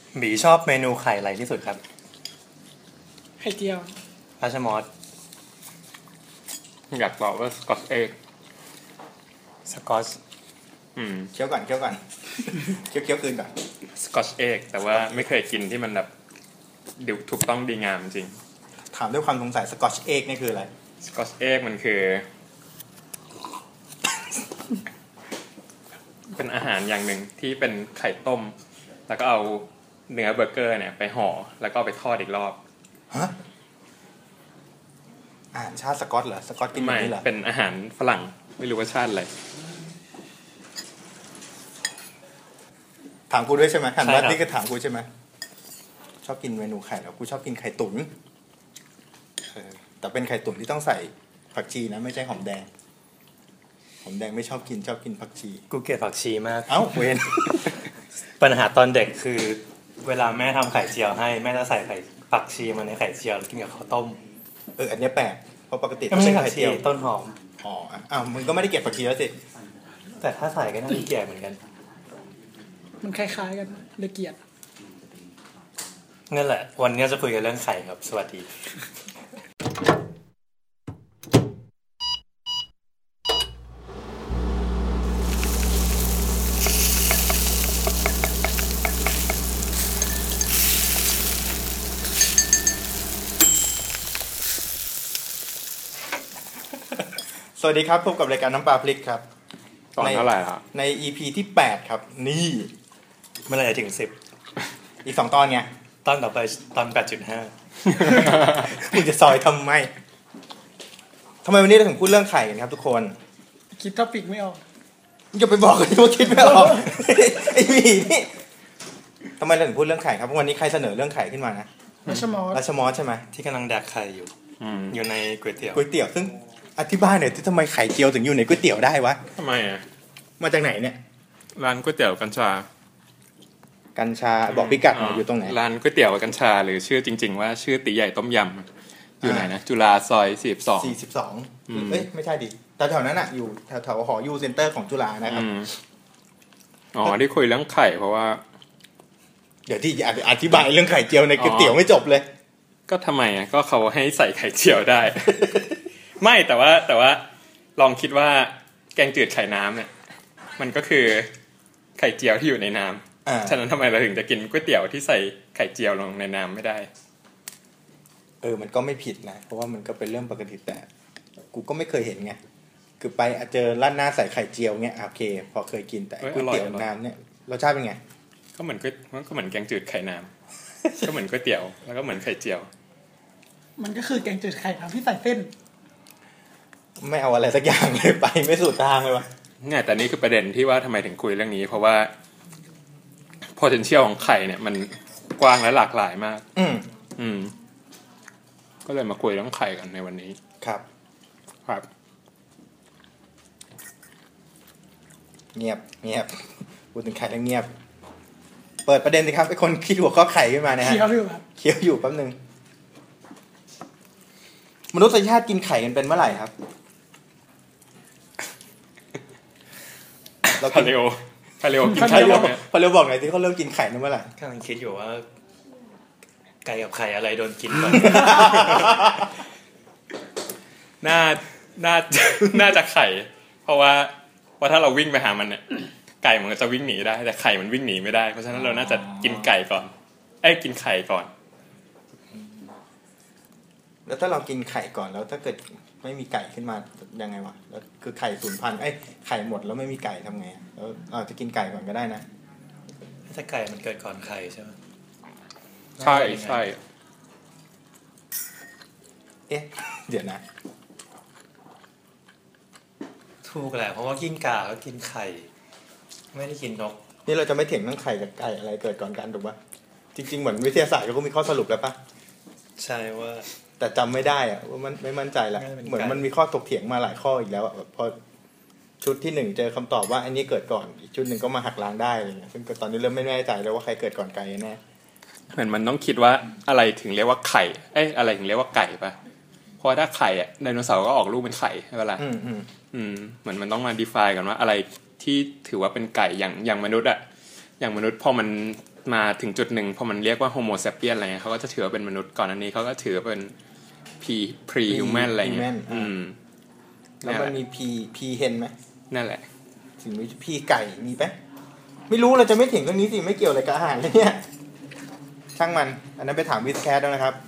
หมีชอบเมนูไข่อะไรที่สุดครับไข่เจียวราชมอสอยากบอกว่าสกอตเอ็กสกอตเคี้ยวก่อนเคี้ยวคืนก่อนสกอตเอ็กแต่ว่าไม่เคยกินที่มันแบบดูถูกต้องดีงามจริงถามด้วยความสงสัยสกอตเอ็กนี่คืออะไรสกอตเอ็กมันคือเป็นอาหารอย่างหนึ่งที่เป็นไข่ต้มแล้วก็เอาเนื้อเบอร์เกอร์เนี่ยไปห่อแล้วก็ไปทอดอีกรอบฮะอาหารชาติสกอตเหรอสกอตกินแบบนี้เหรอเป็นอาหารฝรั่งไม่รู้ว่าชาติอะไรถามกูด้วยใช่ไหมถามว่านี่ก็ถามกูใช่ไหมชอบกินเมนูไข่แล้วกูชอบกินไข่ตุ๋นแต่เป็นไข่ตุ๋นที่ต้องใส่ผักชีนะไม่ใช่หอมแดงไม่ชอบกินผักชีกูเกลียดผักชีมากเอ้าเวนปัญหาตอนเด็กคือเวลาแม่ทำไข่เจียวให้แม่จะใส่ผักชีมาในไข่เจียวแล้วกินกับข้าวต้มอันนี้แปลกเพราะปกติไม่ใช่ไข่เจียวต้นหอมมึงก็ไม่ได้เกลียดผักชีแล้วสิแต่ถ้าใส่ก็น่าจะเกลียดเหมือนกันมันคล้ายๆกันเลยเกลียดนั่นแหละวันนี้จะคุยกันเรื่องไข่ครับสวัสดีสวัสดีครับพบกับรายการน้ำปลาพลิกครับตอนเท่าไหร่ครับใน EP ที่8ครับนี่เมื่อไหร่จะถึง 10อีก2ตอนไงตอนต่อไปตอน 8.5 คุณจะซอยทำไมวันนี้เราถึงพูดเรื่องไข่กันครับทุกคนคิดท็อปิกไม่ออกอย่าไปบอกกันว่าคิดไม่ออกไอ้หมีนี่ทำไมเราถึงพูดเรื่องไข่ครับวันนี้ใครเสนอเรื่องไข่ขึ้นมานะราชมอสใช่ไหมที่กำลังแดกไข่อยู่ในก๋วยเตี๋ยวซึ่งอธิบายหน่อยที่ทำไมไข่เจียวถึงอยู่ในก๋วยเตี๋ยวได้วะทำไมอ่ะมาจากไหนเนี่ยร้านก๋วยเตี๋ยวกัญชาบอกพิกัดหน่อยอยู่ตรงไหนร้านก๋วยเตี๋ยวกัญชาหรือชื่อจริงๆว่าชื่อตีใหญ่ต้มยำอยู่ไหนนะจุฬาซอย 42ไม่ใช่ดิแต่แถวนั้นอ่ะอยู่แถวหอยูเซ็นเตอร์ของจุฬานะครับที่คุยเรื่องไข่เพราะว่าเดี๋ยวที่อธิบายเรื่องไข่เจียวในก๋วยเตี๋ยวไม่จบเลยก็ทำไมอ่ะก็เขาให้ใส่ไข่เจียวได้ ไม่แต่ว่าลองคิดว่าแกงจืดไข่น้ำเนี่ยมันก็คือไข่เจียวที่อยู่ในน้ำฉะนั้นทำไมเราถึงจะกินก๋วยเตี๋ยวที่ใส่ไข่เจียวลงในน้ำไม่ได้มันก็ไม่ผิดนะเพราะว่ามันก็เป็นเรื่องปกติแต่กูก็ไม่เคยเห็นไงคือไปเจอร้านหน้าใส่ไข่เจียวเงี้ยโอเคพอเคยกินแต่ก๋วยเตี๋ยวน้ำเนี่ยรสชาติเป็นไงก็เหมือนแกงจืดไข่น้ำก็เหมือนก๋วยเตี๋ยวแล้วก็เหมือนไข่เจียวมันก็คือแกงจืดไข่น้ำที่ใส่เส้นไม่เอาอะไรสักอย่างเลยไปไม่สุดทางเลยวะเนี่ยแต่นี่คือประเด็นที่ว่าทำไมถึงคุยเรื่องนี้เพราะว่า potential ของไข่เนี่ยมันกว้างและหลากหลายมากก็เลยมาคุยเรื่องไข่กันในวันนี้ครับเงียบพูดถึงไข่แล้วเงียบเปิดประเด็นสิครับไอ้คนคิดหัวข้อไข่ขึ้นมานะฮะเคี้ยวอยู่แป๊บนึงมนุษยชาติกินไข่กันเป็นเมื่อไหร่ครับพาเลโอกินไข่พาเลโอบอกหน่อยที่เขาเริ่มกินไข่เมื่อไหร่กำลังคิดอยู่ว่าไก่กับไข่อะไรโดนกินก่อนน่าจะไข่เพราะว่าถ้าเราวิ่งไปหามันเนี่ยไก่มันก็จะวิ่งหนีได้แต่ไข่มันวิ่งหนีไม่ได้เพราะฉะนั้นเราน่าจะกินไก่ก่อนกินไข่ก่อนแล้วถ้าเรากินไข่ก่อนแล้วถ้าเกิดไม่มีไก่ขึ้นมายังไงวะแล้วคือไข่สูญพันธุ์ไข่หมดแล้วไม่มีไก่ทำไงแล้วเราจะกินไก่ก่อนก็ได้นะถ้าไก่มันเกิดก่อนไข่ใช่ไหมใช่เดี๋ยวนะถูกแหละเพราะว่ากิ้งก่าก็กินไข่ไม่ได้กินนกนี่เราจะไม่เถียงเรื่องไข่กับไก่อะไรเกิดก่อนกันถูกปะจริงๆเหมือนวิทยาศาสตร์เขาก็มีข้อสรุปแล้วปะใช่ว่าแต่จำไม่ได้อะว่ามันไม่มั่นใจแล้วเหมือนมันมีข้อถกเถียงมาหลายข้ออีกแล้วอะพอชุดที่1เจอคำตอบว่าอันนี้เกิดก่อนอีกชุด1ก็มาหักล้างได้อะไรเงี้ยซึ่งตอนนี้เริ่มไม่แน่ใจแล้วว่าใครเกิดก่อนไก่แน่เหมือนมันต้องคิดว่าอะไรถึงเรียกว่าไข่อะไรถึงเรียกว่าไก่ปะเพราะถ้าไข่ไดโนเสาร์ก็ออกลูกเป็นไข่ใช่ปะล่ะเหมือนมันต้องมา define กันว่าอะไรที่ถือว่าเป็นไก่อย่างมนุษย์อะอย่างมนุษย์พอมันมาถึงจุดหนึ่งพอมันเรียกว่าโฮโมเซเปียนอะไรเงี้ยเขาก็จะถือว่าเป็นมนุษย์ก่อนอันนี้เขาก็ถือว่าเป็นพรีฮิวแมนอะไรเงี้ยแล้วมันมีพีเฮนไหมนั่นแหละสิ่งมีพีไก่มีไหมไม่รู้เราจะไม่ถึงเรื่องนี้สิไม่เกี่ยวอะไรกับอาหารเลยเนี่ยช่างมันอันนั้นไปถามวิสแคทด้วยนะครับ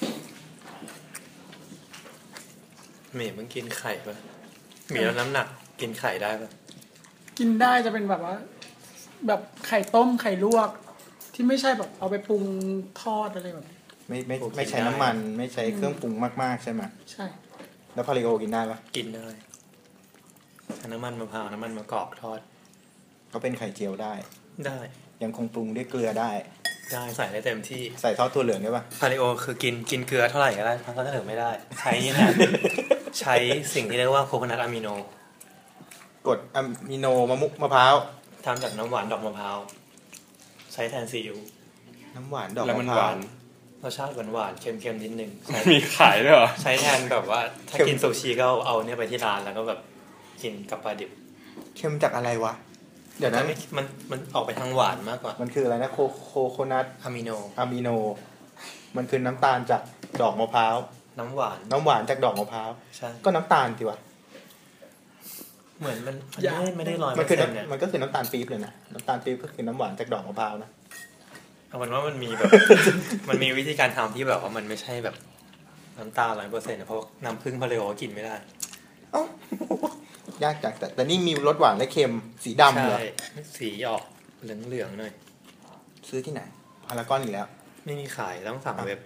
หมีมึงกินไข่ปะหมีแล้วน้ำหนักกินไข่ได้ปะกินได้จะเป็นแบบว่าแบบไข่ต้มไข่ลวกที่ไม่ใช่แบบเอาไปปรุงทอดอะไรแบบไม่ใช้น้ำมันไม่ใช้เครื่องปรุงมากๆใช่ไหมใช่แล้วพาริโอกินได้ปะกินได้ใช้น้ำมันมะพร้าวน้ำมันมะกอกทอดก็เป็นไข่เจียวได้ยังคงปรุงด้วยเกลือได้ใส่ได้เต็มที่ใส่ทอดตัวเหลืองได้ปะพาริโอคือกินเกลือเท่าไหร่ก็ได้ทอดตัวเหลืองไม่ได้ใช้นี่แหละใช้สิ่งที่เรียกว่าโคโคนัทอะมิโนกรดอะมิโนมะพร้าวทำจากน้ำหวานดอกมะพร้าวใช้แทนซีอิ๊วน้ำหวานดอกมะพร้าวรสชาติหวานๆเค็มๆนิดนึงมีขายด้วยเหรอใช้แทนแบบว่าถ้ากินซูชิก็เอาเนี่ยไปที่ร้านแล้วก็แบบกินกับปลาดิบเค็มจากอะไรวะเดี๋ยวนั้นมันออกไปทางหวานมากกว่ามันคืออะไรนะโคโคนัทอะมิโนมันคือน้ำตาลจากดอกมะพร้าวน้ำหวานจากดอกมะพร้าวใช่ก็น้ำตาลสิวะเหมือนมันไม่ได้100% เนี่ยมันก็คือน้ำตาลปี๊บเลยนะน้ำตาลปี๊บก็คือน้ำหวานจากดอกมะพร้าวนะเอาเป็นว่ามันมีแบบ มันมีวิธีการทำที่แบบว่ามันไม่ใช่แบบน้ำตาล 100% เพราะน้ำผึ้งพาเลโอกินไม่ได้ยากจังแต่นี่มีรสหวานและเค็มสีดำเหรอสีออกเหลืองๆหน่อยซื้อที่ไหนพารากอนอีกแล้วไม่มีขายต้องสั่งเว็บ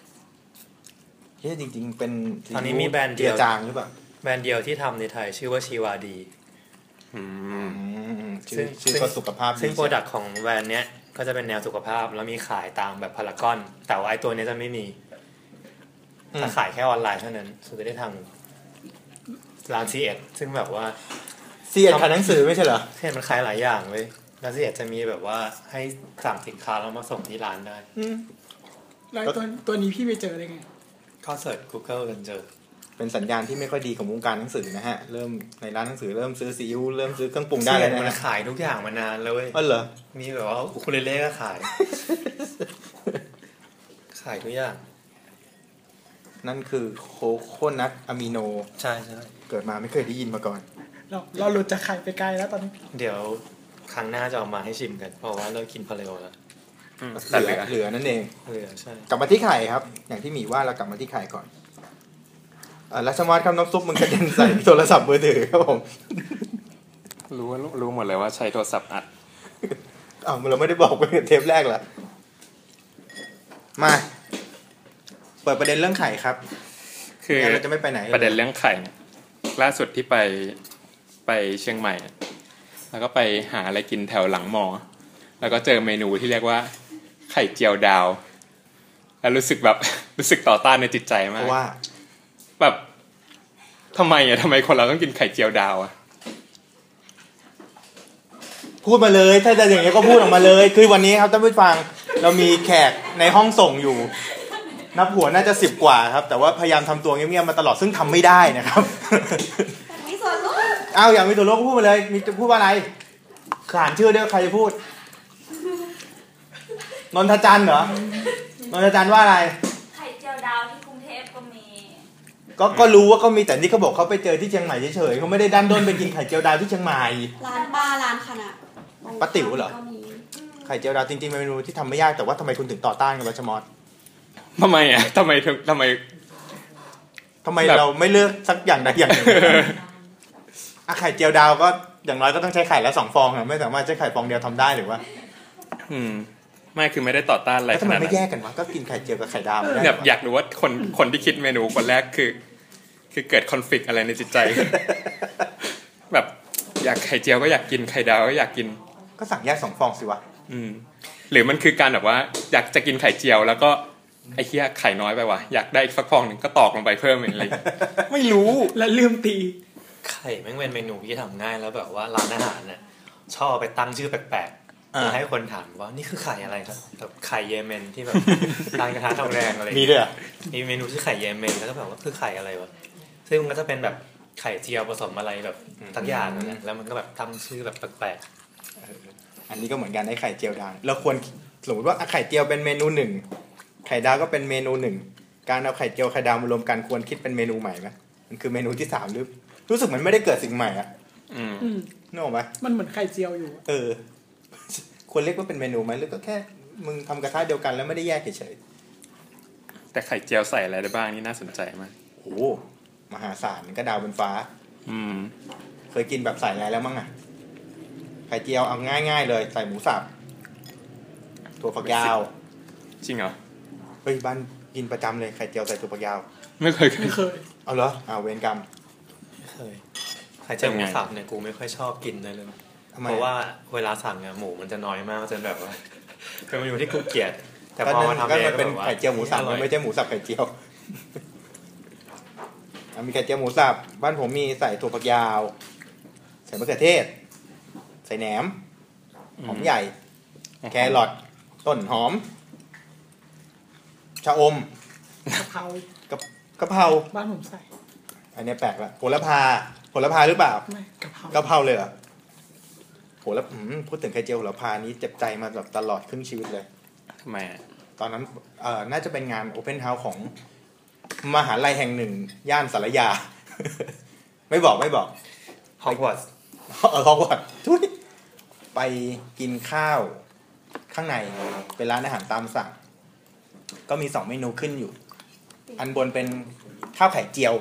จริงๆเป็นตอนนี้มีแบรนด์เดียวจางหรือเปล่าแบรนด์เดียวที่ทำในไทยชื่อว่าชีวาดีชื่อก็สุขภาพซึ่งโปรดักต์ของแบรนด์เนี้ยก็จะเป็นแนวสุขภาพแล้วมีขายตามแบบพารากอนแต่ว่าไอ้ตัวนี้จะไม่มีจะขายแค่ออนไลน์เท่านั้นซื้อได้ทางร้านซีเอ็ดซึ่งแบบว่าซีเอ็ดขายหนังสือไม่ใช่เหรอซีเอ็ดมันขายหลายอย่างเว้ยร้านซีเอ็ดจะมีแบบว่าให้สั่งสินค้าแล้วมาส่งที่ร้านได้แล้วตัวนี้พี่ไปเจอได้ไงก็เสิร์ช Google กันเจอเป็นสัญญาณที่ไม่ค่อยดีของวงการหนังสือนะฮะเริ่มในร้านหนังสือเริ่มซื้อซีอิ๊วเริ่มซื้อเครื่องปรุงได้แล้วนะมันขายทุกอย่างมานานแล้วเว้ยเหรอมีแบบว่าอูคูเลเล่ก็ขายทุกอย่างนั่นคือโคโคนัทอะมิโนใช่เกิดมาไม่เคยได้ยินมาก่อนเราหลุดจากไข่ไปไกลแล้วตอนนี้เดี๋ยวครั้งหน้าจะเอามาให้ชิมกันเพราะว่าเรากินพาเลโอแล้วแต่เหลือนั่นเองใช่กลับมาที่ไข่ครับอย่างที่หมีว่าเรากลับมาที่ไข่ก่อนรัชมาร์ทครับน้ำซุปมันกระเด็นใส่โทรศัพท์มือถือครับผมรู้หมดเลยว่าใช้โทรศัพท์อัดเราไม่ได้บอกไปเทปแรกเหรอมาเปิดประเด็นเรื่องไข่ครับคือเราจะไม่ไปไหนประเด็นเรื่องไข่ล่าสุดที่ไปเชียงใหม่แล้วก็ไปหาอะไรกินแถวหลังมอแล้วก็เจอเมนูที่เรียกว่าไข่เจียวดาวแล้วรู้สึกต่อต้านในจิตใจมากว่าแบบทำไมคนเราต้องกินไข่เจียวดาวอ่ะพูดมาเลยถ้าจะอย่างนี้ก็พูดออกมาเลยคือวันนี้ครับท่านผู้ฟังเรามีแขกในห้องส่งอยู่นับหัวน่าจะ10 กว่าครับแต่ว่าพยายามทำตัวเงียบๆมาตลอดซึ่งทำไม่ได้นะครับมีส่วนร่วมอย่างมีส่วนร่วมพูดมาเลยมีจะพูดว่าอะไรขานชื่อด้วยใครจะพูดนนทจันทร์เหรอนนทจันทร์ว่าอะไรไข่เจียวดาวที่กรุงเทพก็มีก็รู้ว่าเขามีแต่นี่เขาบอกเขาไปเจอที่เชียงใหม่เฉยๆเขาไม่ได้ดันด้นไปกินไข่เจียวดาวที่เชียงใหม่ร้านป้าร้านขนาดป้าติ๋วเหรอไข่เจียวดาวจริงๆเป็นเมนูที่ทำไม่ยากแต่ว่าทำไมคุณถึงต่อต้านกันวะชมอดทำไมเราไม่เลือกสักอย่างใดอย่างหนึ่งไข่เจียวดาวก็อย่างน้อยก็ต้องใช้ไข่ละ2 ฟองไม่สามารถใช้ไข่ฟองเดียวทำได้หรือว่าไม่คือไม่ได้ต่อต้านอะไรทำไมไม่แยกกันวะก็กินไข่เจียวกับไข่ดาวแบบอยากรู้ว่าคนที่คิดเมนูคนแรกคือเกิดคอนฟลิกต์อะไรในจิตใจแบบอยากไข่เจียวก็อยากกินไข่ดาวก็อยากกินก็สั่งแยก2 ฟองสิวะหรือมันคือการแบบว่าอยากจะกินไข่เจียวแล้วก็ไอ้เหี้ยไข่น้อยไปว่ะอยากได้อีกสักฟองนึงก็ตอกลงไปเพิ่มอะไรไม่รู้และลืมตีไข่แม่งเป็นเมนูที่ทำง่ายแล้วแบบว่าร้านอาหารเนี่ยชอบไปตั้งชื่อแปลกๆให้คนถามว่านี่คือไข่อะไรครับแบบไข่เยเมนที่แบบร้านกระทะทองแดงอะไรมีด้วยมีเมนูชื่อไข่เยเมนแล้วก็แบบว่าคือไข่อะไรวะซึ่งมันก็จะเป็นแบบไข่เจียวผสมอะไรแบบทั้งอย่างนั่นแหละแล้วมันก็แบบตั้งชื่อแบบแปลกๆอันนี้ก็เหมือนกันได้ไข่เจียวดาวเราควรสมมติว่าไข่เจียวเป็นเมนูหนึ่งไข่ดาวก็เป็นเมนูหนึ่งการเอาไข่เจียวไข่ดาวมารวมกันควรคิดเป็นเมนูใหม่ไหมมันคือเมนูที่3หรือรู้สึกมันไม่ได้เกิดสิ่งใหม่อะนึกออกไหมมันเหมือนไข่เจียวอยู่ควรเรียกว่าเป็นเมนูไหมหรือก็แค่มึงทำกระทะเดียวกันแล้วไม่ได้แยกเฉยแต่ไข่เจียวใส่อะไรได้บ้างนี่น่าสนใจมากๆโอ้มหาศาลก็ดาวบนฟ้าเคยกินแบบใส่อะไรแล้วมั้งอ่ะไข่เจียวเอาง่ายๆเลยใส่หมูสับถั่วฝักยาวจริงเหรอเฮ้ยบ้านกินประจำเลยไข่เจียวใส่ถั่วฝักยาวไม่เคยเอาเหรอเวรกรรมเคยไข่เจียวหมูสับเนี่ยกูไม่ค่อยชอบกินเลยเพราะว่าเวลาสั่งอะหมูมันจะน้อยมากจนแบบว่าเป็นเมนูที่กูเกลียดแต่พอมาทำเองก็เป็นแบบว่าไข่เจียวหมูสับมันไม่ใช่หมูสับไข่เจียวมีไข่เจียวหมูสับบ้านผมมีใส่ถั่วฝักยาวใส่มะเขือเทศใส่แหนมหอมใหญ่แครอทต้นหอมชะอมกะเพรากะเพราบ้านผมใส่อันนี้แปลกละโหระพาหรือเปล่าไม่กะเพรากะเพราเลยเหรอโหแล้วพูดถึงไข่เจียวโหระพานี้เจ็บใจมาแบบตลอดครึ่งชีวิตเลยทำไมอ่ะตอนนั้นน่าจะเป็นงานโอเพนเฮาส์ของมหาลัยแห่งหนึ่งย่านสารยา ไม่บอกฮอกวอตส์ฮอกวอตส์ทุยไปกินข้าวข้างในเป็นร้านอาหารตามสั่งก็มี2เมนูขึ้นอยู่อันบนเป็นข้าวไข่เจียว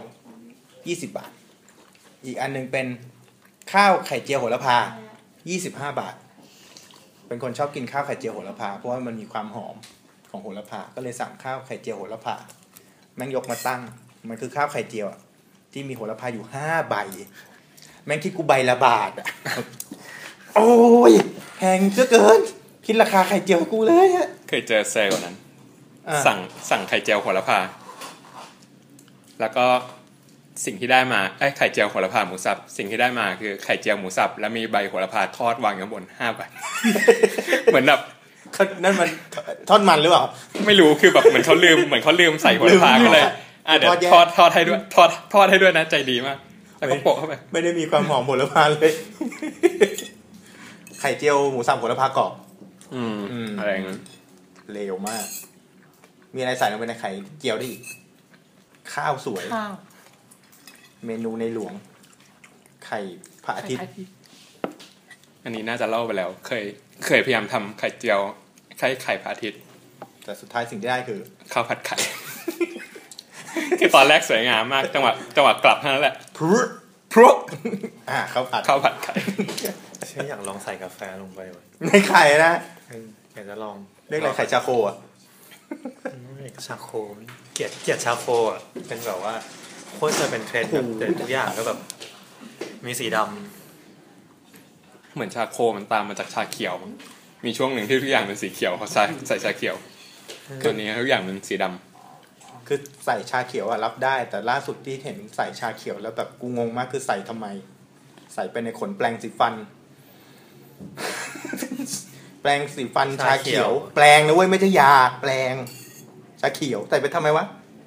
20 บาทอีกอันนึงเป็นข้าวไข่เจียวโหระพา25 บาทเป็นคนชอบกินข้าวไข่เจียวโหระพาเพราะว่ามันมีความหอมของโหระพาก็เลยสั่งข้าวไข่เจียวโหระพาแม่งยกมาตั้งมันคือข้าวไข่เจียวที่มีโหระพาอยู่5 ใบแม่งคิดกูใบละบาทอ่ะ โอ้ยแพงเหลือเกินคิดราคาไข่เจียวกูเลยฮะเคยเจอเซลล์นั้นสั่งไข่เจียวโหระพาแล้วก็สิ่งที่ได้มาไข่เจียวโหระพาหมูสับสิ่งที่ได้มาคือไข่เจียวหมูสับแล้วมีใบโหระพาทอดวางอยู่ข้างบน5 ใบ เหมือนแบบนั่นมันทอดมันหรือเปล่าไม่รู้คือแบบเหมือนเขาลืมใส่โหระพาก็เลยเดี๋ยวทอดให้ด้วยทอดให้ด้วยนะใจดีมากแล้วก็โปะเข้าไปไม่ได้มีความหอมโหระพาเลย ไข่เจียวหมูสับโหระพากรอบอะไรอย่างนั้นเลวมากมีอะไรใส่ลงไปในไข่เจียวได้อีกข้าวสวยเมนูในหลวงไข่พระอาทิตย์อันนี้น่าจะเล่าไปแล้วเคยพยายามทำไข่เจียวไข่พระอาทิตย์แต่สุดท้ายสิ่งที่ได้คือข้าวผัดไข่ คือตอนแรกสวยงามมากจังหวะกลับเท่านั้นแหละพรุข้าวผัดไข่อยากลองใส่กาแฟลงไปในไข่นะอยากจะลองเรียกอะไรไข่ชาโคอ่ะชาโคเกลียดชาโคอ่ะเป็นแบบว่าโคตรจะเป็นเทรนด์แบบทุกอย่างก็แบบมีสีดำเหมือนชาโคมันตามมาจากชาเขียวมีช่วงหนึ่งที่ทุกอย่างเป็นสีเขียวเขาใส่ชาเขียวตัวนี้ทุกอย่างเป็นสีดำคือใส่ชาเขียวอะรับได้แต่ล่าสุดที่เห็นใส่ชาเขียวแล้วแบบกูงงมากคือใส่ทำไมใส่ไปในขนแปรงสีฟัน แปรงสีฟันชาเขียวแปรงนะเว้ยไม่ใช่ยาแปรงชาเขียวใส่ไปทำไมวะ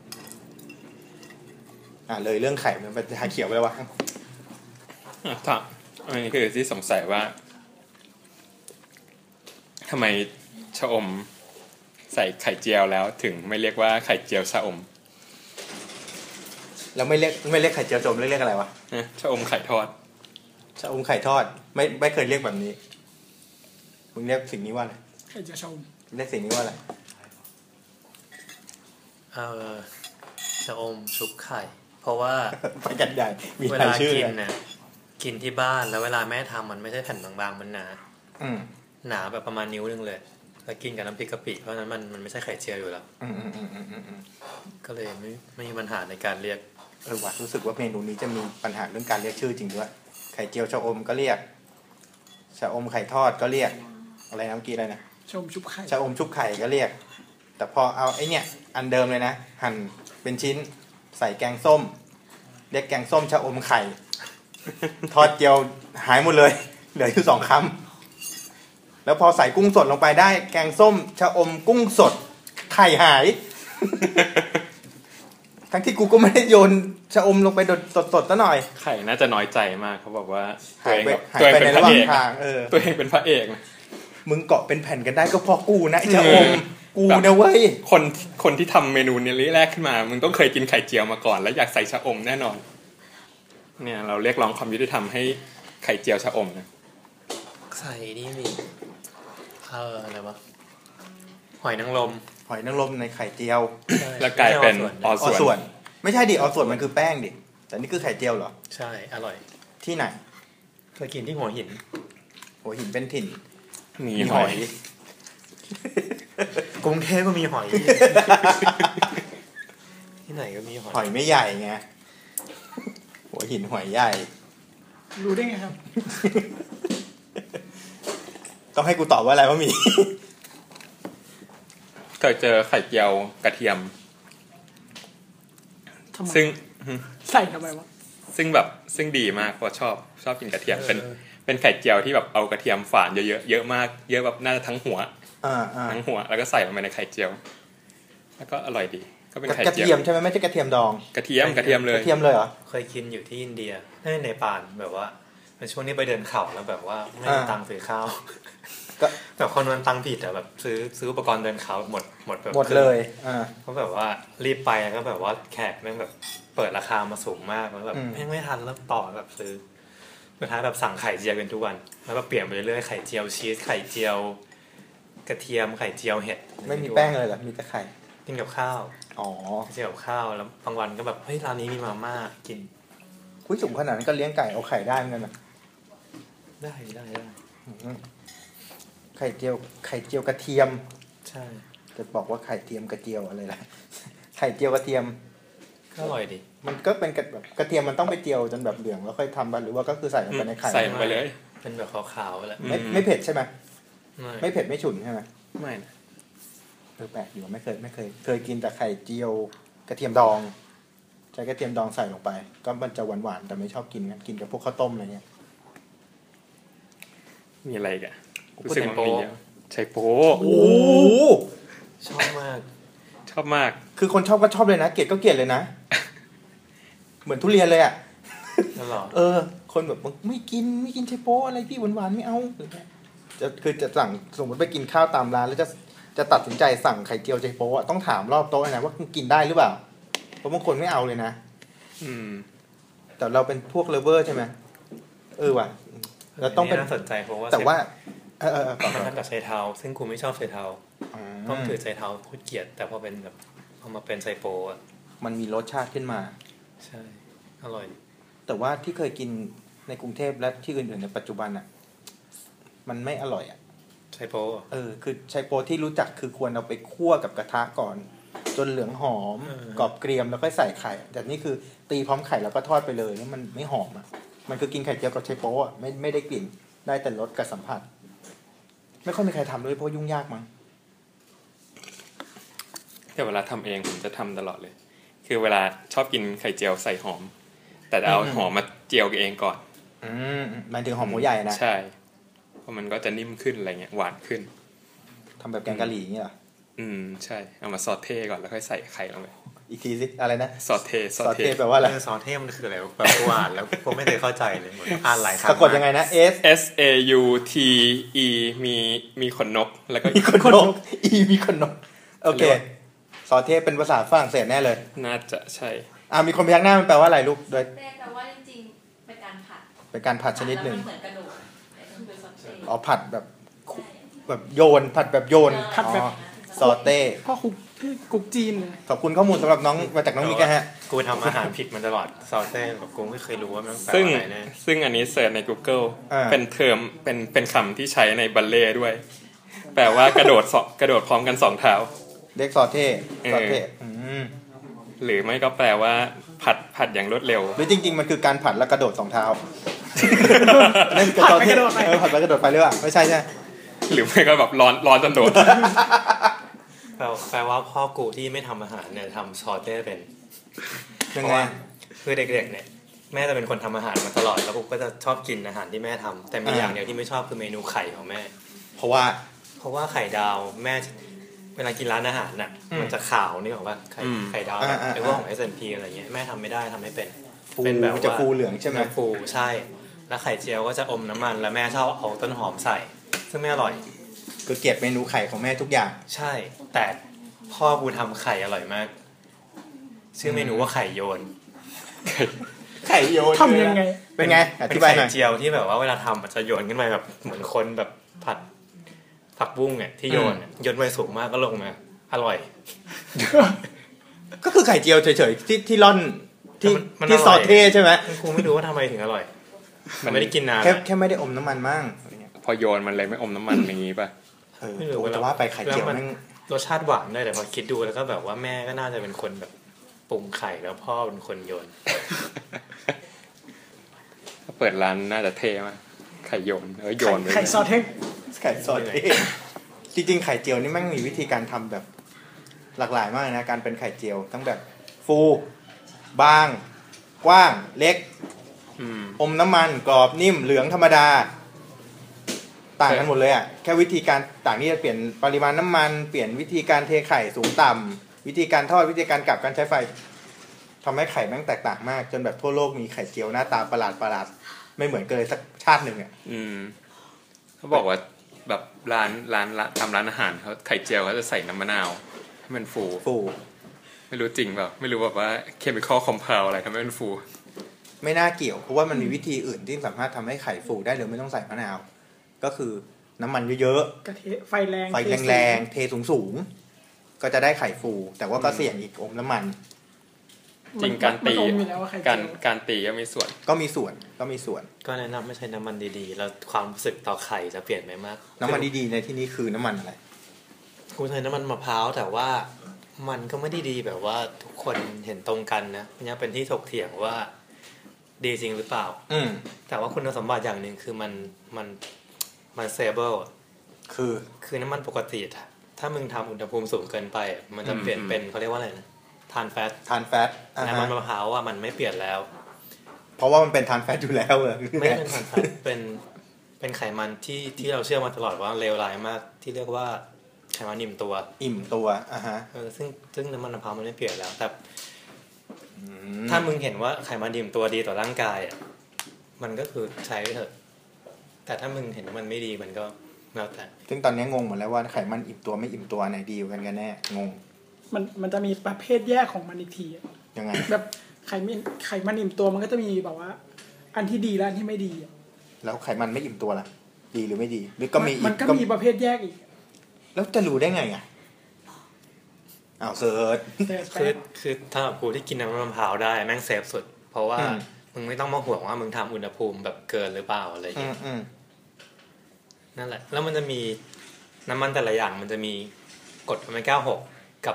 เลยเรื่องไข่มันเป็นชาเขียวไปแล้ววะอันนี้คือที่สงสัยว่าทำไมชะอมใส่ไข่เจียวแล้วถึงไม่เรียกว่าไข่เจียวชะอมแล้วไม่เรียกไข่เจียวชะอมเรียกอะไรวะชะอมไข่ทอดชะอมไข่ทอดไม่เคยเรียกแบบนี้มึงเรียกสิ่งนี้ว่าอะไรไข่เจียวชะอมเรียกสิ่งนี้ว่าอะไรชะอมชุบไข่เพราะว่าไปกันใหญ่เวลากินเนี่ยกินที่บ้านแล้วเวลาแม่ทำมันไม่ใช่แผ่นบางๆมันหนาแบบประมาณนิ้วนึงเลยแล้วกินกับน้ำพริกกะปิเพราะฉะนั้นมันไม่ใช่ไข่เจียวอยู่แล้วก็เลยไม่มีปัญหาในการเรียกว่ะรู้สึกว่าเมนูนี้จะมีปัญหาเรื่องการเรียกชื่อจริงด้วยไข่เจียวชะอมก็เรียกชะอมไข่ทอดก็เรียกอะไรนะเมื่อกี้อะไรนะชะอมชุบไข่ชะอมชุบไข่ก็เรียกแต่พอเอาไอ้เนี่ยอันเดิมเลยนะหั่นเป็นชิ้นใส่แกงส้มเรียกแกงส้มชะอมไข่ทอดเจียวหายหมดเลยเหลืออยู่2 คำแล้วพอใส่กุ้งสดลงไปได้แกงส้มชะอมกุ้งสดไข่หายทั้งที่กูก็ไม่ได้โยนชะอมลงไปสดๆซะหน่อยไข่น่าจะน้อยใจมากเขาบอกว่าตัวเองเป็นพระเอกตัวเองเป็นพระเอกมึงเกาะเป็นแผ่นกันได้ก็เพราะกูนะไอ้ชะอมกูนะเว้ยคนที่ทำเมนูนี้แรกขึ้นมามึงต้องเคยกินไข่เจียวมาก่อนแล้วอยากใส่ชะอมแน่นอนเนี่ยเราเรียกร้องความยุติธรรมให้ไข่เจียวชะอมนะใส่นี่มีอะไรวะหอยนางรมในไข่เจียวแล้วกลายเป็นอส่วนไม่ใช่ดิอส่วนมันคือแป้งดิแต่นี่คือไข่เจียวเหรอใช่อร่อยที่ไหนเคยกินที่หัวหินเป็นถิ่นมีหอยกรุงเทพก็มีหอยที่ไหนก็มีหอยไม่ใหญ่ไงหัวหินหอยใหญ่รู้ได้ไงครับต้องให้กูตอบว่าอะไรว่ามีเคยเจอไข่เจียวกระเทียมซึ่งใส่ทำไมวะซึ่งดีมากเพราะชอบกินกระเทียมเป็นไข่เจียวที่แบบเอากระเทียมฝานเยอะๆเยอะมากเยอะแบบน่าจะทั้งหัวทั้งหัวแล้วก็ใส่ลงไปในไข่เจียวแล้วก็อร่อยดีก็เป็นไข่เจียวกระเทียมใช่ไหมไม่ใช่กระเทียมดองกระเทียมเลยเหรอเคยกินอยู่ที่อินเดียในปานแบบว่าในช่วงนี้ไปเดินเขาแล้วแบบว่าไม่มีตังค์ซื้อข้าวก็แบบคนมันตังค์ผิดอะแบบซื้ออุปกรณ์เดินเขาหมดแบบหมดเลยก็แบบว่ารีบไปแล้วก็แบบว่าแขกแม่งแบบเปิดราคามาสูงมากแล้วแบบแม่งไม่ทันแล้วต่อแบบซื้อสุดท้ายแบบสั่งไข่เจียวกันทุกวันแล้วก็เปลี่ยนไปเรื่อยๆไข่เจียวชีสไข่เจียวกระเทียมไข่เจียวเห็ดไม่มีแป้งเลยเหรอมีแต่ไข่กินกับข้าวเจียวกับข้าวแล้วบางวันก็แบบเฮ้ยร้านนี้มีมาม่ากินคุยสูงขนาดนั้นก็เลี้ยงไก่เอาไข่ได้เหมือนกันนะได้ไข่เจียวกระเทียมใช่จะบอกว่าไข่เทียมกระเจียวอะไรล่ะไข่เจียวกระเทียมก็อร่อยดีมันก็เป็นแบบกระเทียมมันต้องไปเจียวจนแบบเหลืองแล้วค่อยทำบ้างหรือว่าก็คือใส่ลงไปในไข่ใส่ลงไปเลยเป็นแบบขาวๆแหละไม่เผ็ดใช่ไหมไม่เผ็ดไม่ฉุนใช่ไหมไม่แปลกอยู่ไม่เคยกินแต่ไข่เจียวกระเทียมดองใช้กระเทียมดองใส่ลงไปก็มันจะหวานๆแต่ไม่ชอบกินกินกับพวกข้าวต้มอะไรเงี้ยมีอะไรกันรู้สึกว่ามีเยอะไชโป๊โอ้ชอบมากคือคนชอบก็ชอบเลยนะเกลียดก็เกลียดเลยนะเหมือนทุเรียนเลยอ่ะคนแบบไม่กินไชโป๊อะไรพี่หวานๆไม่เอาจะสั่งสมมติไปกินข้าวตามร้านแล้วจะตัดสินใจสั่งไข่เจียวไชโป๊ะต้องถามรอบโต๊ะนะว่ากินได้หรือเปล่าเพราะบางคนไม่เอาเลยนะแต่เราเป็นพวกเลฟเวอร์ใช่ไหมว่ะเราต้องเป็นน่าสนใจเพราะว่าแต่ว่ามันทำกับไชเท้าซึ่งกูไม่ชอบไชเท้าต้องถือไชเท้าพูดเกลียดแต่พอเป็นแบบพอมาเป็นไชโป๊ะมันมีรสชาติขึ้นมาใช่อร่อยแต่ว่าที่เคยกินในกรุงเทพและที่อื่นๆในปัจจุบันอ่ะมันไม่อร่อยอ่ะไชโป๊ะคือไชโป๊ะที่รู้จักคือควรเอาไปคั่วกับกระทะก่อนจนเหลืองหอมกรอบเกรียมแล้วก็ใส่ไข่แต่นี่คือตีพร้อมไข่แล้วก็ทอดไปเลยแล้วมันไม่หอมอ่ะมันคือกินไข่เจียวกับไชโป๊ะไม่ได้กลิ่นได้แต่รสกับสัมผัสไม่ค่อยมีใครทำเลยเพราะยุ่งยากมั้งแต่เวลาทำเองผมจะทำตลอดเลยคือเวลาชอบกินไข่เจียวใส่หอมแต่เอาหอมมาเจียวเองก่อนหมายถึงหอมหัวใหญ่นะใช่เพราะมันก็จะนิ่มขึ้นอะไรเงี้ยหวานขึ้นทำแบบแกงกะหรี่เงี้ยเหรอใช่เอามาซอสเท่ก่อนแล้วค่อยใส่ไข่ลงไปอีกทีสิอะไรนะซอสเท่แปลว่าอะไรซอสเท่มันคืออะไรแบบกูอ่านแล้วกูไม่เคยเข้าใจเลยอ่านหลายครั้งสะกดยังไงนะ S A U T E มีขนนกแล้วก็มีขนนก E มีขนนกโอเคซอสเท่เป็นภาษาฝรั่งเศสแน่เลยน่าจะใช่มีคนพยักหน้ามันแปลว่าอะไรลูกโดยแปลว่าจริงๆเป็นการผัดเป็นการผัดชนิดหนึ่งเหมือนกระโดดผัดแบบโยนผัดแบบโยนผัดแบบซอเต้พ่อคุกจีนขอบคุณข้อมูลสำหรับน้องมาจากน้องมิกฮะกูทำอาหารผิดมันตลอดซอเต้แบบกูไม่เคยรู้ว่ามันแปลว่าอะไรแน่ซึ่งอันนี้เสิร์ชใน Google เป็นเทอมเป็นคำที่ใช้ในบัลเล่ด้วยแปลว่ากระโดดพร้อมกัน2เท้าเรียกซอเต้หรือไม่ก็แปลว่าผัดอย่างรวดเร็วหรือจริงๆมันคือการผัดแล้วกระโดด2เท้านั่นคือซอเต้ผัดแล้วกระโดดไปหรือเปล่าไม่ใช่ใช่หรือไม่ก็แบบร้อนจนโดดแปลว่าพ่อกูที่ไม่ทำอาหารเนี่ยทำซอเต้เป็นยังไงคือเด็กๆเนี่ยแม่จะเป็นคนทำอาหารมาตลอดแล้วกูก็จะชอบกินอาหารที่แม่ทำแต่มีอย่างเดียวที่ไม่ชอบคือเมนูไข่ของแม่เพราะว่าไข่ดาวแม่เวลากินร้านอาหารน่ะมันจะขาวนี่หรอว่าไข่ดาวไอ้พวกของ S&P อะไรเงี้ยแม่ทำไม่ได้ทำไม่เป็นแบบจะฟูเหลืองใช่ไหมฟูใช่แล้วไข่เจียวก็จะอมน้ำมันแล้วแม่ชอบเอาต้นหอมใส่ซึ่งไม่อร่อยก็เกลียดเมนูไข่ของแม่ทุกอย่างใช่แต่พ่อกูทำไข่อร่อยมากชื่อเมนูว่าไข่โยนไข่โยนทำยังไงเป็นไงอธิบายหน่อยไข่เจียวที่แบบว่าเวลาทำมันจะโยนขึ้นไปแบบเหมือนคนแบบผัดผักบุ้งเนี่ยที่โยนไปสูงมากก็ลงมาอร่อยก็คือไข่เจียวเฉยๆที่ร่อนที่ซอเท่ใช่ไหมกูไม่รู้ว่าทำไมถึงอร่อยมันไม่ได้กินนานแค่ไม่ได้อมน้ำมันมั่งพอโยนมันเลยไม่อมน้ำมันอย่างนี้ป่ะไม่รู้แต่ว่าไปไข่เจียวนั่งรสชาติหวานได้แต่พอคิดดูแล้วก็แบบว่าแม่ก็น่าจะเป็นคนแบบปรุงไข่แล้วพ่อเป็นคนโยนถ้าเปิดร้านน่าจะเท่มากไข่โยนโยนไข่ซอสเท่ไข่ซอสเท่จริงๆไข่เจียวนี่มันมีวิธีการทำแบบหลากหลายมากนะการเป็นไข่เจียวทั้งแบบฟูบางกว้างเล็กอมน้ำมันกรอบนิ่มเหลืองธรรมดาต่างกันหมดเลยอ่ะแค่วิธีการต่างที่จะเปลี่ยนปริมาณน้ำมันเปลี่ยนวิธีการเทไข่สูงต่ำวิธีการทอดวิธีการกลับการใช้ไฟทำให้ไข่แม่งแตกต่างมากจนแบบทั่วโลกมีไข่เจียวหน้าตาประหลาดไม่เหมือนกันเลยสักชาติหนึ่งอ่ะเขาบอกว่าแบบร้านทำร้านอาหารเขาไข่เจียวเขาจะใส่น้ำมะนาวให้มันฟูไม่รู้จริงเปล่าไม่รู้แบบว่าเคมีคอลคอมเพลอะไรทำให้มันฟูไม่น่าเกี่ยวเพราะว่ามันมีวิธีอื่นที่สามารถทำให้ไข่ฟูได้โดยไม่ต้องใส่มะนาวก็คือน้ำมันเยอะๆกระเทะไฟแรงเทสูงก็จะได้ไข่ฟูแต่ว่าก็เสี่ยงอีกอมน้ำมันจริงการตีก็มีส่วนก็แนะนำไม่ใช้น้ำมันดีๆแล้วความรู้สึกต่อไข่จะเปลี่ยนไปมากน้ำมันดีๆในที่นี้คือน้ำมันอะไรกูใช้น้ำมันมะพร้าวแต่ว่ามันก็ไม่ได้ดีแบบว่าทุกคนเห็นตรงกันนะยังเป็นที่ถกเถียงว่าดีจริงหรือเปล่าแต่ว่าคุณสมบัติอย่างหนึ่งคือมันเซเบิลคือน้ำมันปกติถ้ามึงทำอุณหภูมิสูงเกินไปมันจะเปลี่ยนเป็นเขาเรียกว่าอะไรนะทานแฟตน้ำมันมะพร้าวมันไม่เปลี่ยนแล้วเพราะว่ามันเป็นทานแฟตอยู่แล้วไม่เป็นทานแฟตเป็นไขมันที่เราเชื่อมาตลอดว่าเลวร้ายมากที่เรียกว่าไขมันอิ่มตัวซึ่งน้ำมันมะพร้าวมันไม่เปลี่ยนแล้วแต่ถ้ามึงเห็นว่าไขมันอิ่มตัวดีต่อร่างกายมันก็คือใช้ไปเถอะแต่ถ้ามึงเห็นว่ามันไม่ดีมันก็แล้วแต่ซึ่งตอนนี้งงหมดแล้วว่าไขมันอิ่มตัวไม่อิ่มตัวไหนดีกันแน่งงมันจะมีประเภทแยกของมันอีกทียังไงแบบไขมันอิ่มตัวมันก็จะมีแบบว่าอันที่ดีและอันที่ไม่ดีแล้วไขมันไม่อิ่มตัวล่ะดีหรือไม่ดีหรือก็มีมันก็มีประเภทแยกอีกแล้วจะรู้ได้ไงเสิร์ชคือถ้ากูที่กินน้ำมันมะพร้าวได้แม่งเซฟสุดเพราะว่ามึงไม่ต้องมาห่วงว่ามึงทำอุณหภูมิแบบเกินหรือเปล่าอะไรอย่างเงี้ยนั่นแหละแล้วมันจะมีน้ำมันแต่ละอย่างมันจะมีกรดโอเมก้า6กับ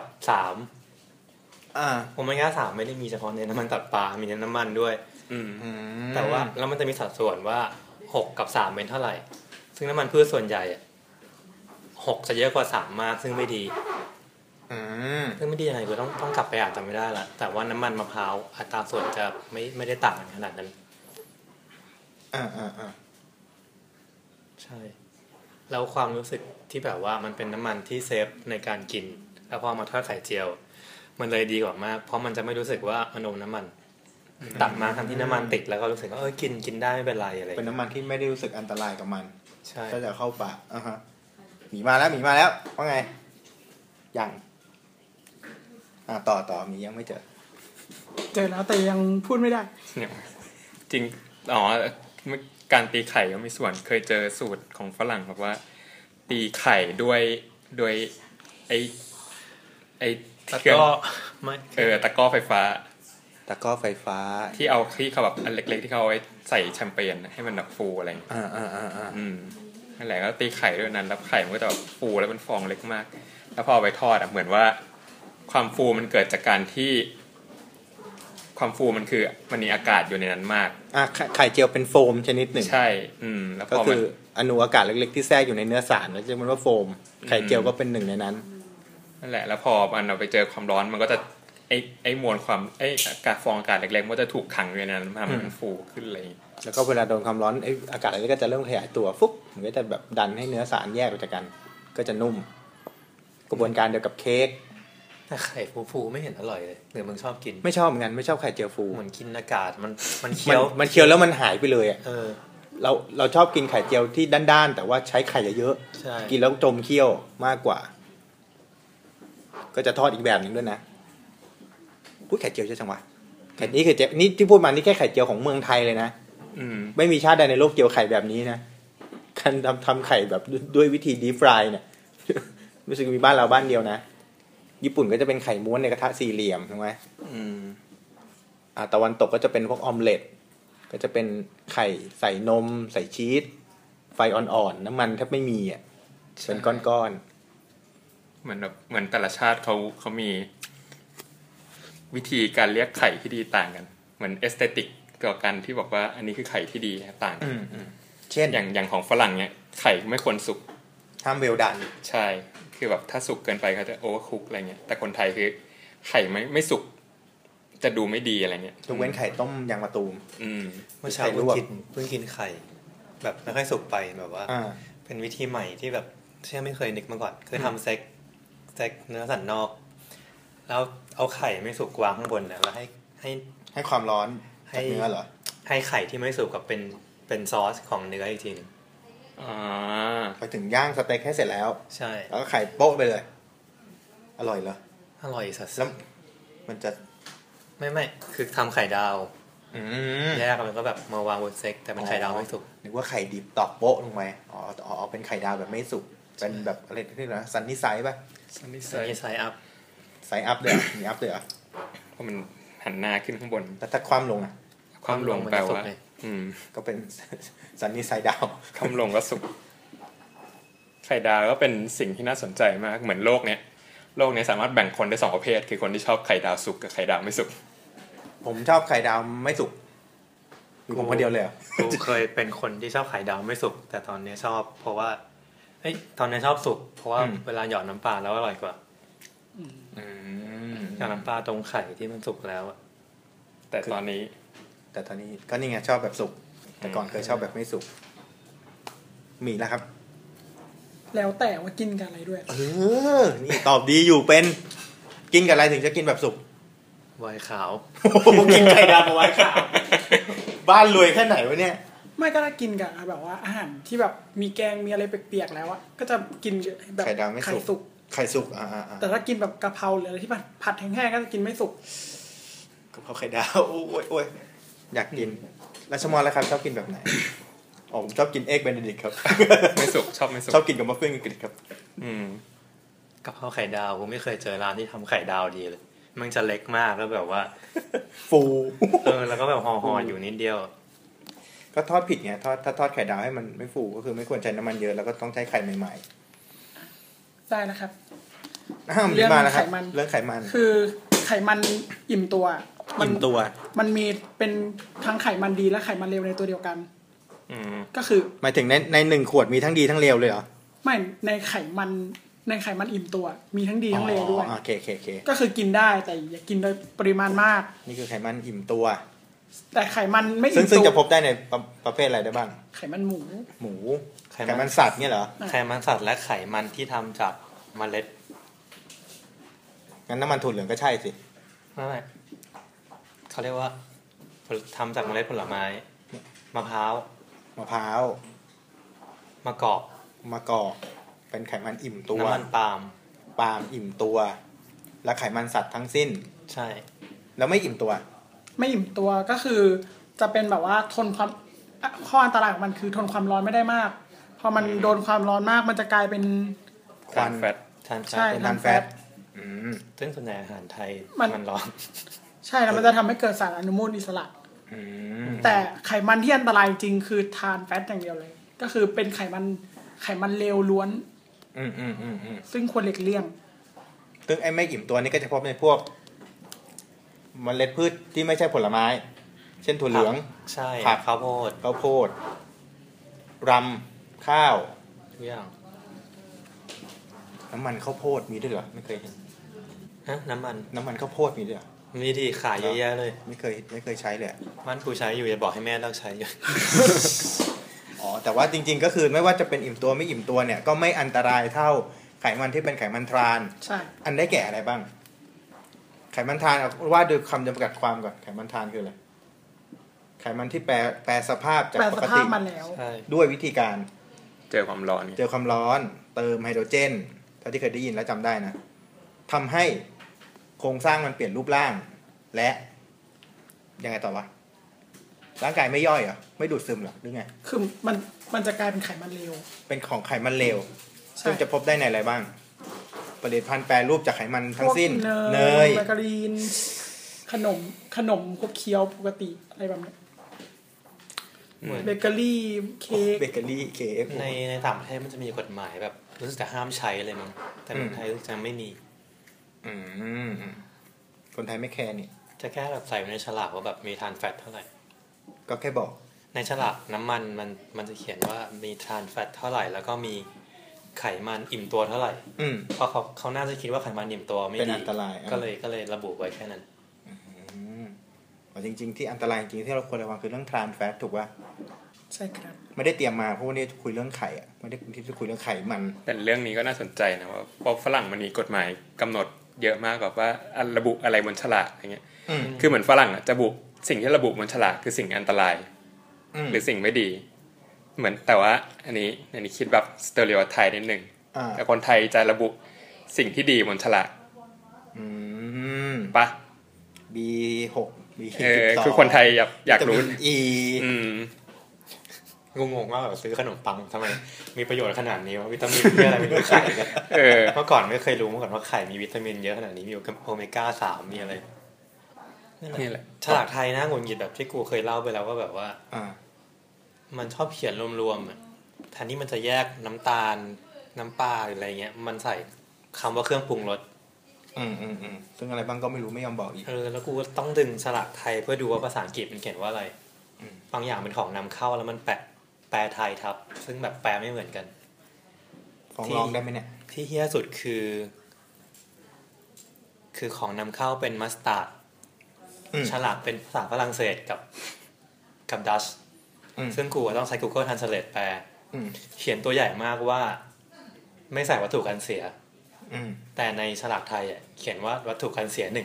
3โอเมก้า3ไม่ได้มีเฉพาะในน้ำมันตับปลามีในน้ำมันด้วยแต่ว่าแล้วมันจะมีสัดส่วนว่า6กับ3เป็นเท่าไหร่ซึ่งน้ำมันพืชส่วนใหญ่6จะเยอะกว่า3มากซึ่งไม่ดีซึ่งไม่ดียังไงกูต้องกลับไปอ่านจำไม่ได้ละแต่ว่าน้ำมันมะพร้าวอัตราส่วนจะไม่ได้ต่างกันขนาดนั้นใช่แล้วความรู้สึกที่แบบว่ามันเป็นน้ำมันที่เซฟในการกินแล้วพอมาทอดไข่เจียวมันเลยดีกว่ามากเพราะมันจะไม่รู้สึกว่ามันอมน้ำมันตัดมาทำที่น้ำมันติดแล้วก็รู้สึกว่ากินได้ไม่เป็นไรอะไรเป็นน้ำมันที่ไม่ได้รู้สึกอันตรายกับมันใช่ก็จะเข้าปากหมีมาแล้วว่าไงยังต่อมียังไม่เจอแล้วแต่ยังพูดไม่ได้จริงการตีไข่ก็มีส่วนเคยเจอสูตรของฝรั่งแบบว่าตีไข่ด้วยไอ้ตะก้อตะก้อไฟฟ้าที่เขาแบบอันเล็กๆที่เขาเอาไว้ใส่แชมเปญให้มันแบบฟูอะไรนั่นแหละก็ตีไข่ด้วยนั้นแล้วไข่มันก็จะแบบฟูแล้วเป็นฟองเล็กมากแล้วพอเอาไปทอดเหมือนว่าความฟูมันเกิดจากการที่ความฟูมันคือมันมีอากาศอยู่ในนั้นมากไข่เจียวเป็นโฟมชนิดหนึ่งใช่แล้วก็คืออนุอากาศเล็กๆที่แทรกอยู่ในเนื้อสารแล้วจะมันว่าโฟมไข่เจียวก็เป็นหนึ่งในนั้นนั่นแหละแล้วพอมันเอาไปเจอความร้อนมันก็จะไอ้มวลความอากาศฟองอากาศเล็กๆมันก็จะถูกขังอยู่ในนั้นทำให้มันฟูขึ้นเลยแล้วก็เวลาโดนความร้อนอากาศอะไรก็จะเริ่มขยายตัวฟุ๊บมันก็จะแบบดันให้เนื้อสารแยกออกจากกันก็จะนุ่มกระบวนการเดียวกับเค้กแต่ไข่ฟูๆไม่เห็นอร่อยเลยหรือมึงชอบกินไม่ชอบเหมือนกันไม่ชอบไข่เจียวฟูเหมือนกินอากาศมันเคี้ยวแล้วมันหายไปเลยเราชอบกินไข่เจียวที่ด้านๆแต่ว่าใช้ไข่เยอะใช่ๆกินแล้วจมเคี่ยวมากกว่า ก็จะทอดอีกแบบหนึ่งด้วยนะพูดไข่เจียวเยอะจังวะไข่นี่คือนี่ที่พูดมานี่แค่ไข่เจียวของเมืองไทยเลยนะไม่มีชาติใดในโลกเจียวไข่แบบนี้นะการทำไข่แบบด้วยวิธีดีฟรายเนี่ยรู้สึกมีบ้านเราบ้านเดียวนะญี่ปุ่นก็จะเป็นไข่ม้วนในกระทะสี่เหลี่ยมถูกไหมตะวันตกก็จะเป็นพวกออมเล็ตก็จะเป็นไข่ใส่นมใส่ชีสไฟอ่อนๆน้ำมันแทบไม่มีอ่ะเป็นก้อนๆเหมือนแต่ละชาติเขามีวิธีการเรียกไข่ที่ดีต่างกันเหมือนเอสเตติกต่อกันที่บอกว่าอันนี้คือไข่ที่ดีต่างกันเช่นอย่างของฝรั่งเนี่ยไข่ไม่ควรสุกห้ามเวลดันใช่คือแบบถ้าสุกเกินไปเขาจะโอเวอร์คุกอะไรเงี้ยแต่คนไทยคือไข่ไม่สุกจะดูไม่ดีอะไรเงี้ยยกเว้นไข่ต้มยางมะตูมเมื่อเช้าเพิ่งกินไข่แบบไม่ค่อยสุกไปแบบว่าเป็นวิธีใหม่ที่แบบเชื่อไม่เคยนึกมาก่อนคือทำเซ็กเนื้อสันนอกแล้วเอาไข่ไม่สุกวางข้างบนนะแล้วให้ความร้อนจากเนื้อเหรอให้ไข่ที่ไม่สุกกับเป็นซอสของเนื้ออีกทีนึงไปถึงย่างสเต็กให้เสร็จแล้วใช่แล้วก็ไข่โป๊ะไปเลยอร่อยเหรออร่อยสัสแล้วมันจะไม่คือทำไข่ดาวแยกแล้วก็แบบมาวางบนเซ็กแต่มันไข่ดาวไม่สุกนึกว่าไข่ดิบตอกโป๊ะลงไปอ๋อเป็นไข่ดาวแบบไม่สุกเป็นแบบอะไรที่นะซันนี่ไซส์ป่ะซันนี่ไซส์อัพไซส์อัพเลยมีอัพเลยเพราะมันหันหน้าขึ้นข้างบนแต่ถ้าคว่ำลงความลงแปลว่าก็เป็นซันนี่ไซด์ดาวความลงก็สุกไข่ดาวก็เป็นสิ่งที่น่าสนใจมากเหมือนโลกเนี้ยสามารถแบ่งคนได้2ประเภทคือคนที่ชอบไข่ดาวสุกกับไข่ดาวไม่สุกผมชอบไข่ดาวไม่สุกอยู่ผมคนเดียวเลยกูเคยเป็นคนที่ชอบไข่ดาวไม่สุกแต่ตอนนี้ชอบเพราะว่าตอนนี้ชอบสุกเพราะว่าเวลาหยอดน้ำปลาแล้วอร่อยกว่าหยอดน้ำปลาตรงไข่ที่มันสุกแล้วแต่ตอนนี้ก็นี่ไงชอบแบบสุกแต่ก่อนเคยชอบแบบไม่สุกมีแล้วครับแล้วแต่ว่ากินกับอะไรด้วยนี่ตอบดีอยู่เป็นกินกับอะไรถึงจะกินแบบสุกไวน์ขาวกินไข่ดาวกับไวน์ขาวบ้านรวยแค่ไหนวะเนี่ยไม่ก็ถ้ากินกับแบบว่าอาหารที่แบบมีแกงมีอะไรเปียกๆแล้วอะก็จะกินแบบไข่สุกแต่ถ้ากินแบบกะเพราหรืออะไรที่ผัดแห้งๆก็จะกินไม่สุกกะเพราไข่ดาวโอ้ยอยากกินแล้วชมอแล้วครับชอบกินแบบไหนผมชอบกินเอ็กเบเนดิกครับไม่สุกชอบกินกับมัฟฟินอังกฤษครับกะเพราไข่ดาวผมไม่เคยเจอร้านที่ทำไข่ดาวดีเลยมันจะเล็กมากแล้วแบบว่าฟูแล้วก็แบบห่อๆอยู่นิดเดียวก็ทอดผิดไงถ้าทอดไข่ดาวให้มันไม่ฟูก็คือไม่ควรใช้น้ำมันเยอะแล้วก็ต้องใช้ไข่ใหม่ๆได้นะครับเรื่องไขมันคือไขมันอิ่มตัวมันมีเป็นทั้งไขมันดีและไขมันเลวในตัวเดียวกันก็คือหมายถึงใน1ขวดมีทั้งดีทั้งเลวเลยเหรอไม่ในไขมันอิ่มตัวมีทั้งดีทั้งเลวด้วยโอเคก็คือกินได้แต่อย่ากินโดยปริมาณมากนี่คือไขมันอิ่มตัวแต่ไขมันไม่อิ่มตัวซึ่งจะพบได้ในประเภทอะไรได้บ้างไขมันหมูไขมันสัตว์เนี่ยเหรอไขมันสัตว์และไขมันที่ทำจากเมล็ดงั้นน้ำมันถั่วเหลืองก็ใช่สิไม่เขาเรียกว่าทำจากเมล็ดผลไม้มะพร้าวมะกอกเป็นไขมันอิ่มตัวน้ำมันปาล์มอิ่มตัวและไขมันสัตว์ทั้งสิ้นใช่แล้วไม่อิ่มตัวก็คือจะเป็นแบบว่าทนความข้ออันตรายของมันคือทนความร้อนไม่ได้มากพอมันโดนความร้อนมากมันจะกลายเป็นควันแฟตใช่ทานแฟตซึ่งส่วนใหญ่อาหารไทยมันร้อนใช่แล้วมันจะทำให้เกิดสารอนุมูลอิสระแต่ไขมันที่อันตรายจริงคือทานแฟตอย่างเดียวเลยก็คือเป็นไขมันเลวล้วนซึ่งควรหลีกเลี่ยงซึ่งไอ้ไม่อิ่มตัวนี้ก็จะพบในพวกเมล็ดพืชที่ไม่ใช่ผลไม้เช่นถั่วเหลืองใช่ผักข้าวโพดรำข้าวทุกอย่างน้ำมันข้าวโพดมีด้วยเหรอไม่เคยเห็นน้ำมันข้าวโพดมีด้วยเหรอมีดีขายเยอะแยะเลยไม่เคยใช้เลยมันกูใช้อยู่จะบอกให้แม่เลิกใช้อยู่แต่ว่าจริงๆก็คือไม่ว่าจะเป็นอิ่มตัวไม่อิ่มตัวเนี่ยก็ไม่อันตรายเท่าไขมันที่เป็นไขมันทรานใช่อันได้แก่อะไรบ้างไขมันทรานว่าโดยคำจำกัดความก่อนไขมันทรานคืออะไรไขมันที่แปรสภาพจากแปลปสกภาติพมาแล้วใช่ด้วยวิธีการเจอความร้อนเนี่ยเจอความร้อนเติมไฮโดรเจนเท่าที่เคยได้ยินแล้วจำได้นะทำให้โครงสร้างมันเปลี่ยนรูปร่าง และยังไงต่อวะร่างกายไม่ย่อยเหรอไม่ดูดซึมเหรอหรือไงคือมันจะกลายเป็นไขมันเลวเป็นของไขมันเลวใช่ซึ่งจะพบได้ในอะไรบ้างผลิตภัณฑ์แปรรูปจากไขมันทั้งสิ้นพวกเนยมาการีนขนมพวกเคี้ยวปกติอะไรแบบนี้เหมือนเบเกอรี่เค้กเบเกอรี่เค้กในต่างประเทศมันจะมีกฎหมายแบบรู้สึกจะห้ามใช้เลยมั้งแต่เมืองไทยรู้สึกจะไม่มีอืมคนไทยไม่แคร์นี่จะแค่แบบใส่ไว้ในฉลากว่าแบบมีทรานแฟตเท่าไหร่ก็แค่บอกในฉลากน้ำมันมันจะเขียนว่ามีทรานแฟตเท่าไหร่แล้วก็มีไขมันอิ่มตัวเท่าไหร่อืมเพราะเขาน่าจะคิดว่าไขมันอิ่มตัวไม่เป็นดีอันตรายก็เลยระบุไว้แค่นั้นจริงๆที่อันตรายจริงๆที่เราควรระวังคือเรื่องทรานแฟตถูกป่ะใช่ครับไม่ได้เตรียมมาเพราะวันนี้คุยเรื่องไข่อะไม่ได้ที่จะคุยเรื่องไข่มันแต่เรื่องนี้ก็น่าสนใจนะว่าเพราะฝรั่งมันมีกฎหมายกำหนดเยอะมากแบบว่าระบุอะไรบนฉลากอย่างเงี้ยอืมคือเหมือนฝรั่งอ่ะจะบุสิ่งที่ระบุบนฉลากคือสิ่งอันตราย หรือสิ่งไม่ดี เหมือนแต่ว่าอันนี้คิดแบบสเตอริโอไทป์นิดนึง แต่คนไทยจะระบุสิ่งที่ดีบนฉลาก ปะ B6 B12 คือคนไทยอยากรู้วิตามิน E งงๆว่าแบบซื้อขนมปังทำไมมีประโยชน์ขนาดนี้ว่าวิตามินเยอะอะไรเป็นไข่เนี่ยเมื่อก่อนไม่เคยรู้มาก่อนว่าไข่มีวิตามินเยอะขนาดนี้มีโอเมก้า3มีอะไรนี่แหละฉลากไทยนะหงุดหงิดแบบที่กูเคยเล่าไปแล้วว่าแบบว่ามันชอบเขียนรวมๆแทนที่มันจะแยกน้ำตาลน้ำปลาหรืออะไรเงี้ยมันใส่คำว่าเครื่องปรุงรสซึ่งอะไรบ้างก็ไม่รู้ไม่ยอมบอกอีกแล้วกูก็ต้องดึงฉลากไทยเพื่อดูว่าภาษาอังกฤษมันเขียนว่าอะไรบางอย่างเป็นของนำเข้าแล้วมันแปลไทยทับซึ่งแบบแปลไม่เหมือนกันฟ้องร้องได้ไหมเนี่ยที่เฮี้ยสุดคือของนำเข้าเป็นมัสตาร์ดฉลากเป็นภาษาฝรั่งเศสกับดัชซึ่งกูต้องใช้ Google Translate แปลเขียนตัวใหญ่มากว่าไม่ใส่วัตถุกันเสียแต่ในฉลากไทยเขียนว่าวัตถุกันเสีย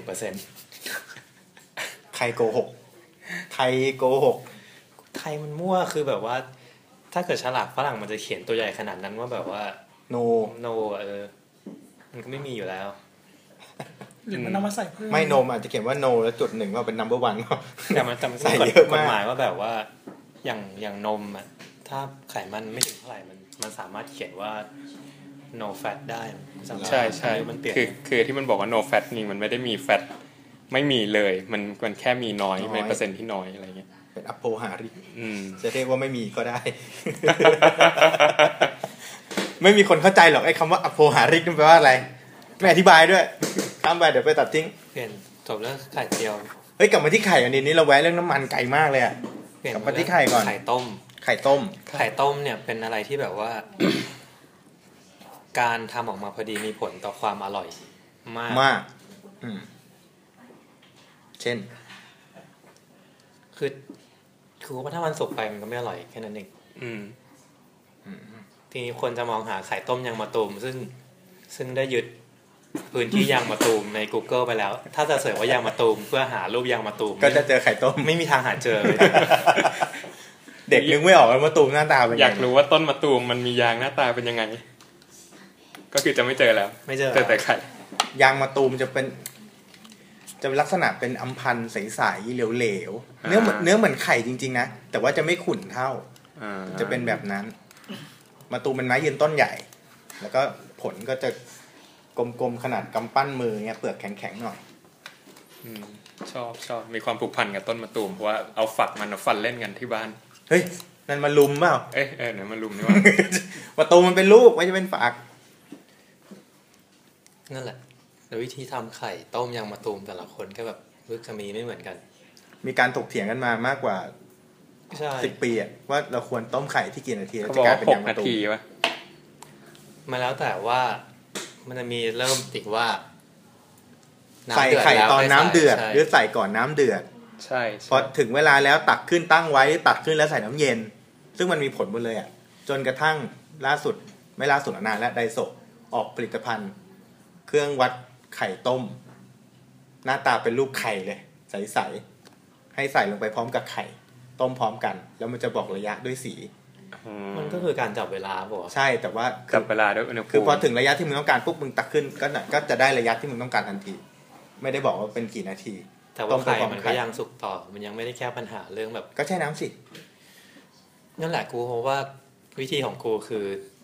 1% ใครโกหกไทยโกหกไทยมันมั่วคือแบบว่าถ้าเกิดฉลากฝรั่งมันจะเขียนตัวใหญ่ขนาดนั้นว่าแบบว่า no มันก็ไม่มีอยู่แล้วหรือมันเอามาใส่เพิ่มไม่โนมอาจจะเขียนว่า no แล้วจุดหนึ่งว่าเป็น number one แต่มันใส่เยอะมากกฎหมายว่าแบบว่าอย่างนมถ้าไขมันไม่ถึงเท่าไหร่มันสามารถเขียนว่า no fat ได้ใช่มันเปลี่ยนคือที่มันบอกว่า no fat นี่มันไม่ได้มี fat ไม่มีเลยมันแค่มีน้อยในเปอร์เซ็นต์ที่น้อยอะไรเงี้ยเป็นอโปหาริกจะเรียกว่าไม่มีก็ได้ ไม่มีคนเข้าใจหรอกไอ้คำว่าอโปหาริกมันแปลว่าอะไรไม่อธิบายด้วยข้ามไปเดี๋ยวไปตัดทิ้งเปลี่ยนจบเรื่องไข่เจียวเฮ้ยกลับมาที่ไข่อันนี้เราแวะเรื่องน้ำมันไก่มากเลยอ่ะกลับมาที่ไข่ก่อนไข่ต้มเนี่ยเป็นอะไรที่แบบว่า การทำออกมาพอดีมีผลต่อความอร่อยมากเช่นคือว่าถ้ามันสุกไปมันก็ไม่อร่อยแค่นั้นเองทีนี้คนจะมองหาไข่ต้มยางมะตูมซึ่งได้ยึดพื้นที่ยางมะตูมใน Google ไปแล้ว ถ้าจะเสิร์ชว่ายางมะตูมเพื่อหารูปยางมะตูมก็จะเจอไข่ต้มไม่มีทางหาเจอเลยเด็กนึกไม่ออกว่ามะตูมหน้าตาเป็นยังไงอยากรู้ว่าต้นมะตูมมันมียางหน้าตาเป็นยังไงก็คือจะไม่เจอแล้วไม่เจอแต่ไข่ยางมะตูมจะลักษณะเป็นอัมพันธ์ใสๆเหลวๆเนื้อเหมือนไข่จริงๆนะแต่ว่าจะไม่ขุ่นเท่าจะเป็นแบบนั้นมะตูมเป็นไม้ยืนต้นใหญ่แล้วก็ผลก็จะกลมๆขนาดกำปั้นมือเงี้ยเปลือกแข็งๆหน่อยชอบมีความผูกพันกับต้นมะตูมเพราะว่าเอาฝักมันฟันเล่นกันที่บ้านเฮ้ยนั่นมาลุมเปล่านั่นมาลุมนี่ว่ามะตูมมันเป็นลูกไม่ใช่เป็นฝักนั่นแหละแล้ววิธีทำไข่ต้มยางมะตูมแต่ละคนก็แบบรู้จะมีไม่เหมือนกันมีการถกเถียงกันมามากกว่า10 ปีว่าเราควรต้มไข่ที่กี่นาทีจะกลายเป็นยางมะตูมมาแล้วแต่ว่ามันจะมีเริ่มติดว่าใส่ไข่ตอนน้ำเดือดหรือใส่ก่อนน้ำเดือดใช่พอถึงเวลาแล้วตักขึ้นตั้งไว้ตักขึ้นแล้วใส่น้ำเย็นซึ่งมันมีผลหมดเลยจนกระทั่งล่าสุดนานและไดโซะออกผลิตภัณฑ์เครื่องวัดไข่ต้มหน้าตาเป็นรูปไข่เลยใสๆให้ใส่ลงไปพร้อมกับไข่ต้มพร้อมกัน แล้วมันจะบอกระยะด้วยสีมันก็คือการจับเวลาป่ะใช่แต่ว่าจับเวลาด้วยอุณหภูมิคือพอถึงระยะที่มึงต้องการปุ๊บมึงตักขึ้นก็จะได้ระยะที่มึงต้องการทันทีไม่ได้บอกว่าเป็นกี่นาทีแต่ว่าไข่มันก็ยังสุกต่อมันยังไม่ได้แก้ปัญหาเรื่องแบบก็แช่น้ำสินั่นแหละกูเพราะว่าวิธีของกูคือ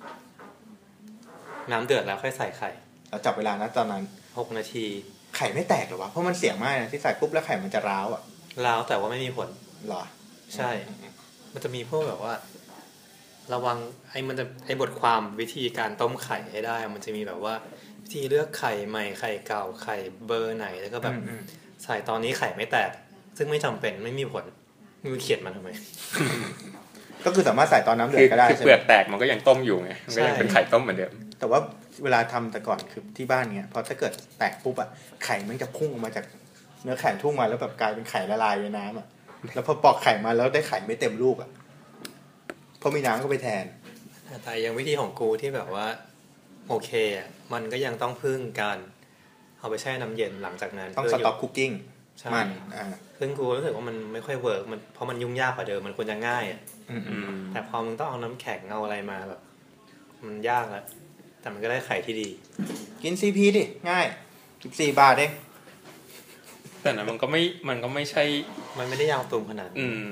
น้ำเดือดแล้วค่อยใส่ไข่เราจับเวลานะตอนนั้น 6 นาทีไข่ไม่แตกหรอวะเพราะมันเสี่ยงมากนะที่ใส่ปุ๊บแล้วไข่มันจะร้าวอ่ะร้าวแต่ว่าไม่มีผลหรอใช่มันจะมีพวกแบบว่าระวังมันจะบทความวิธีการต้มไข่ให้ได้มันจะมีแบบว่าวิธีเลือกไข่ใหม่ไข่เก่าไข่เบอร์ไหนแล้วก็แบบใส่ตอนนี้ไข่ไม่แตกซึ่งไม่จำเป็นไม่มีผลมึงเขียนมันทำไมก็คือสามารถใส่ตอนน้ำเดือดก็ได้คือเปลือกแตกมันก็ยังต้มอยู่ไงมันก็ยังเป็นไข่ต้มเหมือนเดิมแต่ว่าเวลาทำแต่ก่อนคือที่บ้านเนี้ยพอถ้าเกิดแตกปุ๊บอะไข่มันจะพุ่งออกมาจากเนื้อไข่ทุ่งมาแล้วแบบกลายเป็นไข่ละลายในน้ำอะแล้วพอปอกไข่มาแล้วได้ไข่ไม่เต็มลูกอะเพราะมีน้ำก็ไปแทนแต่ยังวิธีของกูที่แบบว่าโอเคอะมันก็ยังต้องพึ่งการเอาไปแช่น้ำเย็นหลังจากนั้นต้องสต็อกคุกกิ้งมันซึ่งกูรู้สึกว่ามันไม่ค่อยเวิร์กมันเพราะมันยุ่งยากกว่าเดิมมันควรจะง่ายอ่ะแต่พอมึงต้องเอาน้ำแข็งเอาอะไรมาแบบมันยากแล้วแต่มันก็ได้ไข่ที่ดีกิน CP ดิง่าย14 บาทเองแต่นั้นมันก็ไม่ใช่มันไม่ได้ยาวตุ่มขนาด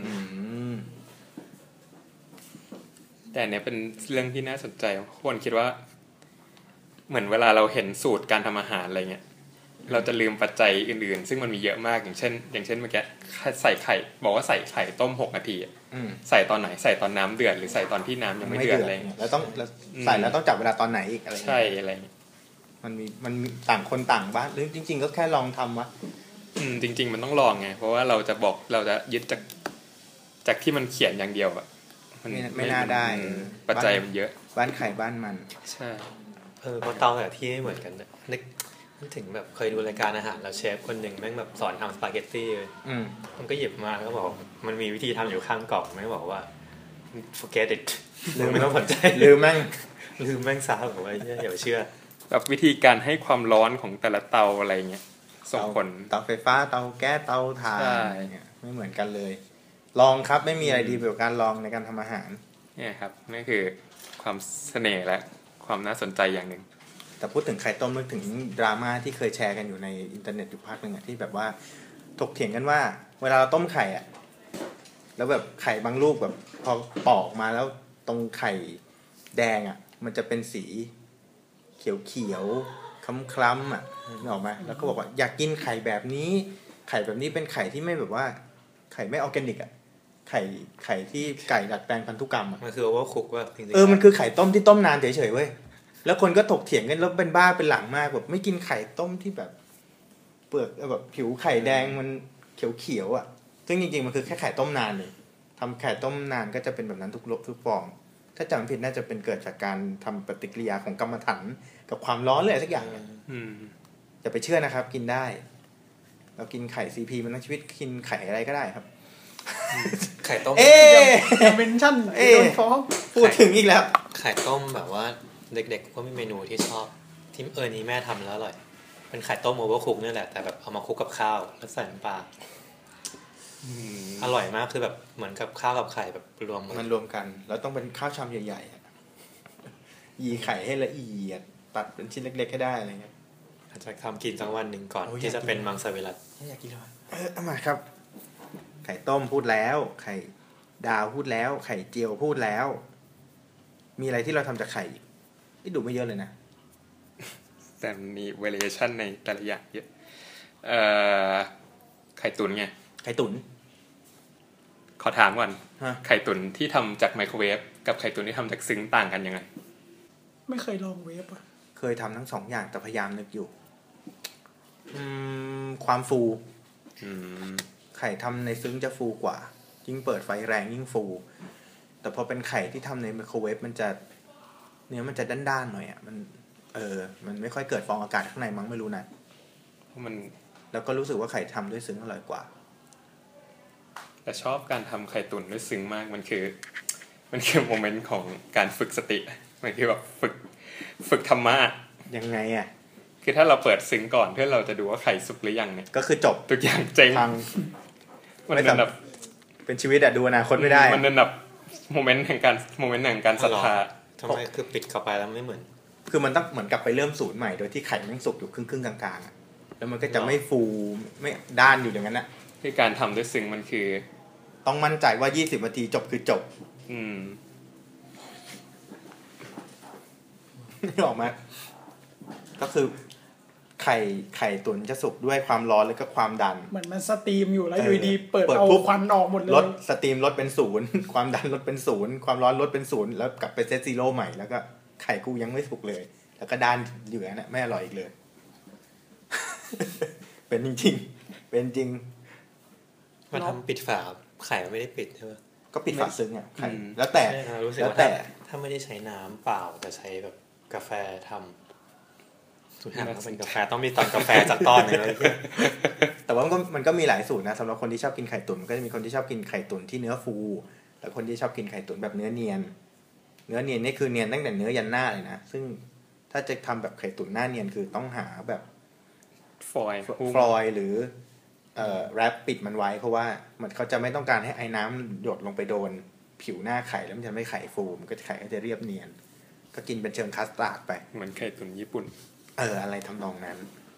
แต่เนี้ยเป็นเรื่องที่น่าสนใจคนคิดว่าเหมือนเวลาเราเห็นสูตรการทำอาหารอะไรเงี้ยเราจะลืมปัจจัยอื่นๆซึ่งมันมีเยอะมากอย่างเช่นเมื่อกี้ใส่ไข่บอกว่าใส่ไข่ต้ม6 นาทีใส่ตอนไหนใส่ตอนน้ำเดือดหรือใส่ตอนที่น้ำยังไม่เดือดอะไรแล้วต้องใส่แล้วต้องจับเวลาตอนไหนอีกอะไรใช่อะไรมันมีต่างคนต่างบ้านหรือจริงๆก็แค่ลองทำวะจริงๆมันต้องลองไงเพราะว่าเราจะยึดจากที่มันเขียนอย่างเดียวอะไม่น่าได้ปัจจัยมันเยอะบ้านไข่บ้านมันใช่เพราะเตาแต่ที่ไม่เหมือนกันนึกถึงแบบเคยดูรายการอาหารแล้วเชฟคนหนึ่งแม่งแบบสอนทำสปาเกตตี้เลยมันก็หยิบมาแล้วก็บอกมันมีวิธีทำอยู่ข้างกล่องแม่งบอกว่า forget it ลืมไม่ต้องสนใจลืมแม่งซาบอกว่าอย่าไปเชื่อแบบวิธีการให้ความร้อนของแต่ละเตาอะไรเงี้ยส่งผลเตาไฟฟ้าเตาแก๊สเตาถ่านไม่เหมือนกันเลยลองครับไม่มีอะไรดีแบบการลองในการทำอาหารเนี่ยครับนั่นคือความเสน่ห์และความน่าสนใจอย่างหนึ่งแต่พูดถึงไข่ต้มนึกถึงดราม่าที่เคยแชร์กันอยู่ในอินเทอร์เน็ตอยู่พักนึงที่แบบว่าถกเถียงกันว่าเวลาเราต้มไข่อ่ะแล้วแบบไข่บางลูกแบบพอปอกมาแล้วตรงไข่แดงอ่ะมันจะเป็นสีเขียวคล้ำๆอ่ะนึกออกไหมแล้วก็บอกว่าอยากกินไข่แบบนี้ไข่แบบนี้เป็นไข่ที่ไม่แบบว่าไข่ไม่ออร์แกนิกอ่ะไข่ที่ไก่ดัดแปลงพันธุกรรมอ่ะมันคือว่าคุกว่าจริงๆมันคือไข่ต้มที่ต้มนานเฉยๆเว้ยแล้วคนก็ถกเถียงกันแล้วเป็นบ้าเป็นหลังมากแบบไม่กินไข่ต้มที่แบบเปลือกแบบผิวไข่แดงมันเขียวๆอ่ะซึ่งจริงๆมันคือแค่ไข่ต้มนานเลยทำไข่ต้มนานก็จะเป็นแบบนั้นทุกฟองถ้าจำไม่ผิดน่าจะเป็นเกิดจากการทำปฏิกิริยาของกรรมฐานกับความร้อนเลยสักอย่างอย่าไปเชื่อนะครับกินได้เรากินไข่ CP มันทั้งชีวิตกินไข่อะไรก็ได้ครับไข่ต้มอย่าเมนชั่นโดนฟ้องพูดถึงอีกแล้วไข่ต้มแบบว่าเด็กๆก็มีเมนูที่ชอบที่นี้แม่ทำแล้วอร่อยเป็นไข่ต้มโอเวอร์คุกนี่แหละแต่แบบเอามาคลุกกับข้าวแล้วใส่น้ำปลาอร่อยมากคือแบบเหมือนกับข้าวกับไข่แบบรวมกันแล้วต้องเป็นข้าวชามใหญ่ๆยีไข่ให้ละเอียดตัดเป็นชิ้นเล็กๆให้ได้อะไรเงี้ยอาจจะทำกินสักวันหนึ่งก่อนที่จะเป็นมังสวิรัติอยากกินเลยมาครับไข่ต้มพูดแล้วไข่ดาวพูดแล้วไข่เจียวพูดแล้วมีอะไรที่เราทำจากไข่ที่ดูไม่เยอะเลยนะแต่มี variation ในแต่ละอย่างเยอะไข่ตุ๋นไงไข่ตุ๋นขอถามก่อนไข่ตุ๋นที่ทำจากไมโครเวฟกับไข่ตุ๋นที่ทำจากซึ้งต่างกันยังไงไม่เคยลองเวฟอ่ะเคยทำทั้ง2อย่างแต่พยายามนึกอยู่ความฟูไข่ทำในซึ้งจะฟูกว่ายิ่งเปิดไฟแรงยิ่งฟูแต่พอเป็นไข่ที่ทำในไมโครเวฟมันจะเนื้อมันจะด้านๆหน่อยอ่ะมันไม่ค่อยเกิดฟองอากาศข้างในมั้งไม่รู้นะแล้วก็รู้สึกว่าไข่ทำด้วยซึ้งอร่อยกว่าแต่ชอบการทำไข่ตุ๋นด้วยซึ้งมากมันคือโมเมนต์ของการฝึกสติมันคือแบบฝึกธรรมะยังไงอ่ะคือถ้าเราเปิดซึ้งก่อนเพื่อเราจะดูว่าไข่สุกหรือยังเนี่ยก็คือจบทุกอย่างเจ๊งมันแบบเป็นชีวิตอะดูอนาคตไม่ได้มันเป็นแบบโมเมนต์แห่งการศรัทธาทำไมคือปิดเข้าไปแล้วไม่เหมือนคือมันต้องเหมือนกับไปเริ่มศูนย์ใหม่โดยที่ไข่แม่งสุกอยู่ครึ่งๆกลางๆอะแล้วมันก็จะไม่ฟูไม่ด้านอยู่อย่างนั้นนะคือการทำด้วยซึ้งมันคือต้องมั่นใจว่า20นาทีจบคือจบนี่ออกมาก็คือไข่ตุ๋นจะสุกด้วยความร้อนแล้วก็ความดันเหมือนมันสตรีมอยู่แล้วอยู่ดีเปิดเอาควันออกหมดเลยลดสตรีมลดเป็น0ความดันลดเป็น0ความร้อนลดเป็น0แล้วกลับไปเซตซีโร่ใหม่แล้วก็ไข่กูยังไม่สุกเลยแล้วก็ด้านอยู่นั่นน่ะไม่อร่อยอีกเลยเป็นจริงๆเป็นจริงมันทำปิดฝาไข่ไม่ได้ปิดใช่ป่ะก็ปิดฝาซึ้งอ่ะไข่แล้วแต่ถ้าไม่ได้ใช้น้ำเปล่าแต่ใช้แบบกาแฟทำสุดท้ายมันเป็นกาแฟต้องมีตอนกาแฟจากตอนนึงเลยแต่ว่ามันก็มีหลายสูตรนะสำหรับคนที่ชอบกินไข่ตุ๋นมันก็จะมีคนที่ชอบกินไข่ตุ๋นที่เนื้อฟูและคนที่ชอบกินไข่ตุ๋นแบบเนื้อเนียนนี่คือเนียนตั้งแต่เนื้อยันหน้าเลยนะซึ่งถ้าจะทำแบบไข่ตุ๋นหน้าเนียนคือต้องหาแบบฟอยล์หรือแรปปิดมันไว้เพราะว่ามันเขาจะไม่ต้องการให้ไอ้น้ำหยดลงไปโดนผิวหน้าไข่แล้วมันจะไม่ไข่ฟูมันก็ไข่ก็จะเรียบเนียนก็กินเป็นเชิงคัสตาร์ดไปเหมือนไข่ตุ๋นญี่ปุ่นอะไรทำนองนั้น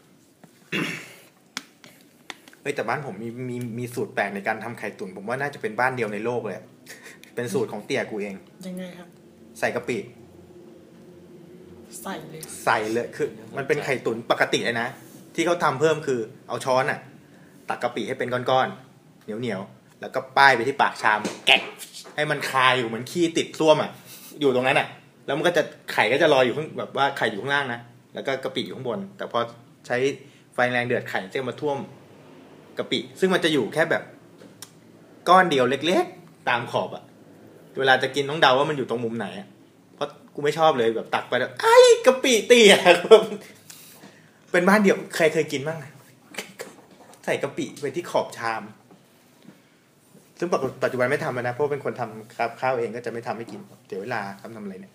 แต่บ้านผมมีสูตรแปลกในการทำไข่ตุ๋นผมว่าน่าจะเป็นบ้านเดียวในโลกเลยเป็นสูตรของเตี่ยกูเองยังไงครับใส่กะปิใส่เลยคือมันเป็นไข่ตุ๋นปกติเลยนะที่เขาทำเพิ่มคือเอาช้อนอ่ะตักกะปิให้เป็นก้อนๆเหนียวๆแล้วก็ป้ายไปที่ปากชามแกะให้มันคายอยู่เหมือนขี้ติดซ่วมอ่ะอยู่ตรงนั้นอ่ะแล้วมันก็จะไข่ก็จะลอยอยู่ข้างแบบว่าไข่อยู่ข้างล่างนะแล้วก็กะปิอยู่ข้างบนแต่พอใช้ไฟแรงเดือดไข่จะมาท่วมกะปิซึ่งมันจะอยู่แค่แบบก้อนเดียวเล็กๆตามขอบอ่ะเวลาจะกินต้องเดาว่ามันอยู่ตรงมุมไหนอ่ะเพราะกูไม่ชอบเลยแบบตักไปแล้วไอ้กะปิเตี้ยเป็นบ้านเดียวใครเคยกินบ้างใส่กะปิไปที่ขอบชามซึ่งปัจจุบันไม่ทำแล้วนะเพราะเป็นคนทำข้าวเองก็จะไม่ทำให้กินเดี๋ยวเวลาทำอะไรเนี่ย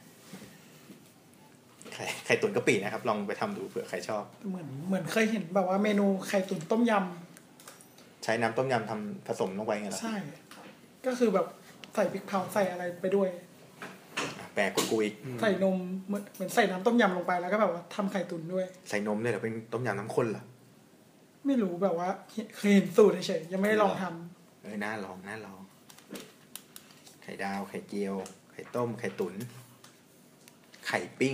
ไข่ตุ๋นกะปินะครับลองไปทำดูเผื่อใครชอบเหมือนเคยเห็นแบบว่าเมนูไข่ตุ๋นต้มยำใช้น้ำต้มยำทำผสมลงไปไงล่ะใช่ก็คือแบบใส่พริกเผาใส่อะไรไปด้วยแปลกกว่ากูอีกใส่นมเหมือนใส่น้ำต้มยำลงไปแล้วก็แบบว่าทำไข่ตุ๋นด้วยใส่นมเลยเหรอเป็นต้มยำน้ำข้นเหรอไม่รู้แบบว่าเคยเห็นสูตรเฉยยังไม่ได้ลองทำน่าลองไข่ดาวไข่เจียวไข่ต้มไข่ตุ๋นไข่ปิ้ง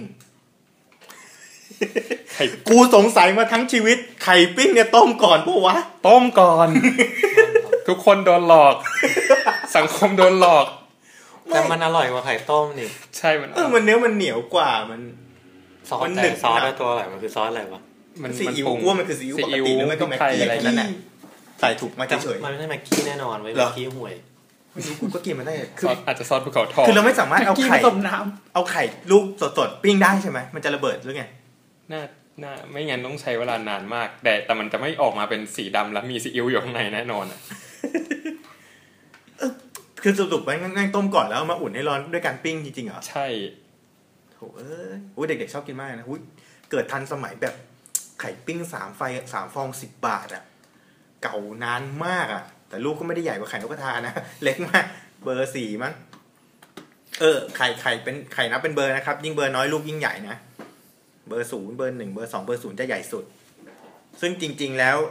กูสงสัยมาทั้งชีวิตไข่ปิ้งเนี่ยต้มก่อนปะวะต้มก่อน ทุกคนโดนหลอกสังคมโดนหลอกแต่มันอร่อยกว่าไข่ต้มนี่ใช่มันเนื้อมันเหนียวกว่ามันซอสแต่ซอสตัวอะไรมันคือซอสอะไรวะมันซีอิ๊วกูว่ามันคือซีอิ๊วปกติหรือไม่ก็แม็กกี้อะไรนั่นแหละใส่ถูกมาเฉยๆมันไม่ใช่แม็กกี้แน่นอนไว้แม็กกี้ห่วยไม่รู้กูก็กินมันได้คืออาจจะซอสภูเขาทองคือเราไม่สามารถเอาไข่เอาไข่ลูกสดๆปิ้งได้ใช่ไหมมันจะระเบิดหรือไงน่าไม่งั้นต้องใช้เวลานานมากแต่มันจะไม่ออกมาเป็นสีดำแล้วมีซีอิ๊วอยู่ข้างในแน่นอนคือสรุปไปง่ายๆต้มก่อนแล้วมาอุ่นให้ร้อนด้วยการปิ้งจริงๆเหรอใช่โถเด็กๆชอบกินมากนะเกิดทันสมัยแบบไข่ปิ้ง3 ฟอง10 บาทอ่ะเก่านานมากอ่ะแต่ลูกก็ไม่ได้ใหญ่กว่าไข่นกกระทานะเล็กมากเบอร์4มั้งไข่เป็นไข่นับเป็นเบอร์นะครับยิ่งเบอร์น้อยลูกยิ่งใหญ่นะเบอร์0เบอร์1เบอร์2เบอร์0จะใหญ่สุดซึ่งจริงๆแล้ว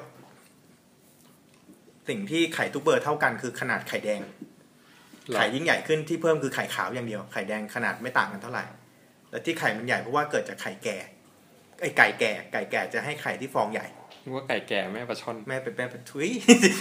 สิ่งที่ไข่ทุกเบอร์เท่ากันคือขนาดไข่แดงไข่ยิ่งใหญ่ขึ้นที่เพิ่มคือไข่ขาวอย่างเดียวไข่แดงขนาดไม่ต่างกันเท่าไหร่แต่ที่ไข่มันใหญ่เพราะว่าเกิดจากไข่แก่ไก่แก่จะให้ไข่ที่ฟองใหญ่ว่าไก่แก่แม่ปลาช่อนแม่เป็นทุย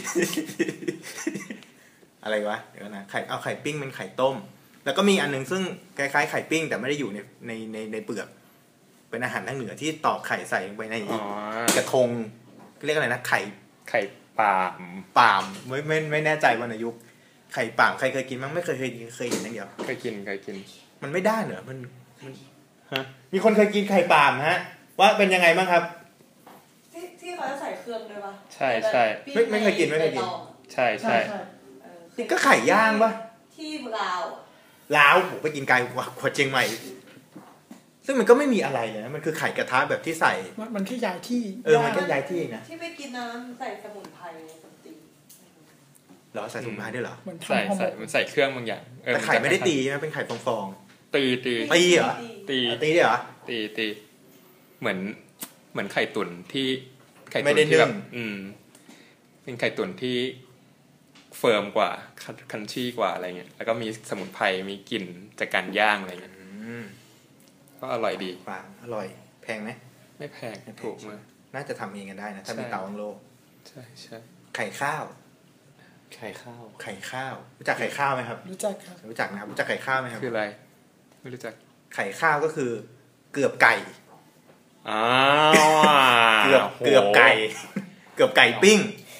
อะไรวะเดี๋ยวนะเอาไข่ปิ้งเป็นไข่ต้มแล้วก็มีอันนึงซึ่งคล้ายๆไข่ปิ้งแต่ไม่ได้อยู่ในเปลือกเป็นอาหารทางเหนือที่ตอกไข่ใส่ลงไปในกระทงเรียกอะไรนะไข่ป่ามไม่แน่ใจว่าในยุคไข่ป่ามใครเคยกินมั้งไม่เคยเห็นอย่างเดียวเคยกินมันไม่ได้เหรอมันมีคนเคยกินไข่ป่ามฮะว่าเป็นยังไงบ้างครับที่เขาจะใส่เครื่องด้วยป่ะใช่ไม่เคยกินใช่นี่ก็ไข่ย่างป่ะที่ลาวผมไปกินไก่กว่าเชียงใหม่ซึ่งมันก็ไม่มีอะไรเลยนะมันคือไข่กระทะแบบที่ใส่มันแค่ย้ายที่มันแค่ย้ายที่นะที่ไปกินน้ำใส่สมุนไพรสตีเหรอใส่ถุงพลาสติกด้วยเหรอเหมือนใส่ทำห่อหมใส่กมันใส่เครื่องบางอย่างแต่ไข่ไม่ได้ตีนะเป็นไข่ฟองตีตีๆตีเหรอตีตีได้เหรอตีเหมือนไข่ตุ๋นที่ไข่ไม่ตุ๋นได้ที่แบบนึ่งเป็นไข่ตุ๋นที่เฟิร์มกว่าคันชี่กว่าอะไรเงี้ยแล้วก็มีสมุนไพรมีกลิ่นจากการย่างอะไรเงี้ยก็อร่อยดีปลาอร่อยแพงไหมไม่แพงถูกมากน่าจะทำเองกันได้นะถ้ามีใช่เตาอังโลใช่ใช่ไข่ข้าวไข่ข้าวไข่ข้าวรู้จักไข่ข้าวไหมครับรู้จักครับรู้จักนะครับรู้จักไข่ข้าวไหมครับคืออะไรไม่รู้จักไข่ข้าวก็คือเกือบไก่อ้าวเกือบไก่ เกือบไก่ปิ้งโห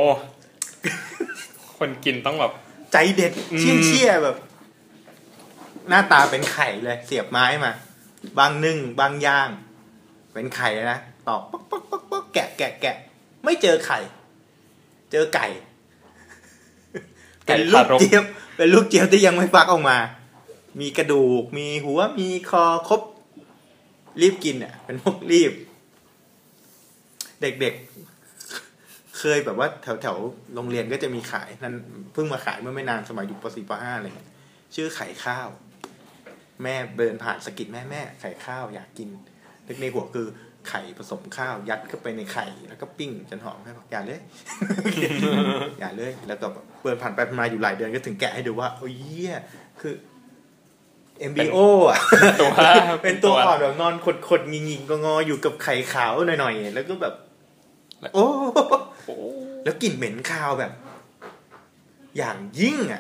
คนกินต้องแบบใจเด็ดอืมเชี่ยแบบ หน้าตาเป็นไข่เลย เสียบไม้มา บางนึ่งบางย่าง เป็นไข่นะตอกป๊อกป๊อกป๊อกป๊อกแกะไม่เจอไข่ เจอไก่ เป็นลูกเจี๊ยบเป็นลูกเจี๊ยบที่ยังไม่ฟักออกมา มีกระดูกมีหัวมีคอครบรีบกินอ่ะเป็นพวกรีบ เด็กๆเคยแบบว่าแถวโรงเรียนก็จะมีขายนั่นเพิ่งมาขายเมื่อไม่นานสมัยอยู่ป .4 ป .5 อะไรเงี้ยชื่อไข่ข้าว แม่เดินผ่านสะกิดแม่ไข่ข้าวอยากกินนึกในหัวคือไข่ผสมข้าวยัดเข้าไปในไข่แล้วก็ปิ้งจนหอมแม่บอกอย่าเลย อย่าเลยแล้วก็เปิดผ่านไปมาอยู่หลายเดือนก็ถึงแกะให้ดูว่าโอ้ยเหี้ยคือ MBO อ่ะตัวเป็นตัวอ่อนแบบนอนขดๆงิงๆก็งออยู่กับไข่ขาวหน่อยๆแล้วก็แบบ โอ้โอ้แล้วกลิ่นเหม็นคาวแบบ อย่างยิ่งอ่ะ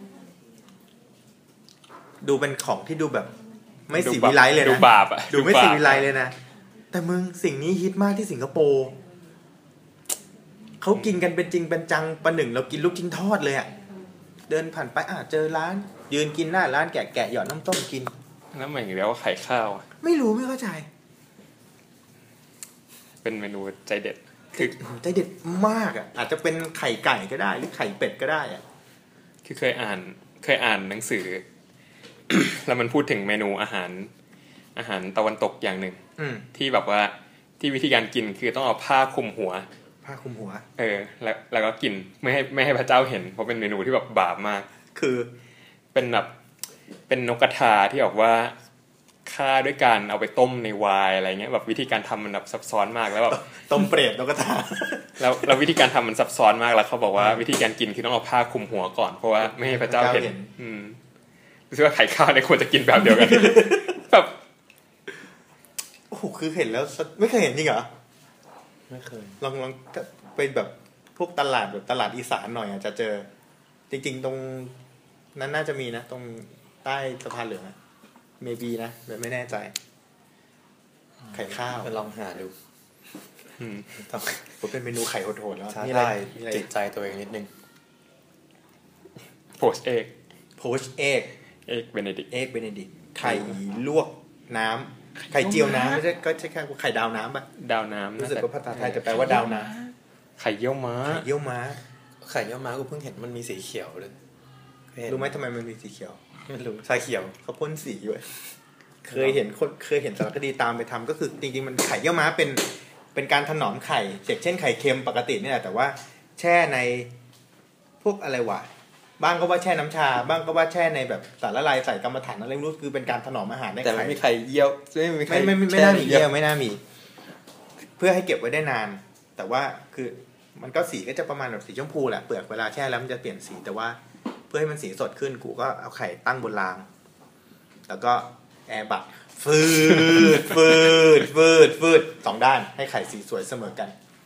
ดูเป็นของที่ดูแบบ ไม่สีวิไลเลยนะดูบาปอ่ะดูไม่สีวิไลเลยนะแต่มึงสิ่งนี้ฮิตมากที่สิงคโปร์เขากินกันเป็นจริงเป็นจังประหนึ่งเรากินลูกชิ้นทอดเลยอ่ะเดินผ่านไปเจอร้าน ยืนกินหน้าร้านแกะหยอดน้ำต้มกินแล้วหมายถึงแล้วว่าไข่ข้าวอะไม่รู้ไม่เข้าใจเป็นเมนูใจเด็ดคือใจเด็ดมากอ่ะอาจจะเป็นไข่ไก่ก็ได้หรือไข่เป็ดก็ได้อ่ะคือเคยอ่านหนังสือ แล้วมันพูดถึงเมนูอาหารตะวันตกอย่างหนึ่ง ที่แบบว่าที่วิธีการกินคือต้องเอาผ้าคลุมหัวผ้าคลุมหัวแล้วก็กินไม่ให้พระเจ้าเห็นเพราะเป็นเมนูที่แบบบาปมากคือเป็นแบบเป็นนกกระทาที่บอกว่าฆ่าด้วยการเอาไปต้มในไวน์อะไรเงี้ยแบบวิธีการทำมันแบบซับซ้อนมากแล้วแบบต้มเปรตนกกระทาแล้ววิธีการทำมันซับซ้อนมากแล้วเขาบอกว่าวิธีการกินคือต้องเอาผ้าคลุมหัวก่อนเพราะว่าไม่ให้พระเจ้าเห็นรู้สึกว่าไข่ข้าวเนี่ยควรจะกินแบบเดียวกัน แบบโอ้โหคือเห็นแล้วไม่เคยเห็นจริงเหรอไม่เคยลองไปแบบพวกตลาดแบบตลาดอีสานหน่อยจะเจอ จริงๆตรงนั้นน่าจะมีนะตรงใต้สะพานเหลืองนะเมบีนะแบบไม่แน่ใจ ไข่ข้าวไปลองหาดูต้องผมเป็นเมนูไข่โหดๆแล้วท้ามีอะไรทายมีอะไรจิตใจตัวเองนิดนึงโพชเอกโพชเอ็กเบเนดิกเอ็กเบเนดิกไข่ลวกน้ำไข่เจียวน้ำไม่ใช่ก็ใช่แค่ไข่ดาวน้ำป่ะดาวน้ำรู้สึกว่าภาษาไทยจะแปลว่าดาวน้ไข่เยี่ยวม้าำไข่เยี่ยวม้าไข่เยี่ยวม้ากูเพิ่งเห็นมันมีสีเขียวเลยเคยเห็นรู้ไหมทำไมมันมีสีเขียวไม่รู้ชาเขียวเขาพ่นสีอยู่เคยเห็นสารคดีตามไปทำก็คือจริงๆมันไข่เยี่ยวม้าเป็นการถนอมไข่เช่นไข่เค็มปกติเนี่ยแต่ว่าแช่ในพวกอะไรวะบ้างก็ว่าแช่น้ำชาบ้างก็ว่าแช่ในแบบสารละลายใส่กรรมฐานอะไรไม่รู้คือเป็นการถนอมอาหารได้แต่ไม่มีไข่เยี่ยวไม่มีไข่ไม่น่ามีเยี่ยวไม่น่ามี เพื่อให้เก็บไว้ได้นาน แต่ว่าคือมันก็สีก็จะประมาณแบบสีชมพูแหละเปลือกเวลาแช่แล้วมันจะเปลี่ยนสีแต่ว่าเพื่อให้มันสีสดขึ้นกูก็เอาไข่ตั้งบนรางแล้วก็แอร์บัดฟืดสองด้านให้ไข่สีสวยเสมอกัน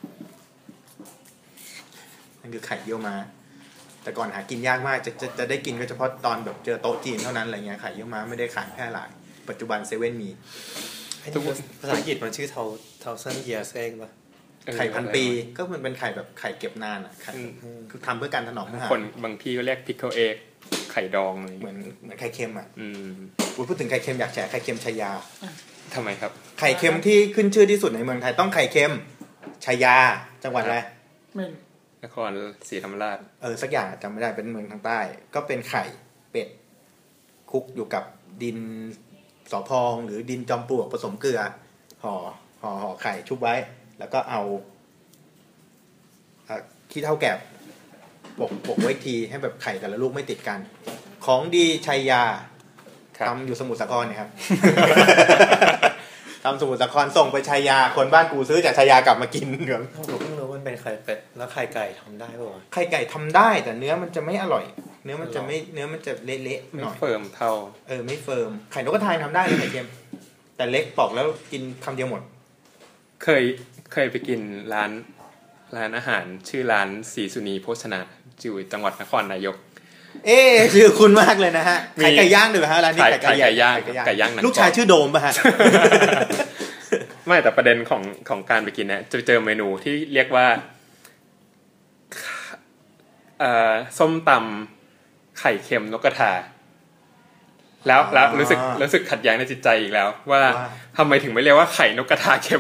นั่นคือไข่เยี่ยวม้าแต่ก่อนหากินยากมากจะได้กินก็เฉพาะตอนแบบเจอโต๊ะจีนเท่านั้นอะไรเงี้ยไข่เยี่ยวม้าไม่ได้ขายแพร่หลายปัจจุบันเซเว่นมีทุกภาษาอังกฤษมันชื่อthousand years egg ป่ะไข่พันปีก็มันเป็นไข่แบบไข่เก็บนานอ่ะไข่คือทำเพื่อการถนอมอาหารคนบางที่ก็เรียกพิคเกิลเอกไข่ดองอะไรเหมือนไข่เค็มอ่ะอืมพูดถึงไข่เค็มอยากแฉไข่เค็มชายาทำไมครับไข่เค็มที่ขึ้นชื่อที่สุดในเมืองไทยต้องไข่เค็มชายาจังหวัดอะไรไม่รู้นครศรีธรรมราชสักอย่างจำไม่ได้เป็นเมืองทางใต้ ก็เป็นไข่เป็ดคลุกอยู่กับดินสอพองหรือดินจอมปลวกผสมเกลือห่อไข่ชุบไว้ แล้วก็เอาขี้เถ้าแกบปกไว้ทีให้แบบไข่แต่ละลูกไม่ติดกัน ของดีชัยยาทำอยู่สมุทรสาครเนี่ยครับ ทำสมุทรสาครส่งไปชัยยาคนบ้านกูซื้อจากชัยยากลับมากินครับผมเพิ่งรู้มันเป็นไข่เป็ดแล้วไข่ไก่ทำได้ป่ะไข่ไก่ทำได้แต่เนื้อมันจะไม่อร่อย เนื้อมันจะเละๆไม่หน่อยเฟิร์มเท่าไม่เฟิร์มไข่นกกระทาทำได้เลยไข่เค็มแต่เล็กปอกแล้วกินคำเดียวหมดเคยไปกินร้านอาหารชื่อร้านศรีสุนีโภชนาอยู่จังหวัดนครนายกชื่อคุณมากเลยนะฮะขายไก่ย่างด้วยฮะร้านนี้ไก่ย่างลูกชายชื่อโดมป่ะฮะไม่แต่ประเด็นของการไปกินเนี่ยจะเจอเมนูที่เรียกว่าส้มตำไข่เค็มนกกระทาแล้วรู้สึกขัดแย้งในจิตใจอีกแล้วว่าทำไมถึงไม่เรียกว่าไข่นกกระทาเค็ม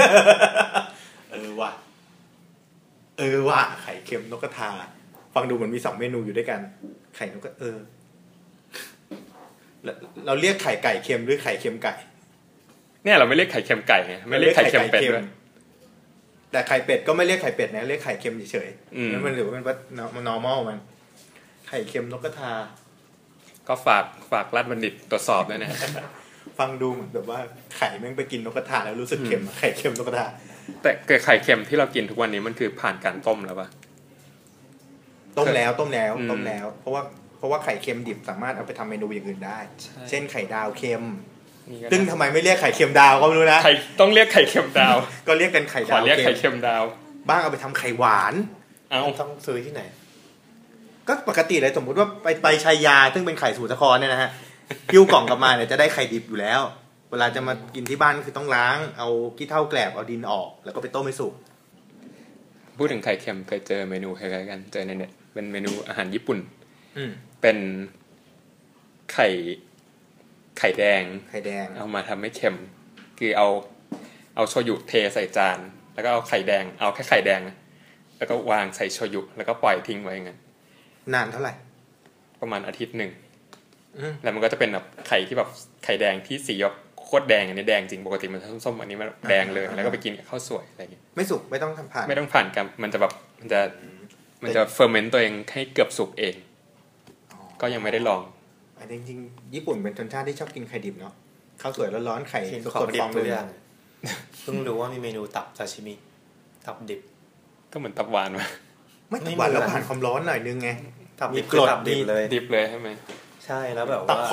ว่ะไข่เค็มนกกระทาฟังดูเหมือนมี2เมนูอยู่ด้วยกันไข่นกกระเราเรียกไข่ไก่เค็มหรือไข่เค็มไก่เนี่ยเราไม่เรียกไข่เค็มไก่ไงไม่เรียกไข่เค็มเป็ดด้วยแต่ไข่เป็ดก็ไม่เรียกไข่เป็ดนะเรียกไข่เค็มเฉยๆนั่นมันถือว่าเป็นมัน normal มันไข่เค็มนกกระทาก็ฝากรัฐบัณฑิตตรวจสอบด้วยนะฟังดูเหมือนแบบว่าไข่แม่งไปกินนกกระทาแล้วรู้สึกเค็มไข่เค็มนกกระทาแต่ไข่เค็มที่เรากินทุกวันนี้มันคือผ่านการต้มแล้วป่ะต้มแล้ว เพราะว่าไข่เค็มดิบสามารถเอาไปทำเมนูอย่างอื่นได้เช่นไข่ดาวเค็มซึ่งทำไมไม่เรียกไข่เค็มดาวก็ไม่รู้นะต้องเรียกไข่เค็มดาวก็เรียกกันไข่ดาวขอเรียกไข่เค็มดาวบ้างเอาไปทำไข่หวานต้องซื้อที่ไหนก็ปกติเลยสมมุติว่าไปชัยยาซึ่งเป็นไข่สมุทรสาครเนี่ยนะฮะยิ้วกล่องกลับมาเนี่ยจะได้ไข่ดิบอยู่แล้วเวลาจะมากินที่บ้านคือต้องล้างเอาขี้เถ้าแกลบเอาดินออกแล้วก็ไปต้มให้สุกพูดถึงไข่เค็มเคยเจอเมนูคล้ายๆกันเจอในเน็ตเป็นเมนูอาหารญี่ปุ่นเป็นไข่แดงเอามาทำให้เค็มคือเอาโชยุเทใส่จานแล้วก็เอาไข่แดงเอาแค่ไข่แดงแล้วก็วางใส่โชยุแล้วก็ปล่อยทิ้งไว้งั้นนานเท่าไหร่ประมาณอาทิตย์นึงแล้วมันก็จะเป็นแบบไข่ที่แบบไข่แดงที่สีแบบโคตรแดงอันนี้แดงจริงปกติมันส้มๆอันนี้มันแดงเลยแล้วก็ไปกินกับข้าวสวยอะไรอย่างเงี้ยไม่สุกไม่ต้องผ่านกันมันจะแบบมันจะเฟอร์เมนต์ตัวเองให้เกือบสุกเองก็ยังไม่ได้ลองจริงๆญี่ปุ่นเป็นชนชาติที่ชอบกินไข่ดิบเนาะข้าวสวยร้อนๆไข่สดๆฟองเลยเพิ่งรู้ว่ามีเมนูตับซาชิมิตับดิบก็เหมือนตับหวานว่ะไม่ตับหวานแล้วผ่านความร้อนหน่อยนึงไงตับดิบกรดดิบเลยใช่ไหมใช่แล้วแบบว่าตับ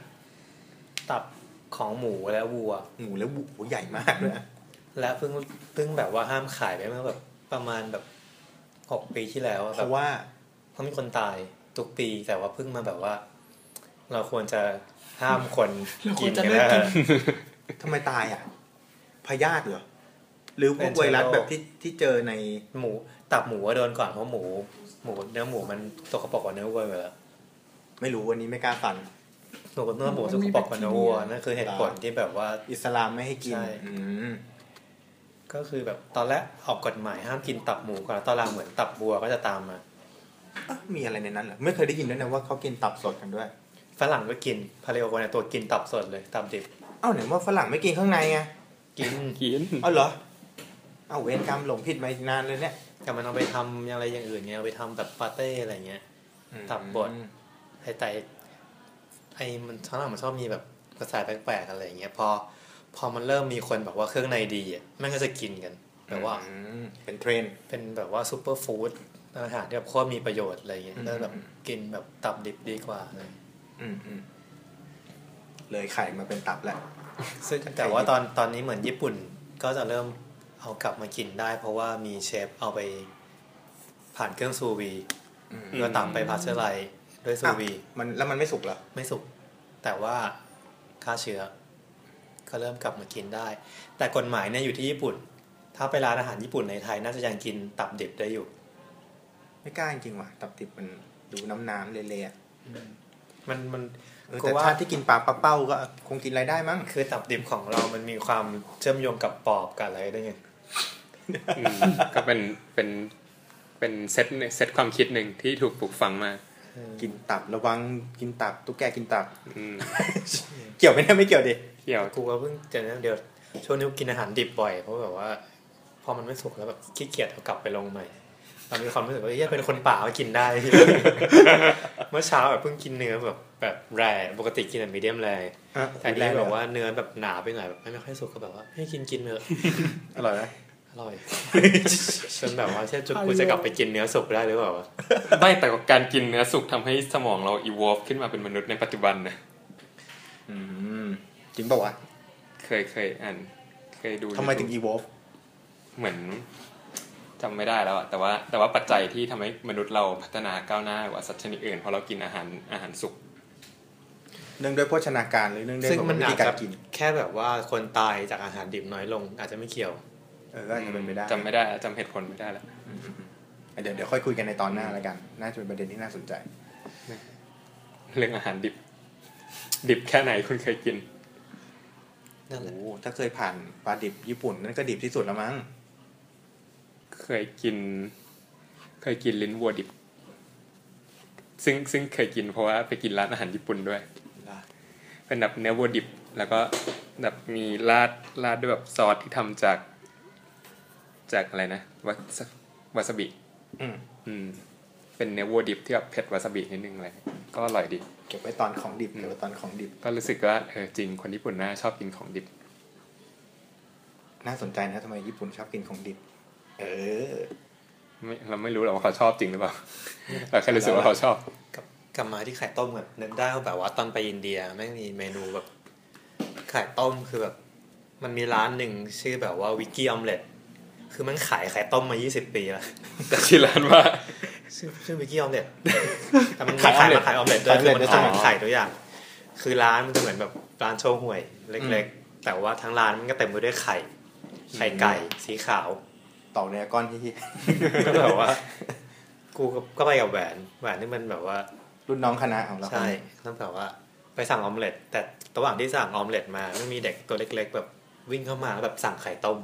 ของหมูและวัวใหญ่มากด้วยและเพิ่งแบบว่าห้ามขายไปเมื่อแบบประมาณแบบ6 ปีที่แล้วเพราะว่ามีคนตายทุกปีแต่ว่าเพิ่งมาแบบว่าเราควรจะห้ามคนกินกันนะทำไมตายอ่ะพยาธิเหรอหรือพวกไวรัสแบบที่เจอในหมูตับหมูโดนก่อนเพราะหมูเนื้อหมูมันสกปรกกว่าเนื้อวัวอยู่แล้วไม่รู้วันนี้ไม่กล้าฟันเนื้อหมูสกปรกกว่าเนื้อวัวนั่นคือเหตุผลที่แบบว่าอิสลามไม่ให้กินก็คือแบบตอนแรกออกกฎหมายห้ามกินตับหมูก่อนตอนหลังเหมือนตับวัวก็จะตามมามีอะไรในนั้นเหรอไม่เคยได้ยินด้วยนะว่าเขากินตับสดกันด้วยฝรั่งก็กินพาเลโอโกนตัวกินตับสดเลยตับดิบไหนว่าฝรั่งไม่กินข้างในไงกินเหรอเวรกรรมหลงผิดมานานเลยเนี่ยแต่มันเอาไปทำอะไรอย่างอื่นเงี้ยไปทำแบบปาเต้อะไรเงี้ยตับบดมันฝรั่งมันชอบมีแบบกระแสแปลกๆอะไรเงี้ยพอมันเริ่มมีคนแบบว่าเครื่องในดีอ่ะมันก็จะกินกันแบบว่าเป็นเทรนเป็นแบบว่าซุปเปอร์ฟู้ดอาหารที่แบบโคตรมีประโยชน์อะไรเงี้ยแล้วแบบกินแบบตับดิบดีกว่าเลยเลยไข่มาเป็นตับแล้วซึ่งแต่ว่าตอนนี้เหมือนญี่ปุ่นก็จะเริ่มเอากลับมากินได้เพราะว่ามีเชฟเอาไปผ่านเครื่องซูวีก็ตามไปพาสเจอร์ไลท์ด้วยซูวีแล้วมันไม่สุกเหรอไม่สุกแต่ว่าฆ่าเชื้อก็เริ่มกลับมากินได้แต่กฎหมายเนี่ยอยู่ที่ญี่ปุ่นถ้าไปร้านอาหารญี่ปุ่นในไทยน่าจะยังกินตับดิบได้อยู่ไม่กล้าจริงว่ะตับดิบมันดูน้ำเละๆมันแต่ชาติที่กินปลาเป้าก็คงกินอะไรได้มั้งคือตับดิบของเรามันมีความเชื่อมโยงกับปอบกับอะไรได้ไงก็เป็นเซตความคิดหนึ่งที่ถูกปลูกฝังมากินตับระวังกินตับตุ๊กแกกินตับเกี่ยวไหมเนี่ยไม่เกี่ยวดิเกี่ยวกูก็เพิ่งเดี๋ยวช่วงนี้กินอาหารดิบบ่อยเพราะแบบว่าพอมันไม่สุกแล้วแบบขี้เกียจเอากลับไปลงใหม่เรามีความรู้สึกว่าเป็นคนป่าก็กินได้ เมื่อเช้าแบบเพิ่งกินเนื้อแบบแรร์ปกติกินแบบมีเดียมแรร์แต่นี่แบบว่าเนื้อแบบหนาไปหน่อยแบบไม่ค่อยสุกก็แบบว่าให้กินเนื้ออร่อยไหมอร่อยจนแบบว่าเช่นจุดกูจะกลับไปกินเนื้อสุกได้หรือเปล่าไม่แต่การกินเนื้อสุกทำให้สมองเราอีวอล์ฟขึ้นมาเป็นมนุษย์ในปัจจุบันนะจริงป่าวะเคยอ่านเคยดูทำไมถึงอีวอล์ฟเหมือนจำไม่ได้แล้วอะแต่ว่าปัจจัยที่ทำให้มนุษย์เราพัฒนาก้าวหน้ากว่าสัตว์ชนิดอื่นเพราะเรากินอาหารสุกเนื่องด้วยโภชนาการหรือเนื่องด้วยวิธีการกินแค่แบบว่าคนตายจากอาหารดิบน้อยลงอาจจะไม่เกี่ยวก็อาจจะเป็นไปได้จำไม่ได้จำเหตุผลไม่ได้แล้วเดี๋ยวค่อยคุยกันในตอนหน้าแล้วกันน่าจะเป็นประเด็นที่น่าสนใจเรื่องอาหารดิบแค่ไหนคุณเคยกินนั่นแหละถ้าเคยผ่านปลาดิบญี่ปุ่นนั่นก็ดิบที่สุดแล้วมั้งเคยกินลิ้นวัวดิบซึ่งเคยกินเพราะว่าไปกินร้านอาหารญี่ปุ่นด้วยเป็นแบบเนื้อวัวดิบแล้วก็แบบมีราดด้วยแบบซอสที่ทำจากอะไรนะวาซาบิเป็นเนื้อวัวดิบที่แบบเผ็ดวาซาบินิดนึงอะไรก็อร่อยดีเก็บไว้ตอนของดิบหรือตอนของดิบก็รู้สึกว่าจริงคนญี่ปุ่นน่าชอบกินของดิบน่าสนใจนะทำไมญี่ปุ่นชอบกินของดิบเราไม่รู้หรอกว่าเขาชอบจริงหรือเปล่าเราแค่รู้สึกว่าเขาชอบกลับมาที่ไข่ต้มแบบนึกได้ว่าแบบว่าตอนไปอินเดียแม่งมีเมนูแบบไข่ต้มคือแบบมันมีร้านหนึ่งชื่อแบบว่าวิกกี้ออมเล็ตคือมันขายไข่ต้มมา20 ปีแล้วแต่ชื่อร้านว่าชื่อวิกกี้ออมเล็ตแต่มันขายออมเล็ตด้วยคือมันขายไข่ตัวอย่างคือร้านมันจะเหมือนแบบร้านโชห่วยเล็กๆแต่ว่าทั้งร้านมันก็เต็มไปด้วยไข่ไก่สีขาวต่อเนื้อก้อนที่ก็แบบว่ากูก็ไปกับแหวนที่มันแบบว่ารุ่นน้องคณะของเราใช่ต้องแบบว่าไปสั่งออมเล็ตแต่ระหว่างที่สั่งออมเล็ตมาไม่มีเด็กตัวเล็กๆแบบวิ่งเข้ามาแบบสั่งไข่ต้ม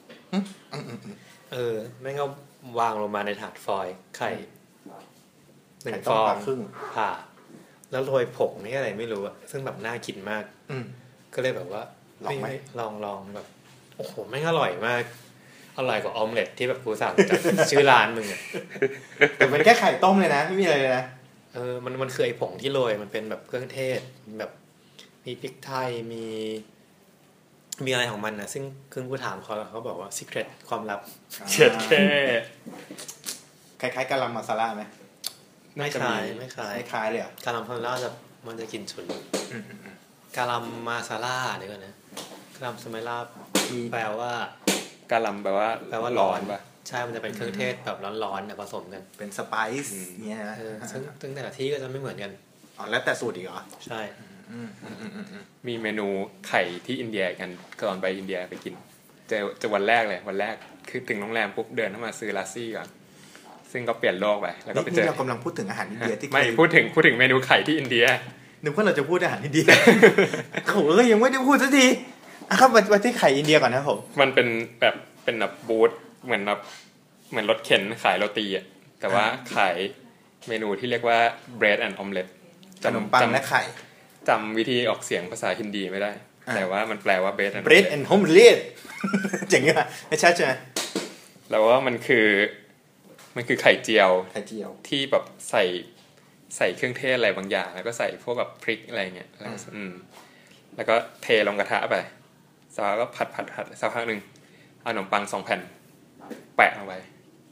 ไม่ก็วางลงมาในถาดฟอยล์ไข่1 ฟองผ่าแล้วโรยผงนี่อะไรไม่รู้อะซึ่งแบบน่ากินมากก็เลยแบบว่าลองแบบโอ้โหไม่อร่อยมากอร่อยกว่าออมเล็ตที่แบบกูสั่งจากชื่อร้านมึงอะแต่มันแค่ไข่ต้มเลยนะไม่มีอะไรเลยนะมันคือไอ้ผงที่โรยมันเป็นแบบเครื่องเทศแบบมีพริกไทยมีอะไรของมันนะซึ่งคือกูถามเขาบอกว่า secret ความลับเช็ดแค่คล้ายๆกะหล่ำมาซาล่าไหมไม่คล้ายเลยอ่ะกะหล่ำมาซาล่ามันจะกินฉุนกะหล่ำมาซาล่าเดี๋ยวก่อนนะกะหล่ำสมัยลาแปลว่ากะหล่ำแปลว่าร้อนป่ะใช่มันจะเป็นเครื่องเทศแบบร้อนๆเนี่ยผสมกันเป็นสไปซ์เนี่ยนะซึ่งแต่ละที่ก็จะไม่เหมือนกันแล้วแต่สูตรอีกเหรอใช่มีเมนูไข่ที่อินเดียกันก่อนไปอินเดียไปกินจะวันแรกคือถึงโรงแรมปุ๊บเดินเข้ามาซื้อลาซี่ก่อนซึ่งก็เปลี่ยนโลกไปแล้วก็ไปเจอเรากำลังพูดถึงอาหารอินเดียที่ไม่พูดถึงเมนูไข่ที่อินเดียนึกว่าเราจะพูดอาหารอินเดียโอ้ยยังไม่ได้พูดสักทีครับมาที่ไข่อินเดียก่อนนะผมมันเป็นแบบบูธเหมือนรถเข็นขายโรตีอ่ะแต่ว่าขายเมนูที่เรียกว่า bread and omelette ขนมปังและไข่จำวิธีออกเสียงภาษาฮินดีไม่ได้แต่ว่ามันแปลว่า bread and omelette เจ๋งอ่ะไม่ใช่ใช่ไหมแล้วว่ามันคือไข่เจียวที่แบบใส่เครื่องเทศอะไรบางอย่างแล้วก็ใส่พวกแบบพริกอะไรเงี้ยแล้วก็เทลงกระทะไปสักพักก็ผัดสักพักนึงเอาขนมปัง2 แผ่นแปะลงไป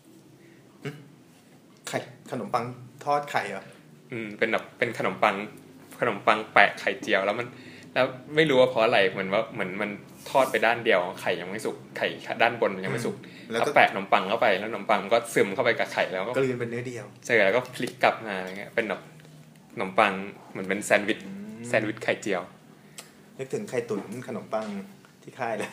ไข่ขนมปังทอดไข่เหรอเป็นแบบเป็นขนมปังแปะไข่เจียวแล้วไม่รู้ว่าเพราะอะไรเหมือนมันทอดไปด้านเดียวไข่ยังไม่สุกไข่ด้านบนยังไม่สุกแล้วแปะขนมปังเข้าไปแล้วขนมปังก็ซึมเข้าไปกับไข่แล้วก็เลยเป็นเนื้อเดียวใช่แล้วก็พลิกกลับมาอะไรเงี้ยเป็นแบบขนมปังเหมือนเป็นแซนด์วิชไข่เจียวนึกถึงไข่ตุ๋นขนมปังที่ค่ายเลย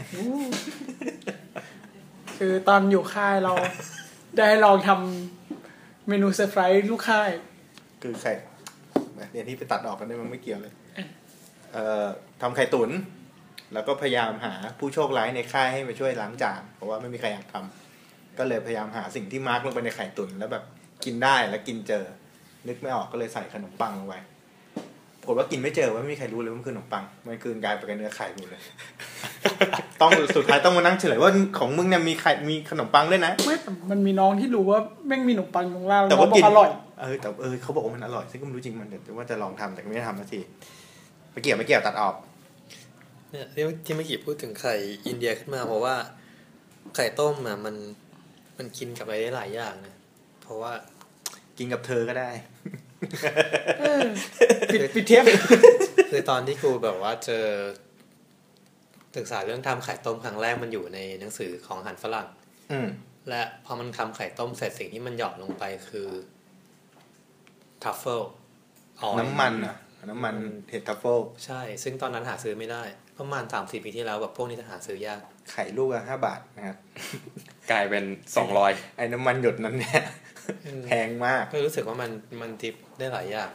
คือตอนอยู่ค่ายเราได้ลองทำเมนูเซอร์ไพรส์ลูกค่ายคือไข่เดี๋ยวนี้ไปตัดออกกันได้มันไม่เกี่ยวเลยทำไข่ตุ๋นแล้วก็พยายามหาผู้โชคร้ายในค่ายให้มาช่วยล้างจานเพราะว่าไม่มีใครอยากทำก็เลยพยายามหาสิ่งที่มาร์กลงไปในไข่ตุ๋นแล้วแบบกินได้แล้วกินเจอนึกไม่ออกก็เลยใส่ขนมปังลงไปปรากฏว่ากินไม่เจอว่าไม่มีใครรู้เลยว่ามันคือขนมปังมันคือกลายเป็นเนื้อไข่หมดเลย ต้องสุดท้ายต้องมานั่งเฉลยว่าของมึงเนี่ยมีไข่มีขนมปังด้วยนะไม่แต่มันมีน้องที่รู้ว่าแม่งมีขนมปังตรงล่างแต่ว่ากินอร่อยแต่เขาบอกว่ามันอร่อยซึ่งก็ไม่รู้จริงมันแต่ว่าจะลองทำแต่ไม่ได้ทำสักทีไม่เกี่ยวตัดออกเนี่ยที่เมื่อกี้พูดถึงไข่อินเดียขึ้นมาเพราะว่าไข่ต้มอ่ะมันกินกับอะไรได้หลายอย่างนะเพราะว่ากินกับเธอก็ได้ปิดเทียบคือตอนที่กูแบบว่าเจอศึกษาเรื่องทำไข่ต้มครั้งแรกมันอยู่ในหนังสือของอาหารฝรั่งและพอมันทำไข่ต้มเสร็จสิ่งที่มันหยอดลงไปคือทัฟเฟิลน้ำมันเห็ดทัฟเฟิลใช่ซึ่งตอนนั้นหาซื้อไม่ได้ประมาณ 3-4 ปีที่แล้วแบบพวกนี้จะหาซื้อยากไข่ลูกละ5 บาทนะครับกลายเป็น200 ไอ้น้ำมันหยดนั้นเนี่ยแพงมากก็รู้สึกว่ามันทิปได้หลายอย่าง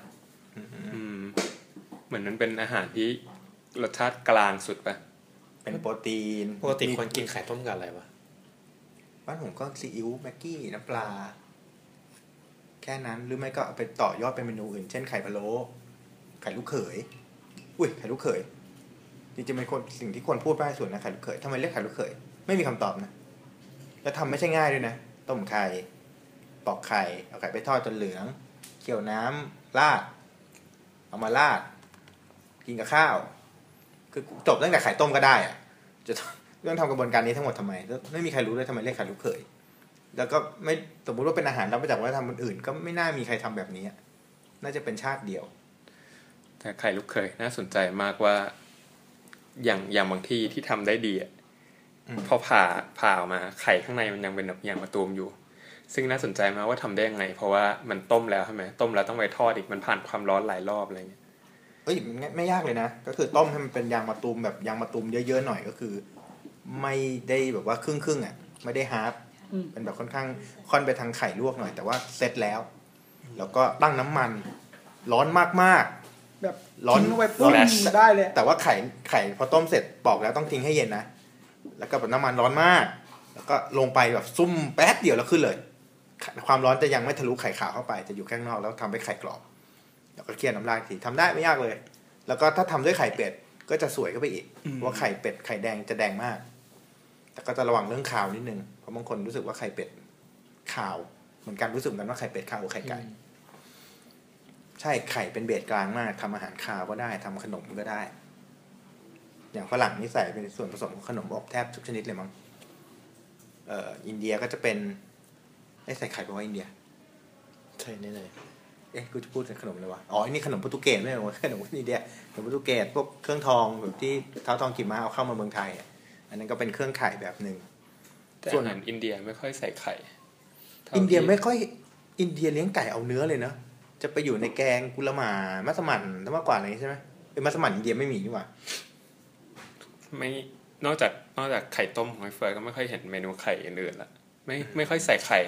เหมือนมันเป็นอาหารที่รสชาติกลางสุดป่ะเป็นโปรตีนปกติคนกินไข่ต้มกับอะไรวะบ้านผมก็ซีอิ๊วแม็กกี้น้ำปลาแค่นั้นหรือไม่ก็เอาไปต่อยอดเป็นเมนูอื่นเช่นไข่พะโล้ไข่ลูกเขยไข่ลูกเขยจริงๆเป็นคนสิ่งที่ควรพูดมากที่สุดนะไข่ลูกเขยทำไมเรียกไข่ลูกเขยไม่มีคำตอบนะแล้วทำไม่ใช่ง่ายด้วยนะต้มไข่ปอกไข่เอาไข่ไปทอดจนเหลืองเคี่ยวน้ำราดเอามาราดกินกับข้าวคือจบตั้งแต่ไข่ต้มก็ได้อะจะต้องทำกระบวนการนี้ทั้งหมดทำไมไม่มีใครรู้เลยทำไมเรียกไข่ลูกเขยแล้วก็ไม่สมมุติว่าเป็นอาหารรับมาจากวัฒนธรรมอื่นก็ไม่น่ามีใครทำแบบนี้น่าจะเป็นชาติเดียวแต่ไข่ลูกเขยน่าสนใจมากว่าอย่างบางที่ที่ทำได้ดีพอผ่าออกมาไข่ข้างในมันยังเป็นแบบยางมะตูมอยู่ซึ่งน่าสนใจมากว่าทำได้ยังไงเพราะว่ามันต้มแล้วใช่ไหมต้มแล้วต้องไปทอดอีกมันผ่านความร้อนหลายรอบอะไรเงี้ยไม่ยากเลยนะก็คือต้มให้มันเป็นยางมะตูมแบบยางมะตูมเยอะๆหน่อยก็คือไม่ได้แบบว่าครึ่งไม่ได้ฮาร์ฟเป็นแบบค่อนข้างค่อนไปทางไข่ลวกหน่อยแต่ว่าเสร็จแล้วก็ตั้งน้ำมันร้อนมากๆแบบร้อนไว้ปุ๊บได้เลยแต่ว่าไข่พอต้มเสร็จปอกแล้วต้องทิ้งให้เย็นนะแล้วก็แบบน้ำมันร้อนมากแล้วก็ลงไปแบบซุ่มแป๊บเดียวแล้วขึ้นเลยความร้อนจะยังไม่ทะลุไข่ขาวเข้าไปจะอยู่ข้างนอกแล้วทำให้ไข่กรอบแล้วก็เคี่ยวน้ำลายทีทำได้ไม่ยากเลยแล้วก็ถ้าทำด้วยไข่เป็ดก็จะสวยขึ้นไปอีกว่าไข่เป็ดไข่แดงจะแดงมากแต่ก็จะระวังเรื่องคาวนิดนึงเพราะบางคนรู้สึกว่าไข่เป็ดคาวเหมือนกันรู้สึกกันว่าไข่เป็ดคาวกว่าไข่ไก่ใช่ไข่เป็นเบสกลางมากทำอาหารคาวก็ได้ทำขนมก็ได้อย่างฝรั่งนี่ใส่เป็นส่วนผสมของขนมอบแทบทุกชนิดเลยมั้งอินเดียก็จะเป็นใส่ไข่เพราะว่าอินเดียใช่แน่กูจะพูดถึงขนมเลยวะอันนี้ขนมโปรตุเกสไม่ใช่ขนมอินเดียขนมโปรตุเกสพวกเครื่องทองแบบที่เท้าทองกิมมาเอาเข้ามาเมืองไทยอันนั้นก็เป็นเครื่องไข่แบบนึงส่วนอาหารอินเดียไม่ค่อยใส่ไข่อินเดียไม่ค่อยอินเดียเลี้ยงไก่เอาเนื้อเลยเนาะจะไปอยู่ในแกงกุลาหม่ามัสมั่นมากกว่าอะไรใช่ไหมมัสมั่นอินเดียไม่มีนี่หว่าไม่นอกจากไข่ต้มของไอ้เฟิร์นก็ไม่ค่อยเห็นเมนูไข่อื่นๆละไม่ค่อยใส่ไข่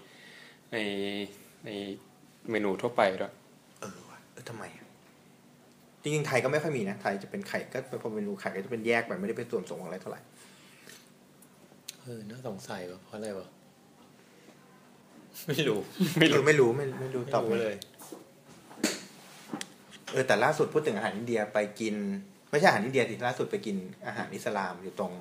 ในเมนูทั่วไปด้วยทำไมจริงๆไทยก็ไม่ค่อยมีนะไทยจะเป็นไข่ก็พอเมนูไข่ก็จะเป็นแยกแบบไม่ได้เป็นส่วนผสมอะไรเท่าไหร่น่าสงสัยเพราะอะไรวะไม่รู้ตอบไม่เลยแต่ล่าสุดพูดถึงอาหารอินเดียไปกินไม่ใช่อาหารอินเดียสิล่าสุดไปกินอาหารอิสลามอยู่ตรง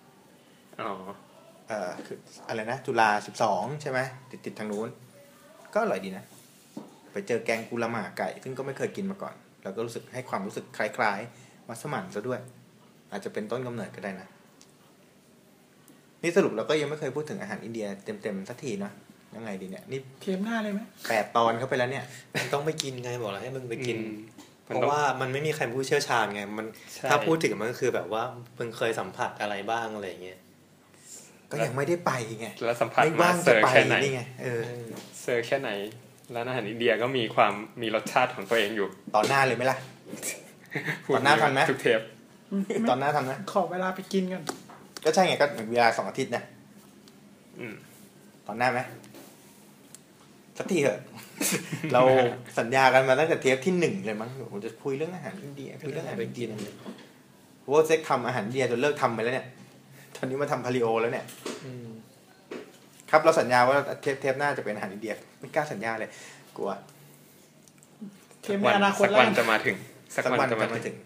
คืออะไรนะจุฬา12ใช่ไหมติดทางนู้นก็อร่อยดีนะไปเจอแกงกุลาหม่าไก่ซึ่งก็ไม่เคยกินมาก่อนแล้วก็รู้สึกให้ความรู้สึกคล้ายๆมัสมั่นซะด้วยอาจจะเป็นต้นกำเนิดก็ได้นะนี่สรุปเราก็ยังไม่เคยพูดถึงอาหารอินเดียเต็มๆสักทีนะยังไงดีเนี่ยนี่เทปหน้าเลยไหม 8 ตอนเข้าไปแล้วเนี่ยมันต้องไปกินไงบอกแล้วให้มึงไปกินเพราะว่ามันไม่มีใครผู้เชี่ยวชาญไงมันถ้าพูดถึงมันก็คือแบบว่ามึงเคยสัมผัสอะไรบ้างอะไรอย่างเงี้ยก็ยังไม่ได้ไปไงแล้วสัมผัสมาเซอร์แค่ไหนเซอร์แค่ไหนร้านอาหารอินเดียก็มีรสชาติของตัวเองอยู่ตอนหน้าเลยไหมล่ะตอนหน้าทันไหมทุกเทปตอนหน้าทันไหมขอเวลาไปกินกันก็ใช่ไงก็เวลา2 อาทิตย์เนี่ยตอนหน้าไหมสักทีเถอะเราสัญญากันมาตั้งแต่เทปที่1เลยมั้งผมจะคุยเรื่องอาหารอินเดียคุยเรื่องอาหารอินเดียเพราะว่าเซ็กทำอาหารอินเดียจนเลิกทำไปแล้วเนี่ยตอนนี้มาทำพาลิโอแล้วเนี่ยครับเราสัญญาว่าเทปหน้าจะเป็นอาหารอินเดียไม่กล้าสัญญาเลยกลัวเทปในอนาคตสักวันจะมาถึงสักวันจะมาถึง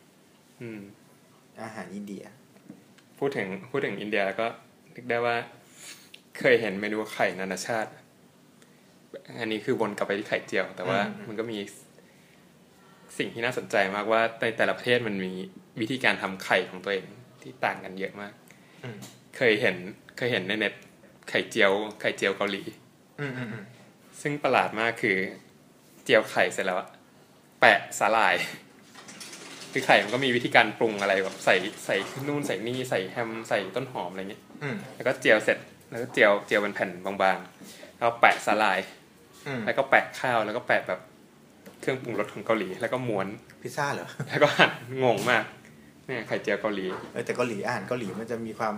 อาหารอินเดียพูดถึงอินเดียแล้วก็นึกได้ว่าเคยเห็นเมนูไข่นานาชาติอันนี้คือวนกลับไปที่ไข่เจียวแต่ว่ามันก็มีสิ่งที่น่าสนใจมากว่าในแต่ละประเทศมันมีวิธีการทำไข่ของตัวเองที่ต่างกันเยอะมากเคยเห็นในเน็ตไข่เจียวเกาหลีซึ่งประหลาดมากคือเจียวไข่เสร็จแล้วแปะสาหร่ายคือไข่มันก็มีวิธีการปรุงอะไรแบบใส่นู่นใส่นี่ใส่แฮมใส่ต้นหอมอะไรเงี้ยแล้วก็เจียวเสร็จแล้วก็เจียวเป็นแผ่นบางๆแล้วแปะสาหร่ายแล้วก็แปะข้าวแล้วก็แปะแบบเครื่องปรุงรสของเกาหลีแล้วก็ม้วนพิซซ่าเหรอแล้วก็หั่นงงมากเนี่ยไข่เจียวเกาหลีแต่เกาหลีอาหารเกาหลีมันจะมีความ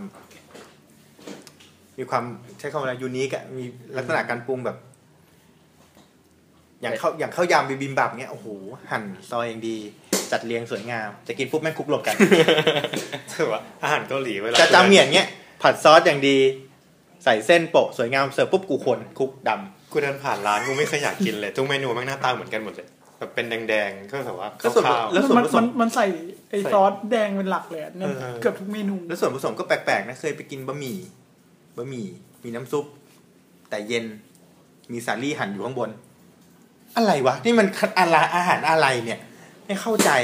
ใช้คำว่ายูนิคอะมีลักษณะการปรุงแบบอย่างข้าวยำบิบิมบับเงี้ยโอ้โหหั่นซอยอย่างดีจัดเรียงสวยงามจะกินปุ๊บแม่งคลุกรวมกันถือว่าอาหารเกาหลีเวลาจะจำเหมียนเงี้ยผัดซอสอย่างดีใส่เส้นโปะสวยงามเสิร์ฟปุ๊บกูคนคลุกดำกูเดินผ่านร้านกูไม่เคยอยากกินเลยทุกเมนูแม่งหน้าตาเหมือนกันหมดเลยแบบเป็นแดงๆก็แบบว่าข้าวแล้วมันใส่ไอ้ซอสแดงเป็นหลักเลยเนี่ยเกือบทุกเมนูแล้วส่วนผสมก็แปลกๆนะเคยไปกินบะหมี่มีน้ำซุปแต่เย็นมีสาลี่หั่นอยู่ข้างบนอะไรวะนี่มันอาหารอะไรเนี่ยไม่เข้าใจ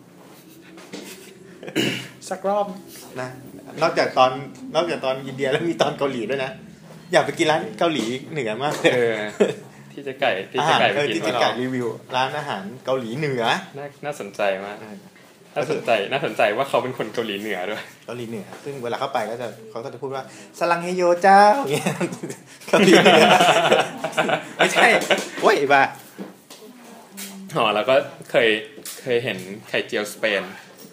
สักรอบนะนอกจากตอนอินเดียแล้วมีตอนเกาหลีด้วยนะอยากไปกินร้านเกาหลีเหนือมากเลยที่จะไก่ที่จะไก่รีวิวร้านอาหารเกาหลีเหนือน่าสนใจมากน่าสนใจว่าเขาเป็นคนเกาหลีเหนือด้วยเกาหลีเหนือซึ่งเวลาเข้าไปเขาก็จะพูดว่าสลังเฮโยเจ้าอย่างเงี้ยเกาหลีเหนือไม่ใช่โอ้ยบ้าแล้วก็เคยเห็นไข่เจียวสเปน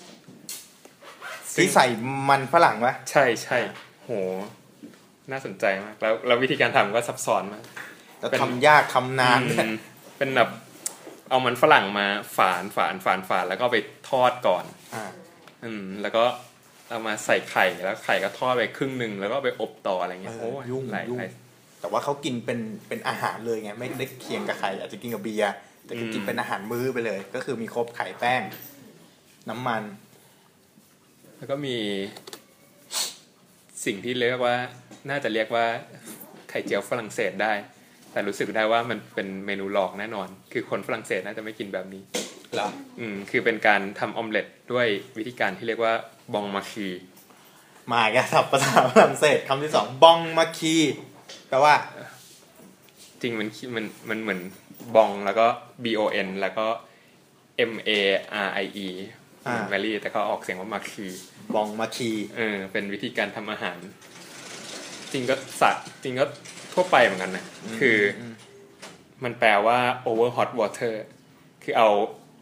ที่ใส่มันฝรั่งวะใช่โหน่าสนใจมากแล้ววิธีการทำก็ซับซ้อนมากแล้วทำยากทำนานเป็นแบบเอามันฝรั่งมาฝานแล้วก็ไปทอดก่อนแล้วก็เอามาใส่ไข่แล้วไข่ก็ทอดไปครึ่งนึงแล้วก็ไปอบต่ออะไรเงี้ยโอ้ยุ่งแต่ว่าเขากินเป็นอาหารเลยไงไม่ได้เคียงกับไข่อาจจะกินกับเบียร์แต่กินเป็นอาหารมื้อไปเลยก็คือมีครบไข่แป้งน้ำมันแล้วก็มีสิ่งที่เรียกว่าน่าจะเรียกว่าไข่เจียวฝรั่งเศสได้แต่รู้สึกได้ว่ามันเป็นเมนูหลอกแน่นอนคือคนฝรั่งเศสน่าจะไม่กินแบบนี้เหรอคือเป็นการทำออมเล็ตด้วยวิธีการที่เรียกว่าบองมาคีมาอีกแล้วภาษาฝรั่งเศสคำที่2บองมาคีแปลว่าจริงมันเหมือนบองแล้วก็ BON แล้วก็ MARIE แมรี่แต่ก็ออกเสียงว่ามาคีบองมาคีเป็นวิธีการทำอาหารจริงก็ทั่วไปเหมือนกันนะคือมันแปลว่า over hot water คือเอา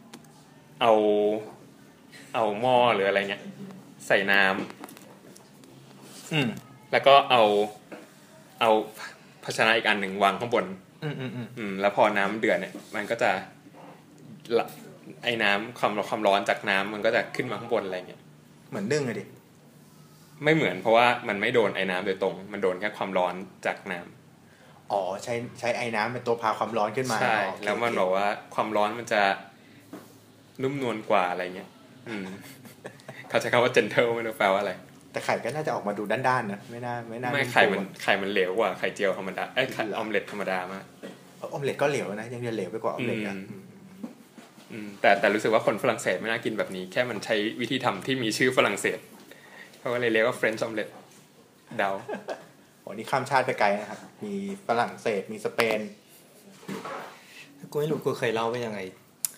หม้อหรืออะไรเงี้ยใส่น้ำแล้วก็เอาภาชนะอีกอันหนึ่งวางข้างบนแล้วพอน้ำเดือดเนี่ยมันก็จะไอ้น้ำความร้อนจากน้ำมันก็จะขึ้นมาข้างบนอะไรเงี้ยเหมือนนึ่งเลยดิไม่เหมือนเพราะว่ามันไม่โดนไอ้น้ำโดยตรงมันโดนแค่ความร้อนจากน้ำใช้ไอ้น้ำเป็นตัวพาความร้อนขึ้นมาใช่แล้วมันบอกว่าความร้อนมันจะนุ่มนวลกว่าอะไรเงี้ยเขาใช้คำว่า gentle ไม่รู้แปลว่าอะไรแต่ไข่ก็น่าจะออกมาดูด้านๆนะไม่ไข่มันเหลวกว่าไข่เจียวธรรมดาไข่ออมเล็ตธรรมดามากออมเล็ตก็เหลวนะยังเหลวไปกว่าออมเล็ตอ่ะแต่รู้สึกว่าคนฝรั่งเศสไม่น่ากินแบบนี้แค่มันใช้วิธีทำที่มีชื่อฝรั่งเศสเขาก็เลยเรียกว่า French omelette เดานี่ข้ามชาติไปไกลนะครับมีฝรั่งเศสมีสเปนกูไม่รู้กูเคยเล่าไปยังไง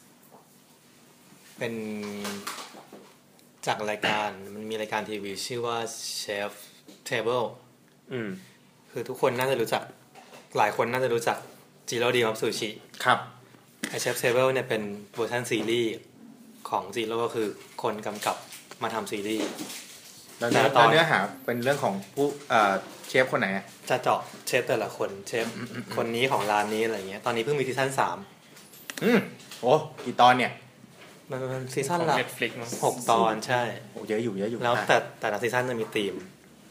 เป็นจากรายการมันมีรายการทีวีชื่อว่า Chef Table คือทุกคนน่าจะรู้จักหลายคนน่าจะรู้จักจิโร่ดีมัตสึชิครับไอ Chef Table เนี่ยเป็นเวอร์ชันซีรีส์ของจิโร่ก็คือคนกำกับมาทำซีรีส์แล้วเนื้อหาเป็นเรื่องของผู้เชฟคนไหนจะเจาะเชฟแต่ละคนเชฟคนนี้ของร้านนี้อะไรเงี้ยตอนนี้เพิ่งมีซีซั่น 3โอ้กี่ตอนเนี่ยมันซีซั่นละ Netflix มั้ง 6 ตอนใช่โอ้เยอะอยู่แล้วแต่ละซีซั่นจะมีธีม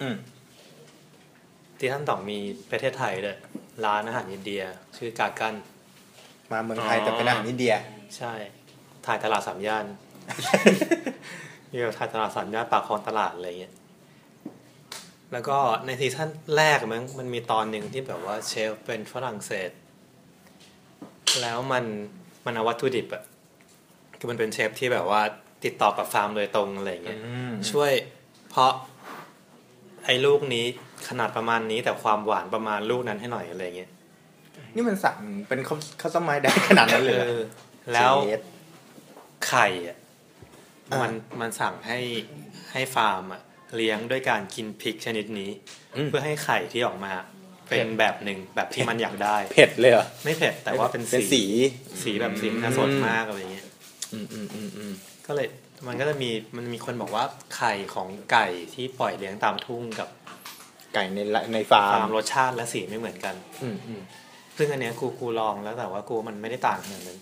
ซีซั่น2มีประเทศไทยด้วยร้านอาหารอินเดียชื่อกากันมาเมืองไทยแต่เป็นอาหารอินเดียใช่ทถ่ายตลาดสามย่าน มีแบบถ่ายตลาดสามย่านปากคลองตลาดอะไรเงี้ยแล้วก็ในซีซั่นแรกมันมีตอนหนึ่งที่แบบว่าเชฟเป็นฝรั่งเศสแล้วมันเอาวัตถุดิบอะคือมันเป็นเชฟที่แบบว่าติดต่อกับฟาร์มโดยตรงอะไรเงี้ยช่วยเพาะไอ้ลูกนี้ขนาดประมาณนี้แต่ความหวานประมาณลูกนั้นให้หน่อยอะไรเงี้ยนี่มันสั่งเป็นคัสตอมไมซ์ได้ขนาดนั้นเลยแล้วไข่อ่ะมันสั่งให้ฟาร์มอ่ะเลี้ยงด้วยการกินพริกชนิดนี้เพื่อให้ไข่ที่ออกมาเป็นแบบหนึ่งแบบที่มันอยากได้เผ็ดเลยเหรอไม่เผ็ดแต่ว่าเป็นสีแบบสีน่าสดมากอะไรเงี้ยก็เลยมันก็จะมีคนบอกว่าไข่ของไก่ที่ปล่อยเลี้ยงตามทุ่งกับไก่ในฟาร์มรสชาติและสีไม่เหมือนกันซึ่งอันเนี้ยกูลองแล้วแต่ว่ากูมันไม่ได้ต่างขนาดนั้น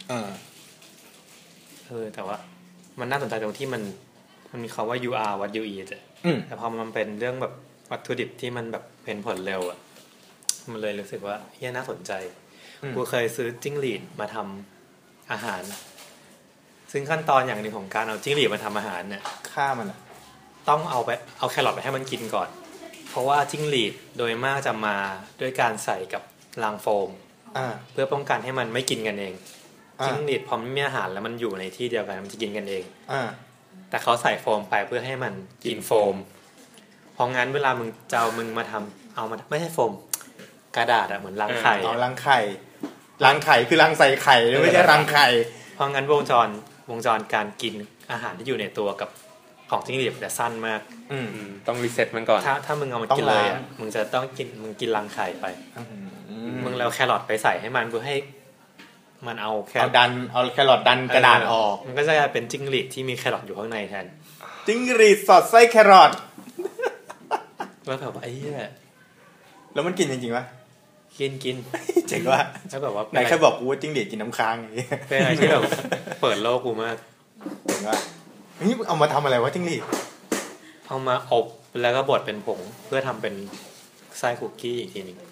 แต่ว่ามันน่าสนใจตรงที่มันมีคำว่า you are what you eat แต่พอมันเป็นเรื่องแบบวัตถุดิบที่มันแบบเป็นผลเร็วอ่ะมันเลยรู้สึกว่าเฮียน่าสนใจกูเคยซื้อจิ้งหรีดมาทำอาหารซึ่งขั้นตอนอย่างหนึ่งของการเอาจิ้งหรีดมาทำอาหารเนี่ยฆ่ามันต้องเอาแครอทไปให้มันกินก่อนเพราะว่าจิ้งหรีดโดยมากจะมาด้วยการใส่กับรางโฟมเพื่อป้องกันให้มันไม่กินกันเองจิ้งหรีดพอมันมีอาหารแล้วมันอยู่ในที่เดียวกันมันจะกินกันเองแต่เขาใส่โฟมไปเพื่อให้มันกินโฟมเพราะงั้นเวลามึงจะเอามาทำเอามาไม่ใช่โฟมกระดาษเหมือนรังไข่รังไข่คือรังใส่ไข่ไม่ใช่รังไข่เพราะงั้นวงจรการกินอาหารที่อยู่ในตัวกับของจิ้งหรีดจะสั้นมากต้องรีเซ็ตมันก่อนถ้ามึงเอามากินเลยมึงจะต้องกินรังไข่ไปมึงแล้วแครอทไปใส่ให้มันเพื่อให้มันเอาแครอทดันกระดาษออกมันก็จะเป็นจิ้งหรีดที่มีแครอทอยู่ข้างในแทนจิ้งหรีดสอดไส้แครอทแล้วแบบว่าไอ้เหี้ยแล้วมันกินจริงๆป่ะกินเจ๋งว่ะแล้วแบบว่าไหนแค่บอกกูว่าจิ้งหรีดกินน้ำค้างอย่างงี้เป็นอะไรที่แบบเปิดโลกกูมากเจ๋งว่ะนี่เอามาทำอะไรวะจิ้งหรีดเอามาอบแล้วก็บดเป็นผงเพื่อทำเป็นไส้คุกกี้อีกทีนึง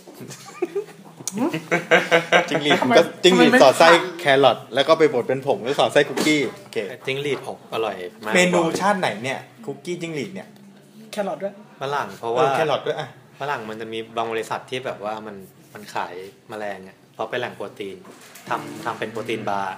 จิ้งหรีดสอดไส้แครอทแล้วก็ไปบดเป็นผงแล้วสอดไส้คุกกี้โอเคจิ้งหรีดอบอร่อยมากเมนูชาติไหนเนี่ยคุกกี้จิ้งหรีดเนี่ยแครอทด้วยฝรั่งเพราะว่าแครอทด้วยอ่ะฝรั่งมันจะมีบางบริษัทที่แบบว่ามันขายแมลงอ่ะเพราะเป็นแหล่งโปรตีนทำเป็นโปรตีนบาร์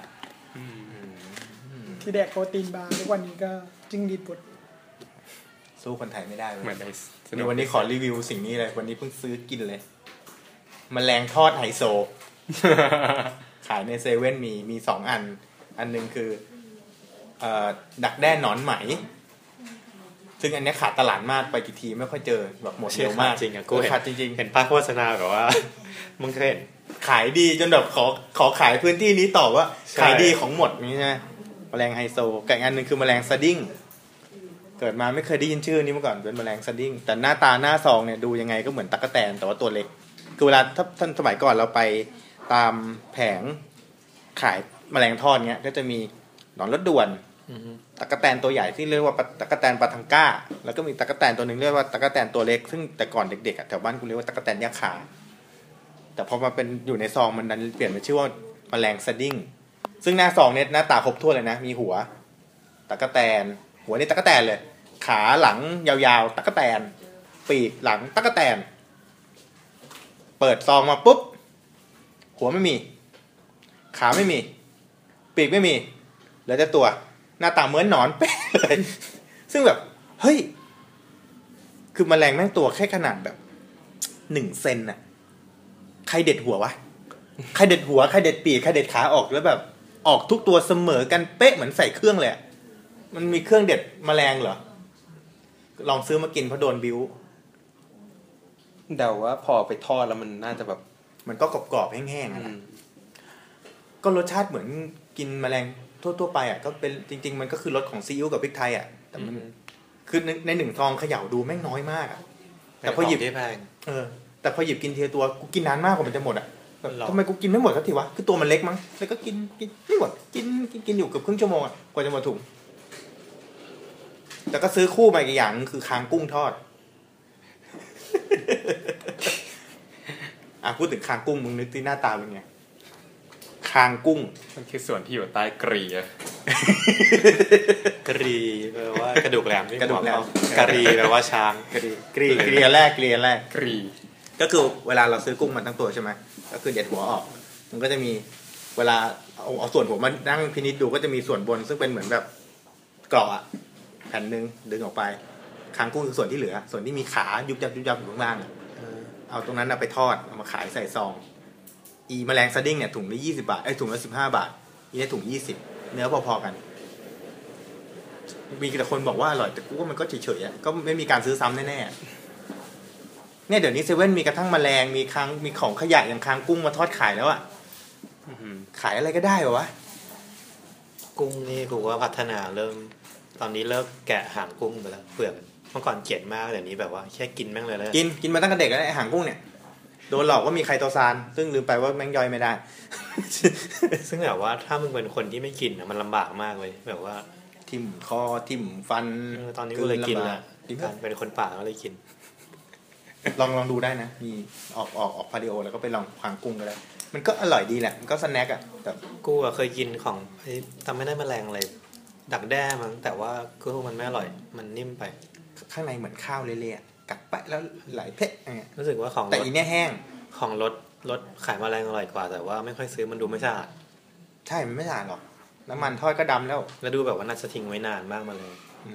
ที่แดกโปรตีนบาร์ทุกวันนี้ก็จิ้งหรีดบดสู้คนไทยไม่ได้เหมือนในวันนี้ขอรีวิวสิ่งนี้เลยวันนี้เพิ่งซื้อกินเลยแมลงทอดไฮโซขายในเซเว่นมี2อันนึงคือดักแด้หนอนไหมซึ่งอันนี้ขาดตลาดมากไปกี่ทีไม่ค่อยเจอแบบหมดเร็วมากจริงอ่ะกูขาดจริงๆเห็นป้ายโฆษณาแบบว่ามึงเคยเห็นขายดีจนแบบขอขายพื้นที่นี้ต่อว่าขายดีของหมดนี่ใช่ไหมแมลงไฮโซกับอีกอันนึงคือแมลงสดิ้งเกิดมาไม่เคยได้ยินชื่อนี้มาก่อนเป็นแมลงสดิ้งแต่หน้าตาหน้าซองเนี่ยดูยังไงก็เหมือนตั๊กแตนแต่ว่าตัวเล็กคือเวลาถ้าท่านสมัยก่อนเราไปตามแผงขายแมลงทอดเงี้ยก็จะมีหนอนรถด่วนตั๊กแตนตัวใหญ่ที่เรียกว่าตั๊กแตนปาทังก้าแล้วก็มีตั๊กแตนตัวนึงเรียกว่าตั๊กแตนตัวเล็กซึ่งแต่ก่อนเด็กๆแถวบ้านกูเรียกว่าตั๊กแตนยาขาแต่พอมาเป็นอยู่ในซองมันนั้นเปลี่ยนเป็นชื่อว่าแมลงสดิ้งซึ่งหน้าซองเนี่ยหน้าตาครบถ้วนเลยนะมีหัวตั๊กแตนหัวนี่ตั๊กแตนเลยขาหลังยาวๆตั๊กแตนปีกหลังตั๊กแตนเปิดซองมาปุ๊บหัวไม่มีขาไม่มีปีกไม่มีเหลือแต่ตัวหน้าตาเหมือนหนอนเป๊ะเลยซึ่งแบบเฮ้ยคือแมลงแม่งตัวแค่ขนาดแบบ1 เซนน่ะใครเด็ดหัววะใครเด็ดหัวใครเด็ดปีกใครเด็ดขาออกแล้วแบบออกทุกตัวเสมอกันเป๊ะเหมือนใส่เครื่องเลยมันมีเครื่องเด็ดแมลงเหรอลองซื้อมากินเพราะโดนบิ้วเดาว่าพอไปทอดแล้วมันน่าจะแบบมันก็กรอบๆแห้งๆนะก็รสชาติเหมือนกินแมลงทั่วๆไปอ่ะก็เป็นจริงๆมันก็คือรสของซีอิ๊วกับพริกไทยอ่ะแต่มันคือใน1 ซองเขย่าดูแม่งน้อยมากอ่ะแต่พอหยิบแต่พอหยิบกินทีละตัวกูกินนานมากกว่ามันจะหมดอ่ะทำไมกูกินไม่หมดสักทีวะคือตัวมันเล็กมั้งแล้วก็กินไม่หมดกินอยู่เกือบครึ่งชั่วโมงอ่ะกว่าจะหมดถุงแต่ก็ซื้อคู่มาอีกอย่างคือคางกุ้งทอดพูดถึงคางกุ้งมึงนึกที่หน้าตาเป็นไงคางกุ้งมันคือส่วนที่อยู่ใต้กรีอะกรีแปลว่ากระดูกแหลมกระดูกแหลมกรีแปลว่าช้างกรีแรกกรีก็คือเวลาเราซื้อกุ้งมันทั้งตัวใช่ไหมก็คือเด็ดหัวออกมันก็จะมีเวลาเอาส่วนหัวมันนั่งพินิจดูก็จะมีส่วนบนซึ่งเป็นเหมือนแบบเกราะแผ่นนึงดึงออกไปคางกุ้งคือส่วนที่เหลือส่วนที่มีขายุบยับอยู่ข้างล่างเอาตรงนั้นไปทอดเอามาขายใส่ซองแมลงสดิ้งเนี่ยถุงละ20 บาทถุงละ15 บาทนี่ถุง20เนื้อพอๆกันมีแต่คนบอกว่าอร่อยแต่กูว่ามันก็เฉยๆก็ไม่มีการซื้อซ้ำแน่ๆเนี่ยเดี๋ยวนี้เซเว่นมีกระทั่งแมลงมีของขยะอย่างคางกุ้งมาทอดขายแล้วอะขายอะไรก็ได้วะกุ้งนี่กูว่าพัฒนาตอนนี้เลิกแกะหางกุ้งไปแล้วเปลือกเมื่อก่อนเกลียดมากเดี๋ยวนี้แบบว่าแค่กินแม่งเลยกินมาตั้งแต่เด็กแล้วไอ้หางกุ้งเนี่ยโดนหลอกว่ามีไคโตซานซึ่งลืมไปว่าแม่งย่อยไม่ได้ซึ่งแบบว่าถ้ามึงเป็นคนที่ไม่กินมันลำบากมากเลยแบบว่าทิ่มคอทิ่มฟันตอนนี้กูเลยกินละการเป็นคนป่าก็เลยกินลองดูได้นะมีออกพาริโอแล้วก็ไปลองหางกุ้งก็ได้มันก็อร่อยดีแหละมันก็สแน็คอะแต่กูเคยกินของทำไม่ได้แมลงอะไรดักแด้มั้งแต่ว่ากูมันไม่อร่อยมันนิ่มไปข้างในเหมือนข้าวเละๆกัดไปแล้วไหลเพะอย่างเงี้ยรู้สึกว่าของแต่อีเนี้ยแห้งของรสขายแมลงอร่อยกว่าแต่ว่าไม่ค่อยซื้อมันดูไม่สะอาดใช่มันไม่สะอาดหรอกน้ำมันทอดก็ดำแล้วดูแบบว่าน่าจะทิ้งไว้นานมากมาเลย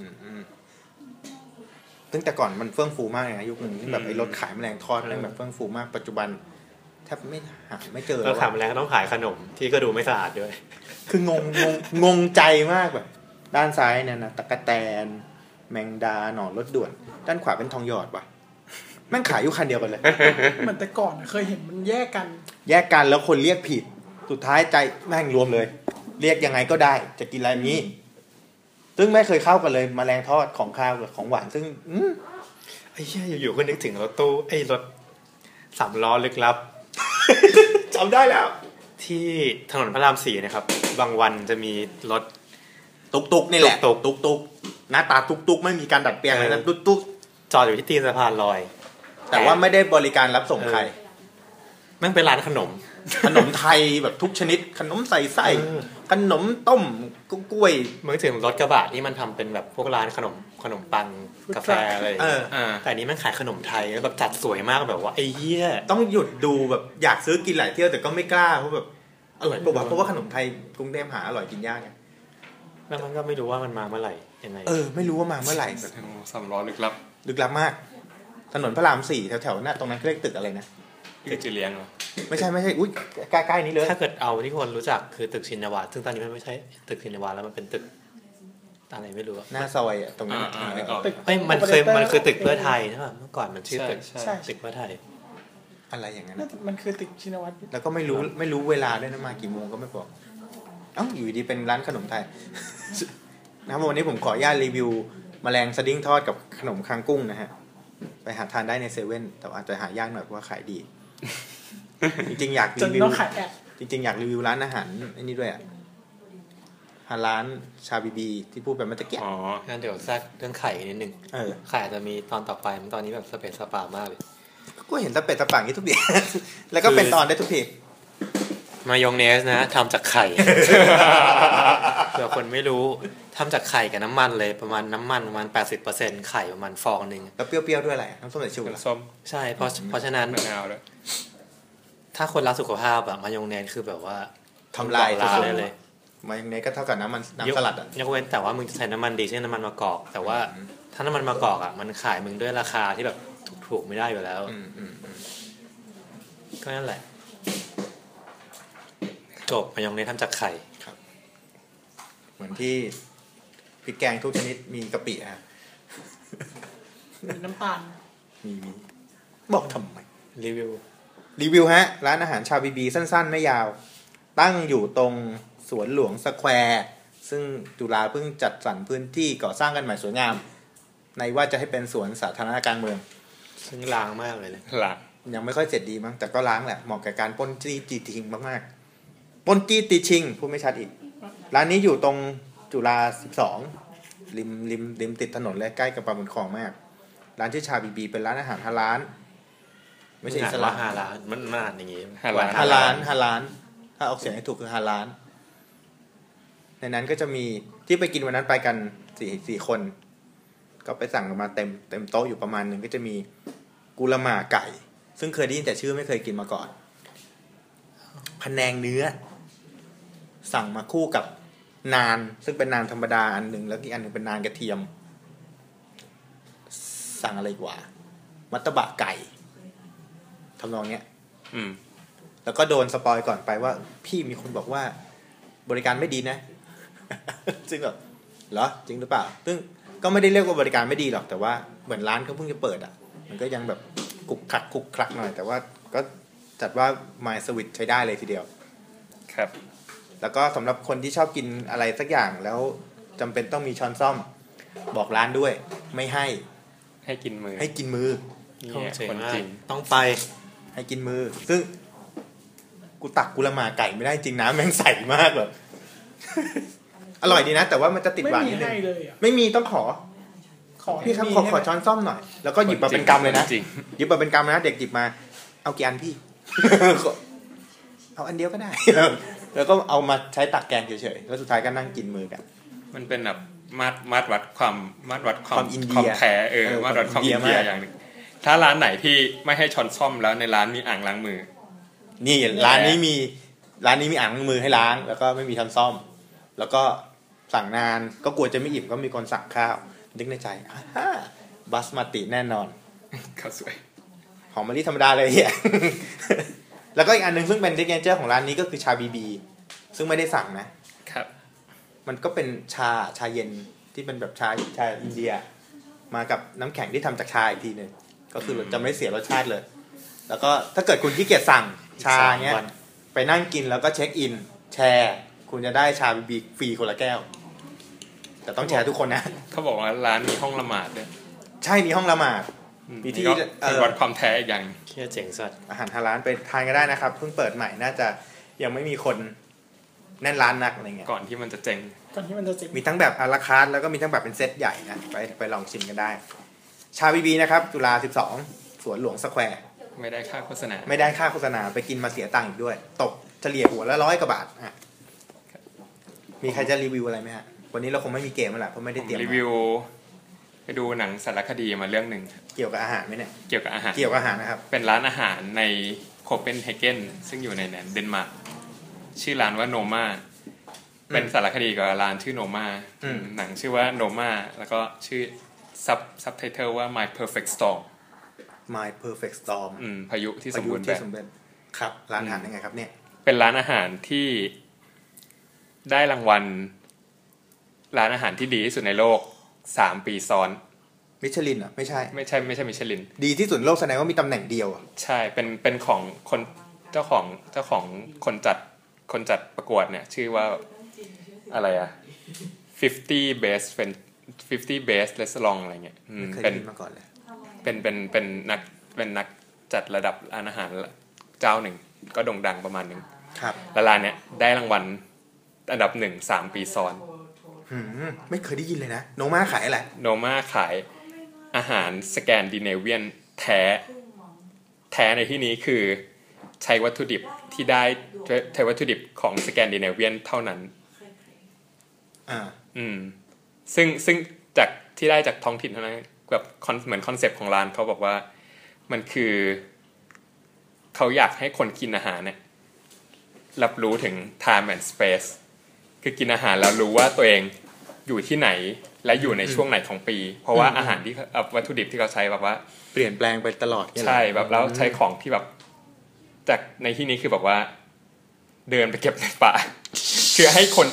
ตั้งแต่ก่อนมันเฟื่องฟูมากเลยนะยุคนึงที่แบบไอ้รถขายแมลงทอดนั่นแบบเฟื่องฟูมากปัจจุบันแทบไม่เจอแล้วขายแมลงต้องขายขนมที่ก็ดูไม่สะอาดด้วยคืองงใจมากแบบด้านซ้ายเนี่ยนะตะกะแตนแมงดาหนอนรถด่วนด้านขวาเป็นทองหยอดว่ะแม่งขายอยู่คันเดียวกันเลยเหมือนแต่ก่อนเคยเห็นมันแยกกันแล้วคนเรียกผิดสุดท้ายใจแม่งรวมเลยเรียกยังไงก็ได้จะกินอะไรนี้ซึ่งไม่เคยเข้ากันเลยแมลงทอดของข้าวกับของหวานซึ่งไอ้เหี้ยอยู่ๆก็นึกถึงรถตู้ไอ้รถ3 ล้อลึกลับจำได้แล้วที่ถนนพระราม4นะครับบางวันจะมีรถตุกนี่แหละตุกหน้าตาตุกไม่มีการดัดแปลงอะไรนั้นตุกจอดอยู่ที่ตีนสะพานลอยแต่ว่าไม่ได้บริการรับส่งใครแม่งเป็นร้านขนมไทยแบบทุกชนิดขนมใส่ไส้ขนมต้มกล้วยเมื่อถึงรถกระบะที่มันทำเป็นแบบพวกร้านขนมปังกาแฟอะไรแต่อันนี้มันขายขนมไทยแล้วแบบจัดสวยมากแบบว่าไอ้เหี้ยต้องหยุดดูแบบอยากซื้อกินหลายเที่ยวแต่ก็ไม่กล้าเพราะแบบอร่อยเพราะว่าขนมไทยกรุงเทพหาอร่อยกินยากไงแล้วมันก็ไม่รู้ว่ามันมาเมื่อไหร่ยังไงไม่รู้ว่ามาเมื่อไหร่ 3 ล้อลึกลับมากถนนพระราม4แถวๆนั้นตรงนั้นเรียกตึกอะไรนะตึกจีเลียงเหรอไม่ใช่อุ้ยใกล้ๆนี้เลยถ้าเกิดเอาที่คนรู้จักคือตึกชินวาซึ่งตอนนี้มันไม่ใช่ตึกชินวาแล้วมันเป็นตึกอะไรไม่รู้หน้าซอยตรงนั้นตึกมันคือตึกเพื่อไทยใช่ป่ะเมื่อก่อนมันชื่อตึกตึกเพื่อไทยอะไรอย่างนั้นมันคือตึกชินวัตรแล้วก็ไม่รู้เวลาด้วยนะมากี่โมงก็ไม่บอกอยู่ดีเป็นร้านขนมไทยนะวันนี้ผมขออนุญาตรีวิวแมลงสดิ้งทอดกับขนมคางกุ้งนะฮะไปหาทานได้ในเซเว่นแต่อาจจะหายากหน่อยเพราะว่าขายดีจริงๆอยากรีวิวจริงๆอยากรีวิวร้านอาหารไอ้นี่ด้วยร้านชาบีบีที่พูดแบบเมื่อกี้งั้นเดี๋ยวแทรกเรื่องไข่นิดนึงไข่จะมีตอนต่อไปมันตอนนี้แบบสเปซสปามากเลยก็เห็นสเปซสปาอย่างนี้ทุกทีแล้วก็เป็นตอนได้ทุกทีมายองเนสนะทำจากไข่เผื่อคนไม่รู้ทำจากไข่กับน้ำมันเลยประมาณน้ำมันประมาณ 80% ไข่ประมาณฟองนึงแล้วเปรี้ยวๆด้วยอะไรน้ำส้มสายชูส้มใช่เพราะฉะนั้นถ้าคนรักสุขภาพอะมายองเนสคือแบบว่าทำลายเลยมายองเนสก็เท่ากับน้ำสลัดยกเว้นแต่ว่ามึงจะใช้น้ำมันดีเช่นน้ำมันมะกอกแต่ว่าถ้าน้ำมันมะกอกอะมันขายมึงด้วยราคาที่แบบถูกไม่ได้อยู่แล้วก็นั่นแหละจบมายองเนสทำจากไข่ครับเหมือนที่พริกแกงทุกชนิดมีกะปิมีน้ำตาลมีบอกทำไมรีวิวฮะร้านอาหารชาวบีบีสั้นๆไม่ยาวตั้งอยู่ตรงสวนหลวงสแควร์ซึ่งจุฬาเพิ่งจัดสรรพื้นที่ก่อสร้างกันใหม่สวยงามในว่าจะให้เป็นสวนสาธารณะกลางเมืองซึ่งล้างมากเลยล้างยังไม่ค่อยเสร็จดีมั้งแต่ก็ล้างแหละเหมาะกับการปล้นจี้ตีชิงมากๆปล้นจี้ตีชิงพูดไม่ชัดอีกร้านนี้อยู่ตรงจุฬา12ริมติดถนนและใกล้กับปากบนคลองมากร้านชื่อชาบีบีเป็นร้านอาหาร5 ร้านไม่ใช่อิสลาม5 ร้านมันอ่านอย่างงี้ 5 ร้านถ้าออกเสียงให้ถูกคือฮาลาลในนั้นก็จะมีที่ไปกินวันนั้นไปกันสี่คนก็ไปสั่งกันมาเต็มโต๊ะอยู่ประมาณนึงก็จะมีกุลามาไก่ซึ่งเคยได้ยินแต่ชื่อไม่เคยกินมาก่อนพะแนงเนื้อสั่งมาคู่กับนานซึ่งเป็นนานธรรมดาอันหนึ่งแล้วอีกอันหนึ่งเป็นนานกระเทียมสั่งอะไรกว่ามัตตบะไก่ทำนองเนี้ยแล้วก็โดนสปอยก่อนไปว่าพี่มีคนบอกว่าบริการไม่ดีนะ ซึ่งแบบเหรอจริงหรือเปล่าซึ่งก็ไม่ได้เรียกว่าบริการไม่ดีหรอกแต่ว่าเหมือนร้านเขาเพิ่งจะเปิดอ่ะมันก็ยังแบบกุกคลักหน่อยแต่ว่าก็จัดว่า My Sweet ใช้ได้เลยทีเดียวครับแล้วก็สำหรับคนที่ชอบกินอะไรสักอย่างแล้วจำเป็นต้องมีช้อนซ่อมบอกร้านด้วยไม่ให้กินมือนี่คนจริงต้องไปให้กินมือซึ่งกูตักกุลามาไก่ไม่ได้จริงนะแม่งใสมากแบบอร่อยดีนะแต่ว่ามันจะติดหวานนิดนึงไม่มีต้องขอพี่ครับขอช้อนซ่อมหน่อยแล้วก็หยิบมาเป็นกำเลยนะหยิบมาเป็นกำนะเด็กหยิบมาเอากี่อันพี่เอาอันเดียวก็ได้แล้วก็เอามาใช้ตักแกงเฉยๆแล้วสุดท้ายก็นั่งกินมือกันมันเป็นแบบมาตรวัดความอินเดียแท้มาตรวัดความอินเดียอย่างนึงถ้าร้านไหนที่ไม่ให้ช้อนซ่อมแล้วในร้านมีอ่างล้างมือนี่ร้านนี้มีอ่างล้างมือให้ล้างแล้วก็ไม่มีช้อนซ่อมแล้วก็สั่งนานก็กลัวจะไม่อิ่มก็มีคนสั่งข้าวนึกในใจบัสมาติแน่นอนข้าวสวยหอมมะลิธรรมดาเลยเฮีย แล้วก็อีกอันนึงซึ่งเป็นซิกเนเจอร์ของร้านนี้ก็คือชาบีซึ่งไม่ได้สั่งนะครับมันก็เป็นชาเย็นที่เป็นแบบชาอินเดียมากับน้ำแข็งที่ทำจากชาอีกทีนึงก็คือจะไม่เสียรสชาติเลยแล้วก็ถ้าเกิดคุณขี้เกียจสั่งชาเงี้ยไปนั่งกินแล้วก็เช็คอินแชร์คุณจะได้ชาบีฟรีคนละแก้วแต่ต้องแชร์ทุกคนนะเขาบอกว่าร้านมีห้องละหมาดด้วยใช่มีห้องละหมาดมีที่วัดความแท้อีกอย่างเที่ยเจ๋งสัตว์อาหารฮาลาลไปทานกันได้นะครับเพิ่งเปิดใหม่น่าจะยังไม่มีคนแน่นร้านนักอะไรเงี้ยก่อนที่มันจะเจ๋งมีทั้งแบบอาราคาร์ทแล้วก็มีทั้งแบบเป็นเซตใหญ่นะไปลองชิมกันได้ชาบีนะครับจุฬา12สวนหลวงสแควร์ไม่ได้ค่าโฆษณาไปกินมาเสียตังค์อีกด้วยตกเฉลี่ยหัวละ100 กว่าบาทมีใครจะรีวิวอะไรไหมฮะวันนี้เราคงไม่มีเกมแล้วล่ะเพราะไม่ได้เตรียมรีวิวไปดูหนังสารคดีมาเรื่องหนึ่งเกี่ยวกับอาหารไหมเนี่ยเกี่ยวกับอาหารนะครับเป็นร้านอาหารในโคเปนเฮเกนซึ่งอยู่ในเดนมาร์กชื่อร้านว่าโนมาเป็นสารคดีกับร้านชื่อโนมาหนังชื่อว่าโนมาแล้วก็ชื่อซับไตเติลว่า My Perfect Storm พายุที่สมบูรณ์แบบครับร้านอาหารยังไงครับเนี่ยเป็นร้านอาหารที่ได้รางวัลร้านอาหารที่ดีที่สุดในโลก3 ปีซ้อนมิชลินอ่ะไม่ใช่มิชลินดีที่สุดในโลกแสดงว่ามีตำแหน่งเดียวอ่ะใช่เป็นของคนเจ้าของคนจัดประกวดเนี่ยชื่อว่าอะไรอ่ะ50 best restaurant อะไรเงี้ยเป็นมาก่อนเลยเป็นนักจัดระดับร้านอาหารเจ้าหนึ่งก็โด่งดังประมาณนึงครับแล้วร้านเนี้ยได้รางวัลอันดับ1 3 ปีซ้อนไม่เคยได้ยินเลยนะโนมาขายอะไรโนมาขายอาหารสแกนดิเนเวียนแท้ในที่นี้คือใช้วัตถุดิบที่ได้ใช้วัตถุดิบของสแกนดิเนเวียนเท่านั้นซึ่งจากที่ได้จากท้องถิ่นเท่านั้นแบบเหมือนคอนเซปต์ของร้านเขาบอกว่ามันคือเขาอยากให้คนกินอาหารเนี่ยรับรู้ถึง time and space คือกินอาหารแล้วรู้ว่าตัวเองอยู่ที่ไหนและอยู่ในช่วงไหนของปีเพราะว่าอาหารที่วัตถุดิบที่เขาใช้แบบว่าเปลี่ยนแปลงไปตลอดใช่แบบแล้วใช้ของที่แบบจากในที่นี้คือแบบว่าเดินไปเก็บในป่าคือให้คน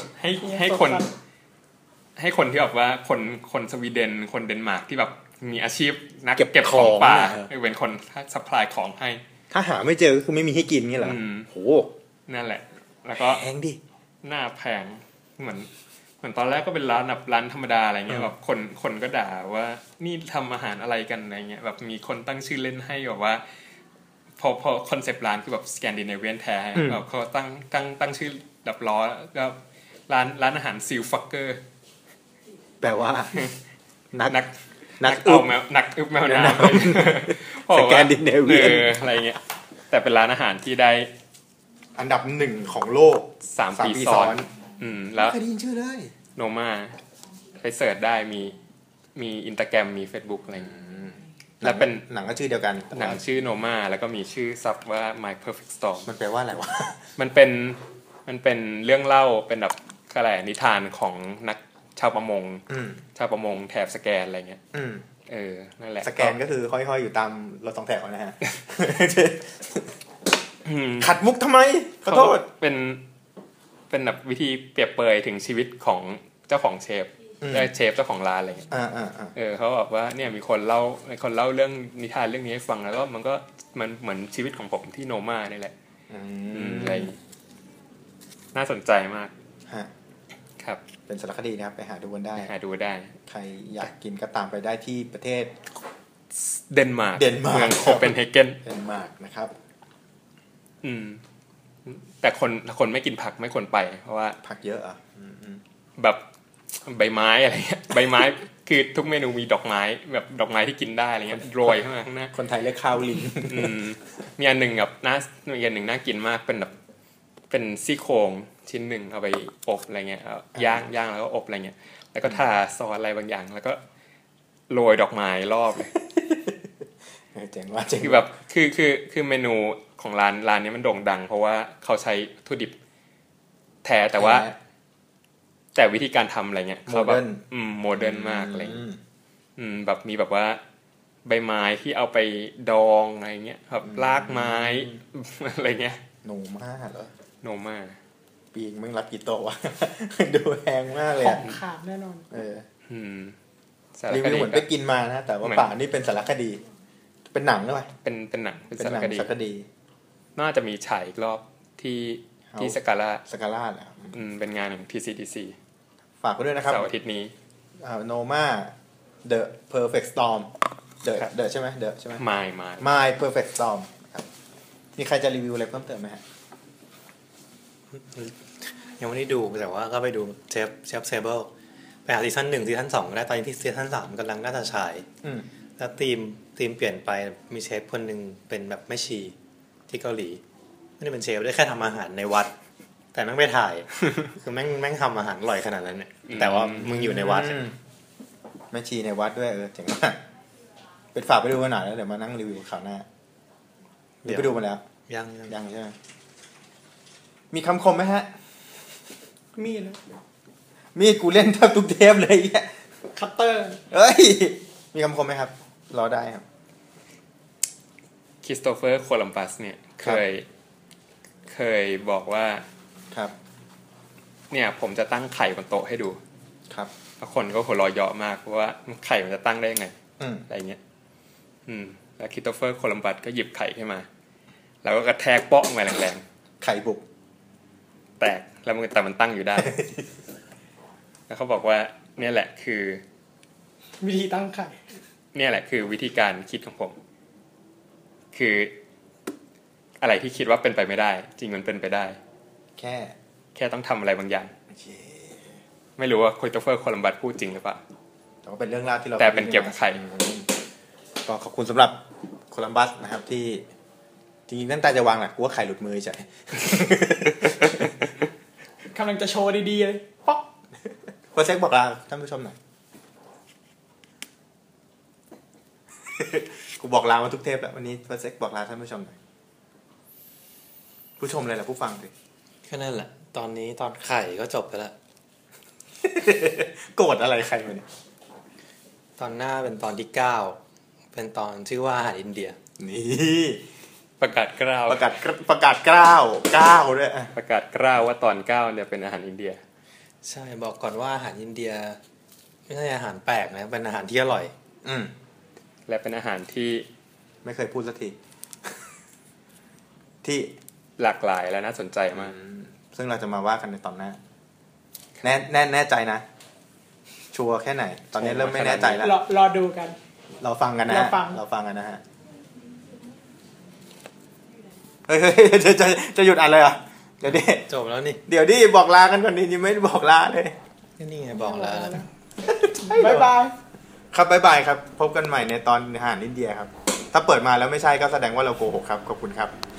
ที่แบบว่าคนสวีเดนคนเดนมาร์กที่แบบมีอาชีพนักเก็บของป่าเป็นคนซัพพลายของให้ถ้าหาไม่เจอก็คือไม่มีให้กินงี้เหรอโหนั่นแหละแล้วก็แพงดิหน้าแพงเหมือนตอนแรกก็เป็นร้านธรรมดาอะไรเงี้ยแบบคนก็ด่าว่านี่ทำอาหารอะไรกันอะไรเงี้ยแบบมีคนตั้งชื่อเล่นให้แบบว่าพอคอนเซปต์ร้านคือแบบสแกนดิเนเวียนแท้แบบเขาตั้งชื่อดับล้อก็ร้านอาหารซิลฟักเกอร์แปลว่านักอึบแมวน้ำสแกนดิเนเวียนอะไรเงี้ยแต่เป็นร้านอาหารที่ได้อันดับ1ของโลก 3 ปีซ้อนแล้วเคยได้ยินชื่อเลยโนมาไปเสิร์ชได้มีอินสตาแกรมมี Facebook อะไรแล้วเป็นหนังก็ชื่อเดียวกันหนังชื่อโนมาแล้วก็มีชื่อซับว่า My Perfect Storm มันแปลว่าอะไรวะมันเป็นเรื่องเล่าเป็นแบบอะไรนิทานของนักชาวประมงแถบสแกนอะไรเงี้ยนั่นแหละสแกนก็คือห้อยๆอยู่ตามรถสองแถวนะฮะขัดมุกทำไมขอโทษเป็นแบบวิธีเปรียบเปรยถึงชีวิตของเจ้าของเชฟเจ้าของร้านอะไรเงี้ยเขาบอกว่าเนี่ยมีคนเล่าเรื่องนิทานเรื่องนี้ให้ฟังแล้วก็มันเหมือนชีวิตของผมที่โนมานี่แหละอะไรน่าสนใจมากครับเป็นสารคดีนะครับไปหาดูกันได้ใครอยากกินก็ตามไปได้ที่ประเทศเดนมาร์กเมืองโคเปนเฮเกนเดนมาร์กนะครับแต่คนไม่กินผักไม่ควรไปเพราะว่าผักเยอะแบบใบไม้อะไรเงี้ยใบไม้คือทุกเมนูมีดอกไม้แบบดอกไม้ที่กินได้อะไรเงี้ยโรยข้างหน้าคนไทยเรียกข้าวลิงมีอันหนึ่งแบบมีอันหนึ่งน่ากินมากเป็นแบบเป็นซี่โครงชิ้นหนึ่งเอาไปอบอะไรเงี้ยย่างแล้วก็อบอะไรเงี้ยแล้วก็ทาซอสอะไรบางอย่างแล้วก็โรยดอกไม้รอบเลยเจ๋งว่าคือแบบคือเมนูของร้านนี้มันโด่งดังเพราะว่าเขาใช้วัตถุดิบแท้แต่วิธีการทำอะไรเงี้ยเขาแบบโมเดิร์นมากอะไรแบบมีแบบว่าใบไม้ที่เอาไปดองอะไรเงี้ยแบบรากไม้อะไรเงี้ยโนมาเหรอโนมาปีงมึงรับกี่โตวะดูแพงมากเลยของขาดแน่นอนรีวิวเหมือนไปกินมานะแต่ว่าป่านี่เป็นสารคดีเป็นหนังหรือเปล่าเป็นหนังเป็นสารคดีน่าจะมีฉายอีกรอบที่สกาล่าแหละเป็นงานของ TCDC ฝากไว้ด้วยนะครับเสาร์อาทิตย์นี้โนมา The Perfect Storm The ใช่ไหม The ใช่ไหม My Perfect Storm ครับมีใครจะรีวิวอะไรเพิ่มเติมไหมฮะยังไม่ได้ดูแต่ว่าก็ไปดูเชฟเซเบิลไปหาซีซั่น1ซีซั่น2ก็ได้ตอนนี้ที่ซีซั่น3กำลังน่าจะฉายแล้วทีมเปลี่ยนไปมีเชฟคนนึงเป็นแบบแม่ชีที่เกาหลีไม่ได้เป็นเชฟได้แค่ทำอาหารในวัดแต่แม่งไปถ่ายคือแม่งทำอาหารอร่อยขนาดนั้นเนี่ยแต่ว่ามึงอยู่ในวัดแม่ชีในวัดด้วยเจ๋งมากเป็นฝากไปดูกันหน่อยแล้วเดี๋ยวมานั่งรีวิวข่าวหน้าเดี๋ยวไปดูมาแล้วยังใช่ไหมมีคำคมไหมฮะมีนะมีกูเล่นแทบทุกเทปเลยอ่ะคัตเตอร์เฮ้ยมีคำคมไหมครับรอได้ครับคริสโตเฟอร์โคลัมบัสเนี่ยเคยบอกว่าครับเนี่ยผมจะตั้งไข่บนโต๊ะให้ดูครับแล้วคนก็หัวเราะเยาะมากเพราะว่าไข่มันจะตั้งได้ยังไงอะไรเงี้ยแล้วคริสโตเฟอร์โคลัมบัสก็หยิบไข่ขึ้นมาแล้วก็กระแทกเปาะมาแรงๆไข่บุกแตกแล้วแต่มันตั้งอยู่ได้ แล้วเขาบอกว่าเนี่ยแหละคือวิธีตั้งไข่เนี่ยแหละคือวิธีการคิดของผมคืออะไรที่คิดว่าเป็นไปไม่ได้จริงมันเป็นไปได้แค่ต้องทำอะไรบางอย่างไม่รู้ว่าคริสโตเฟอร์โคลัมบัสพูดจริงหรือเปล่าแต่ว่าเป็นเรื่องราวที่เราแต่เป็นเกี่ยวกับไข่ก็ขอบคุณสำหรับโคลัมบัสนะครับที่จริงๆตั้งใจจะวางแหละกูว่าไข่หลุดมือเฉยกำลังจะโชว์ดีๆเลยป๊อกโปรเซกบอกลาท่านผู้ชมหน่อยกูบอกลามาทุกเทปแล้ววันนี้โปรเซกบอกลาท่านผู้ชมหน่อยผู้ชมเลยแหละผู้ฟังสิแค่นั้นแหละตอนนี้ตอนไข่ก็จบไปแล้วโกรธอะไรใครมาเนี่ยตอนหน้าเป็นตอนที่9เป็นตอนชื่อว่าอาหารอินเดียนี่ประกาศกล้าวประกาศกล้าวด้วยประกาศกล้าวว่าตอน9เนี่ยเป็นอาหารอินเดียใช่บอกก่อนว่าอาหารอินเดียไม่ใช่อาหารแปลกนะเป็นอาหารที่อร่อยและเป็นอาหารที่ไม่เคยพูดสักทีที่หลากหลายและน่าสนใจมากซึ่งเราจะมาว่ากันในตอนหน้าแน่ใจนะชัวร์แค่ไหนตอนนี้เริ่มไม่แน่ใจแล้วรอดูกันเราฟังกันนะเราฟังกันนะฮะเฮ้ยจะหยุดอ่านเลยเหรอเดี๋ยวดิจบแล้วนี่เดี๋ยวดิบอกลากันก่อนดิยังไม่บอกลาเลยนี่ไงบอกลาบ๊ายบายครับบ๊ายบายครับพบกันใหม่ในตอนอาหารอินเดียครับถ้าเปิดมาแล้วไม่ใช่ก็แสดงว่าเราโกหกครับขอบคุณครับ